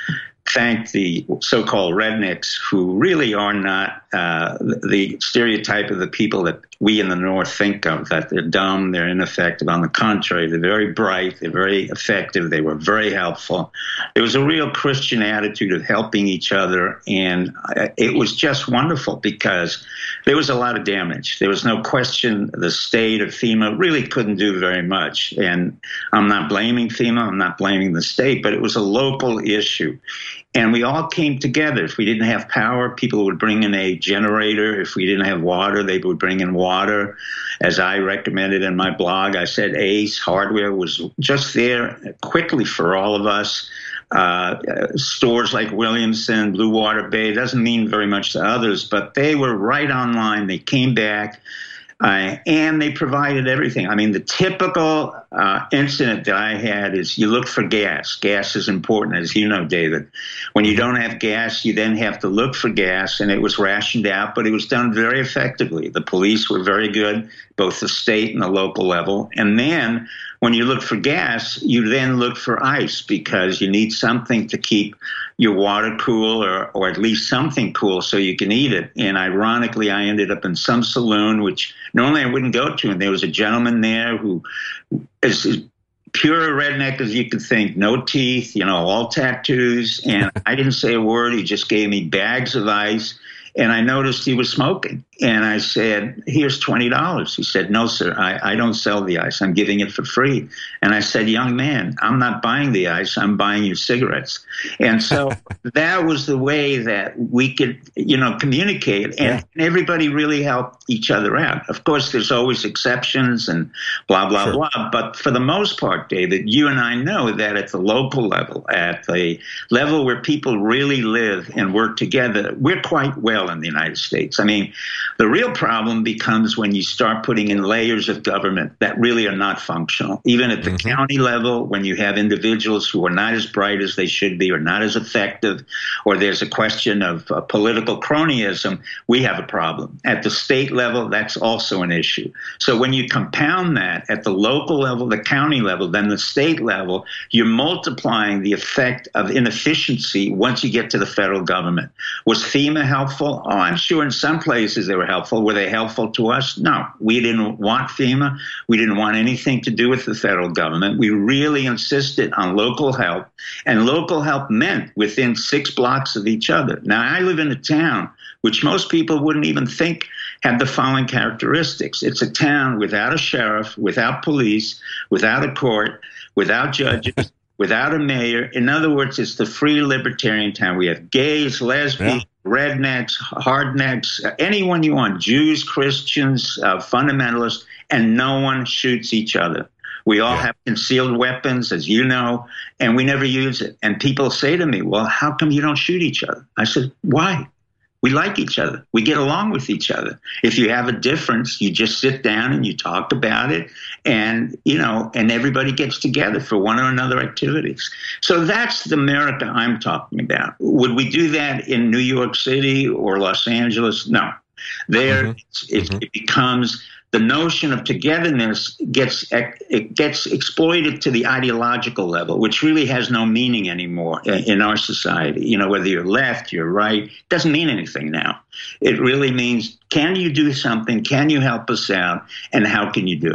thank the so-called rednecks, who really are not uh, the stereotype of the people that we in the North think of, that they're dumb, they're ineffective. On the contrary, they're very bright, they're very effective, they were very helpful. There was a real Christian attitude of helping each other, and it was just wonderful because there was a lot of damage. There was no question the state of FEMA really couldn't do very much, and I'm not blaming FEMA, I'm not blaming the state, but it was a local issue. And we all came together. If we didn't have power, people would bring in a generator. If we didn't have water, they would bring in water. As I recommended in my blog, I said Ace Hardware was just there quickly for all of us. Uh, stores like Williamson, Blue Water Bay, doesn't mean very much to others, but they were right online. They came back. Uh, and they provided everything. I mean, the typical uh, incident that I had is you look for gas. Gas is important, as you know, David. When you don't have gas, you then have to look for gas, and it was rationed out, but it was done very effectively. The police were very good, both the state and the local level. And then when you look for gas, you then look for ice, because you need something to keep your water cool, or, or at least something cool so you can eat it. And ironically, I ended up in some saloon, which normally I wouldn't go to. And there was a gentleman there who is, is pure redneck as you could think, no teeth, you know, all tattoos. And I didn't say a word. He just gave me bags of ice. And I noticed he was smoking. And I said, here's twenty dollars. He said, no, sir, I, I don't sell the ice. I'm giving it for free. And I said, young man, I'm not buying the ice. I'm buying you cigarettes. And so that was the way that we could, you know, communicate. And yeah. everybody really helped each other out. Of course, there's always exceptions and blah, blah, sure. blah. But for the most part, David, you and I know that at the local level, at the level where people really live and work together, we're quite well in the United States. I mean, the real problem becomes when you start putting in layers of government that really are not functional. Even at the mm-hmm. county level, when you have individuals who are not as bright as they should be, or not as effective, or there's a question of uh, political cronyism, we have a problem. At the state level, that's also an issue. So when you compound that at the local level, the county level, then the state level, you're multiplying the effect of inefficiency once you get to the federal government. Was FEMA helpful? Oh, I'm sure in some places they were helpful. Were they helpful to us? No. We didn't want FEMA. We didn't want anything to do with the federal government. We really insisted on local help, and local help meant within six blocks of each other. Now, I live in a town which most people wouldn't even think had the following characteristics. It's a town without a sheriff, without police, without a court, without judges, without a mayor. In other words, it's the free libertarian town. We have gays, lesbians, yeah. rednecks, hardnecks, anyone you want, Jews, Christians, uh, fundamentalists, and no one shoots each other. We all yeah. have concealed weapons, as you know, and we never use it. And people say to me, well, how come you don't shoot each other? I said, why? We like each other. We get along with each other. If you have a difference, you just sit down and you talk about it, and, you know, and everybody gets together for one or another activities. So that's the America I'm talking about. Would we do that in New York City or Los Angeles? No. There, mm-hmm. it's, it's, mm-hmm. it becomes the notion of togetherness gets it gets exploited to the ideological level, which really has no meaning anymore in our society. You know, whether you're left, you're right, doesn't mean anything now. It really means, can you do something? Can you help us out? And how can you do it?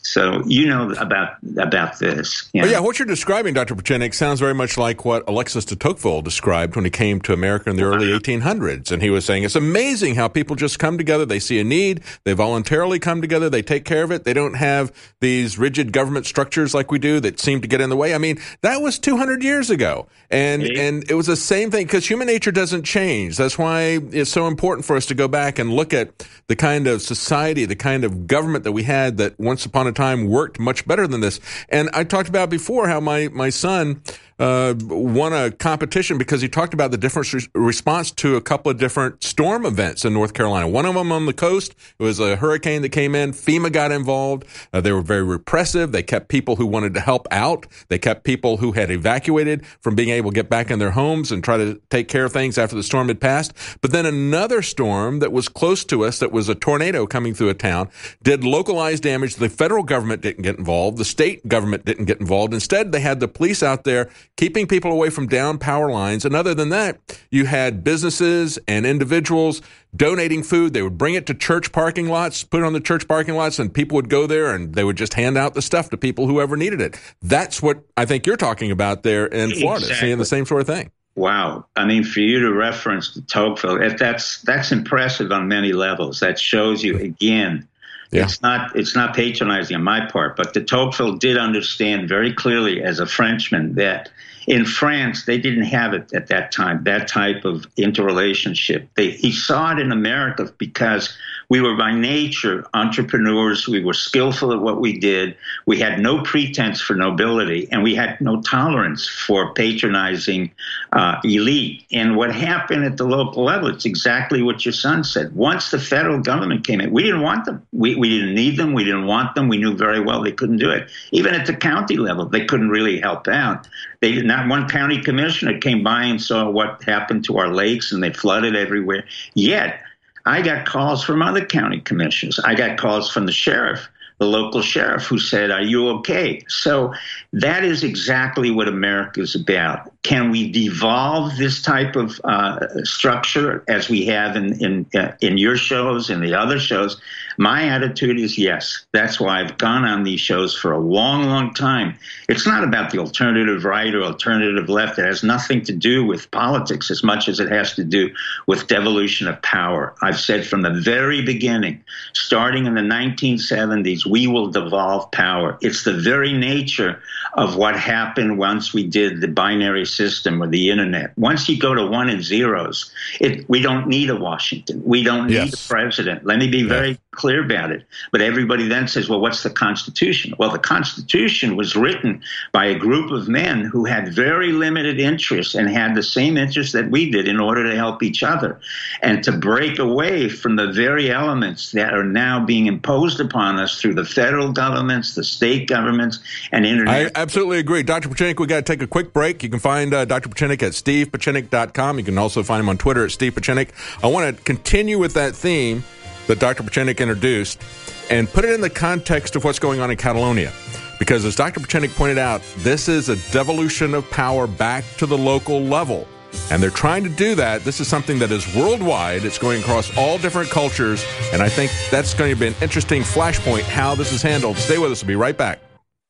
So you know about about this. You know? Well, yeah, what you're describing, Doctor Pieczenik, sounds very much like what Alexis de Tocqueville described when he came to America in the early eighteen hundreds. And he was saying, it's amazing how people just come together. They see a need. They voluntarily come together. They take care of it. They don't have these rigid government structures like we do that seem to get in the way. I mean, that was two hundred years ago. And, and it was the same thing because human nature doesn't change. That's why it's so important for us to go back and look at the kind of society, the kind of government that we had that once upon a time worked much better than this. And I talked about before how my, my son uh, won a competition because he talked about the different re- response to a couple of different storm events in North Carolina. One of them on the coast, it was a hurricane that came in. FEMA got involved. Uh, they were very repressive. They kept people who wanted to help out. They kept people who had evacuated from being able to get back in their homes and try to take care of things after the storm had passed. But then another storm that was close to us, that was a tornado coming through a town, did localized damage. The federal government didn't get involved. The state government didn't get involved. Instead, they had the police out there keeping people away from down power lines. And other than that, you had businesses and individuals donating food. They would bring it to church parking lots, put it on the church parking lots, and people would go there and they would just hand out the stuff to people whoever needed it. That's what I think you're talking about there in Florida, exactly. Seeing the same sort of thing. Wow. I mean, for you to reference the Tocqueville, if that's that's impressive on many levels. That shows you, again, yeah. it's not it's not patronizing on my part, but de Tocqueville did understand very clearly as a Frenchman that in France, they didn't have it at that time, that type of interrelationship. They, he saw it in America because we were by nature entrepreneurs. We were skillful at what we did. We had no pretense for nobility, and we had no tolerance for patronizing uh, elite. And what happened at the local level, it's exactly what your son said. Once the federal government came in, we didn't want them. We, we didn't need them. We didn't want them. We knew very well they couldn't do it. Even at the county level, they couldn't really help out. They, not one county commissioner came by and saw what happened to our lakes, and they flooded everywhere. Yet, I got calls from other county commissioners. I got calls from the sheriff, the local sheriff, who said, "Are you okay?" So that is exactly what America is about. Can we devolve this type of uh, structure as we have in in, uh, in your shows and the other shows? My attitude is yes. That's why I've gone on these shows for a long, long time. It's not about the alternative right or alternative left. It has nothing to do with politics as much as it has to do with devolution of power. I've said from the very beginning, starting in the nineteen seventies, we will devolve power. It's the very nature of what happened once we did the binary system or the internet. Once you go to one and zeros, it, we don't need a Washington. We don't need yes. a president. Let me be yeah. very clear about it. But everybody then says, well, what's the Constitution? Well, the Constitution was written by a group of men who had very limited interests and had the same interests that we did in order to help each other and to break away from the very elements that are now being imposed upon us through the federal governments, the state governments, and international. I absolutely agree. Doctor Pieczenik, we got to take a quick break. You can find uh, Doctor Pieczenik at steve pieczenik dot com. You can also find him on Twitter at Steve Pieczenik. I want to continue with that theme that Doctor Pieczenik introduced and put it in the context of what's going on in Catalonia. Because as Doctor Pieczenik pointed out, this is a devolution of power back to the local level. And they're trying to do that. This is something that is worldwide. It's going across all different cultures. And I think that's going to be an interesting flashpoint how this is handled. Stay with us. We'll be right back.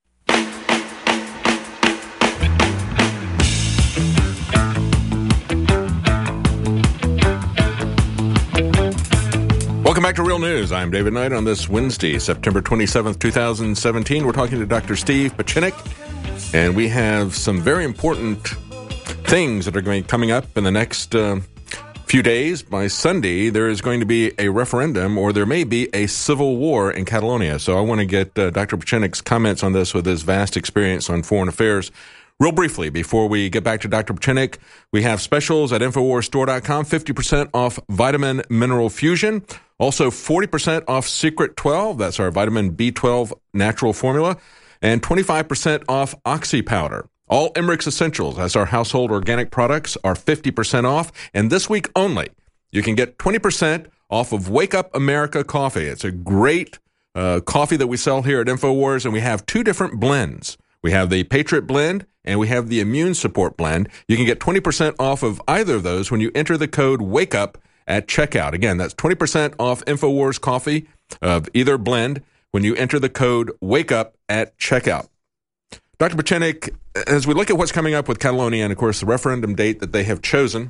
Welcome back to Real News. I'm David Knight on this Wednesday, September twenty-seventh, twenty seventeen. We're talking to Doctor Steve Pieczenik, and we have some very important things that are going to be coming up in the next uh, few days. By Sunday, there is going to be a referendum, or there may be a civil war in Catalonia. So I want to get uh, Doctor Pieczenik's comments on this with his vast experience on foreign affairs. Real briefly, before we get back to Doctor Pieczenik, we have specials at Infowars Store dot com, fifty percent off Vitamin Mineral Fusion. Also, forty percent off Secret twelve, that's our vitamin B twelve natural formula, and twenty-five percent off Oxy Powder. All Emmerich's Essentials, that's our household organic products, are fifty percent off. And this week only, you can get twenty percent off of Wake Up America coffee. It's a great uh, coffee that we sell here at Infowars, and we have two different blends. We have the Patriot Blend, and we have the Immune Support Blend. You can get twenty percent off of either of those when you enter the code WAKEUP at checkout. Again, that's twenty percent off Infowars coffee of either blend when you enter the code WAKEUP at checkout. Doctor Pieczenik, as we look at what's coming up with Catalonia, and of course the referendum date that they have chosen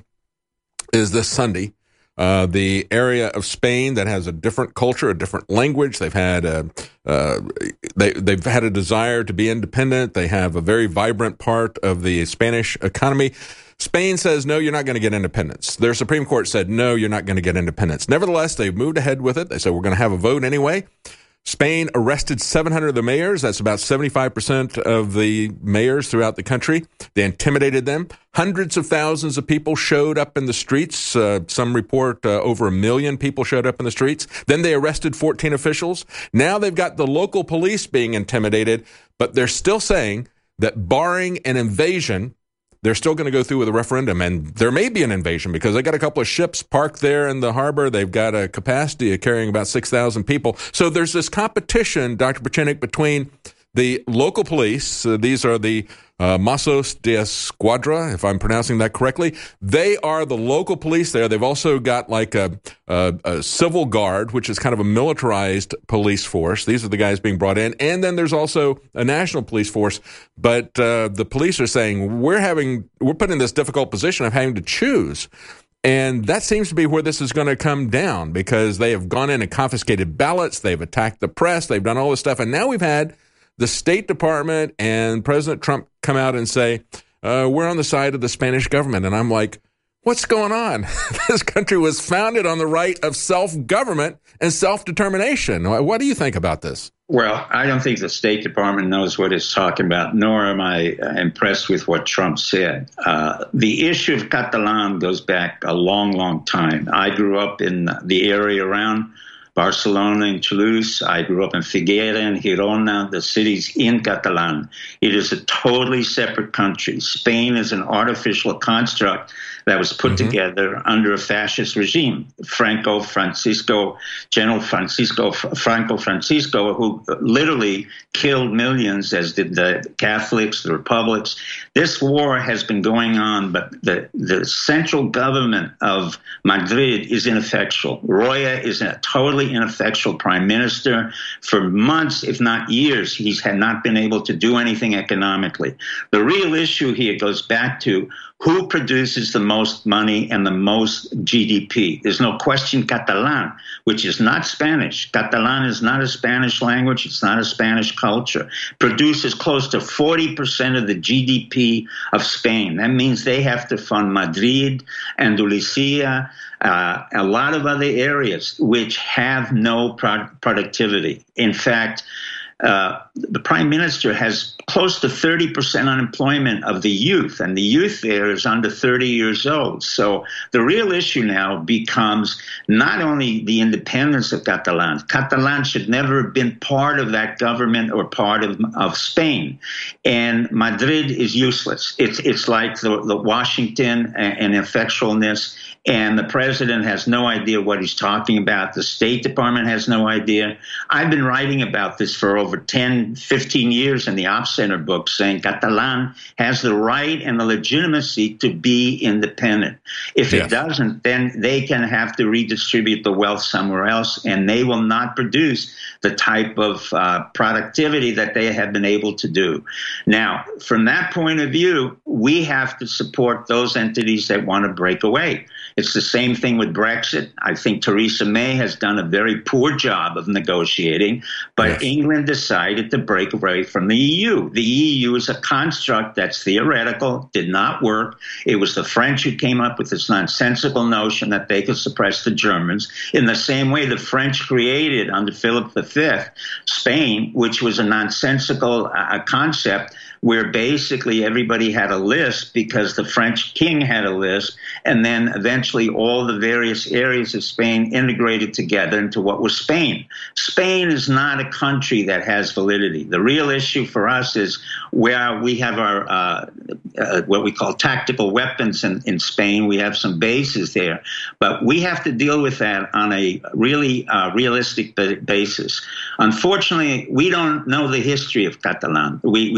is this Sunday. Uh, the area of Spain that has a different culture, a different language. They've had a, uh, they, they've had a desire to be independent. They have a very vibrant part of the Spanish economy. Spain says, no, you're not going to get independence. Their Supreme Court said, no, you're not going to get independence. Nevertheless, they've moved ahead with it. They said, we're going to have a vote anyway. Spain arrested seven hundred of the mayors. That's about seventy-five percent of the mayors throughout the country. They intimidated them. Hundreds of thousands of people showed up in the streets. Uh, some report uh, over a million people showed up in the streets. Then they arrested fourteen officials. Now they've got the local police being intimidated, but they're still saying that barring an invasion, they're still going to go through with a referendum, and there may be an invasion because they got a couple of ships parked there in the harbor. They've got a capacity of carrying about six thousand people. So there's this competition, Doctor Pieczenik, between the local police. Uh, these are the uh, Mossos de Esquadra, if I'm pronouncing that correctly. They are the local police there. They've also got like a, a, a civil guard, which is kind of a militarized police force. These are the guys being brought in. And then there's also a national police force. But uh, the police are saying we're having we're put in this difficult position of having to choose. And that seems to be where this is going to come down because they have gone in and confiscated ballots. They've attacked the press. They've done all this stuff. And now we've had the State Department and President Trump come out and say, uh, we're on the side of the Spanish government. And I'm like, what's going on? This country was founded on the right of self-government and self-determination. What do you think about this? Well, I don't think the State Department knows what it's talking about, nor am I impressed with what Trump said. Uh, the issue of Catalan goes back a long, long time. I grew up in the area around Barcelona and Toulouse. I grew up in Figueira and Girona, the cities in Catalan. It is a totally separate country. Spain is an artificial construct that was put mm-hmm. together under a fascist regime. Franco Francisco, General Francisco Franco Francisco, who literally killed millions, as did the Catholics, the Republics. This war has been going on, but the, the central government of Madrid is ineffectual. Roya is a totally ineffectual prime minister. For months, if not years, he's had not been able to do anything economically. The real issue here goes back to who produces the most money and the most G D P. There's no question Catalan, which is not Spanish. Catalan is not a Spanish language. It's not a Spanish culture. Produces close to forty percent of the G D P of Spain. That means they have to fund Madrid, Andalusia, uh, a lot of other areas which have no pro- productivity. In fact, Uh, the prime minister has close to thirty percent unemployment of the youth, and the youth there is under thirty years old. So the real issue now becomes not only the independence of Catalan. Catalan should never have been part of that government or part of, of Spain. And Madrid is useless. It's it's like the, the Washington and effectualness, and the president has no idea what he's talking about. The State Department has no idea. I've been writing about this for over ten, fifteen years in the Op Center book, saying Catalan has the right and the legitimacy to be independent. If yes. it doesn't, then they can have to redistribute the wealth somewhere else, and they will not produce the type of uh, productivity that they have been able to do. Now, from that point of view, we have to support those entities that want to break away. It's the same thing with Brexit. I think Theresa May has done a very poor job of negotiating, but yes. England decided to break away from the E U. The E U is a construct that's theoretical, did not work. It was the French who came up with this nonsensical notion that they could suppress the Germans. In the same way the French created under Philip the Fifth, Spain, which was a nonsensical uh, concept where basically everybody had a list because the French king had a list, and then eventually all the various areas of Spain integrated together into what was Spain. Spain is not a country that has validity. The real issue for us is where we have our uh, uh, what we call tactical weapons in, in Spain. We have some bases there, but we have to deal with that on a really uh, realistic basis. Unfortunately, we don't know the history of Catalan. We, we don't study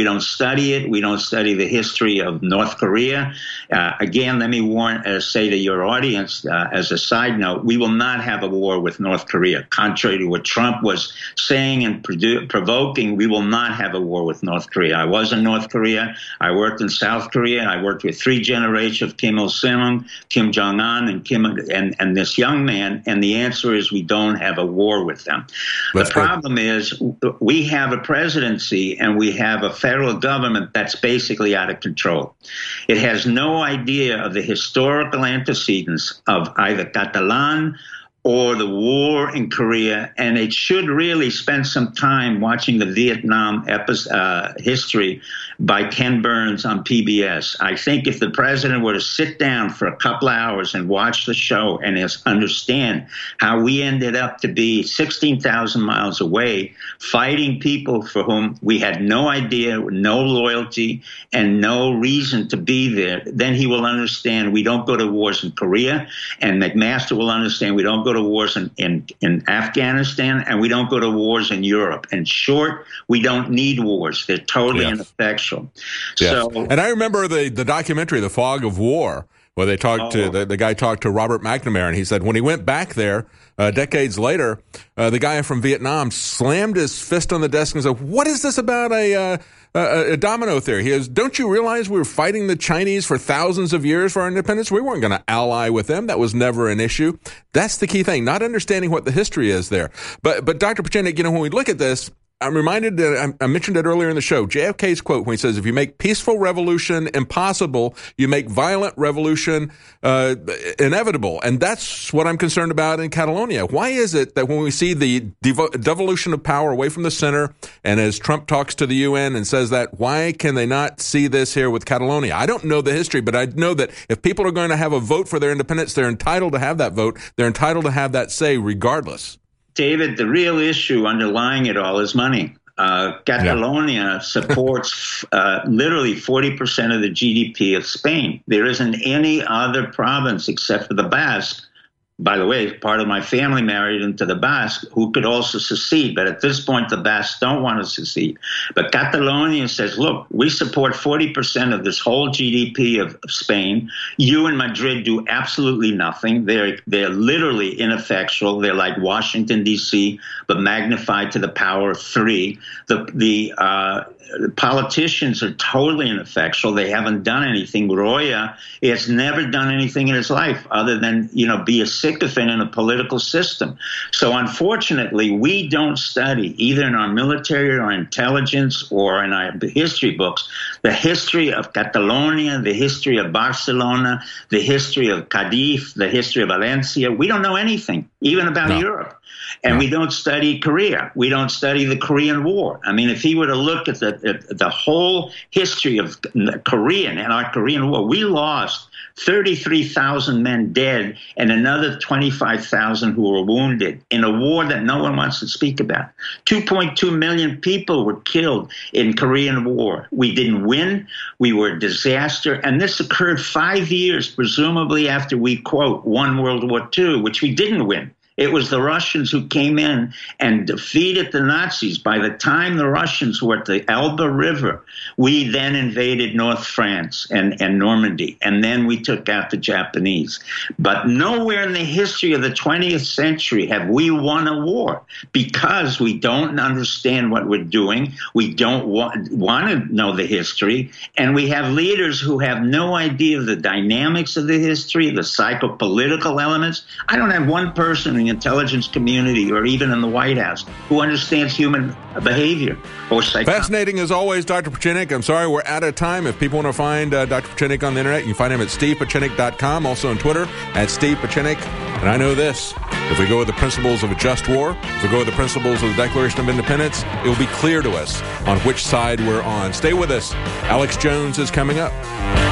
study it. We don't study the history of North Korea. Uh, again, let me warn, uh, say to your audience, uh, as a side note, we will not have a war with North Korea. Contrary to what Trump was saying and produ- provoking, we will not have a war with North Korea. I was in North Korea. I worked in South Korea. I worked with three generations of Kim Il-sung, Kim Jong-un, and Kim and, and this young man. And the answer is we don't have a war with them. That's the problem good. is we have a presidency and we have a federal government that's basically out of control. It has no idea of the historical antecedents of either Catalan or the war in Korea, and it should really spend some time watching the Vietnam episode, uh, history by Ken Burns on P B S. I think if the president were to sit down for a couple hours and watch the show and understand how we ended up to be sixteen thousand miles away, fighting people for whom we had no idea, no loyalty, and no reason to be there, then he will understand we don't go to wars in Korea, and McMaster will understand we don't go to wars in, in, in Afghanistan, and we don't go to wars in Europe. In short, we don't need wars. They're totally yes. ineffectual. Yes. So, and I remember the, the documentary, The Fog of War, where they talked oh. to the, the guy talked to Robert McNamara, and he said when he went back there uh, decades later, uh, the guy from Vietnam slammed his fist on the desk and said, "What is this about a uh, a, a domino theory?" He goes, "Don't you realize we were fighting the Chinese for thousands of years for our independence? We weren't going to ally with them. That was never an issue." That's the key thing, not understanding what the history is there. But but Doctor Pieczenik, you know, when we look at this, I'm reminded that I mentioned it earlier in the show, J F K's quote when he says, if you make peaceful revolution impossible, you make violent revolution uh, inevitable. And that's what I'm concerned about in Catalonia. Why is it that when we see the devo- devolution of power away from the center, and as Trump talks to the U N and says that, why can they not see this here with Catalonia? I don't know the history, but I know that if people are going to have a vote for their independence, they're entitled to have that vote. They're entitled to have that say regardless. David, the real issue underlying it all is money. Uh, Catalonia yeah. supports uh, literally forty percent of the G D P of Spain. There isn't any other province except for the Basque. By the way, part of my family married into the Basque, who could also secede. But at this point, the Basques don't want to secede. But Catalonia says, look, we support forty percent of this whole G D P of, of Spain. You in Madrid do absolutely nothing. They're, they're literally ineffectual. They're like Washington, D C, but magnified to the power of three. The, the, uh, The politicians are totally ineffectual. They haven't done anything. Roya has never done anything in his life other than, you know, be a sycophant in a political system. So unfortunately, we don't study, either in our military or intelligence or in our history books, the history of Catalonia, the history of Barcelona, the history of Cadiz, the history of Valencia. We don't know anything, even about no. Europe. And no. we don't study Korea. We don't study the Korean War. I mean, if he were to look at the at the whole history of Korean and our Korean War, we lost thirty-three thousand men dead and another twenty-five thousand who were wounded in a war that no one wants to speak about. two point two million people were killed in Korean War. We didn't win. We were a disaster. And this occurred five years, presumably after we, quote, won World War Two, which we didn't win. It was the Russians who came in and defeated the Nazis. By the time the Russians were at the Elbe River, we then invaded North France and, and Normandy, and then we took out the Japanese. But nowhere in the history of the twentieth century have we won a war, because we don't understand what we're doing. We don't want, want to know the history, and we have leaders who have no idea of the dynamics of the history, the psychopolitical elements. I don't have one person in the intelligence community or even in the White House who understands human behavior or psychology. Fascinating as always, Doctor Pieczenik. I'm sorry we're out of time. If people want to find uh, Doctor Pieczenik on the internet, you can find him at steve pieczenik dot com, also on Twitter at Steve Pieczenik. And I know this, if we go with the principles of a just war, if we go with the principles of the Declaration of Independence, it will be clear to us on which side we're on. Stay with us. Alex Jones is coming up.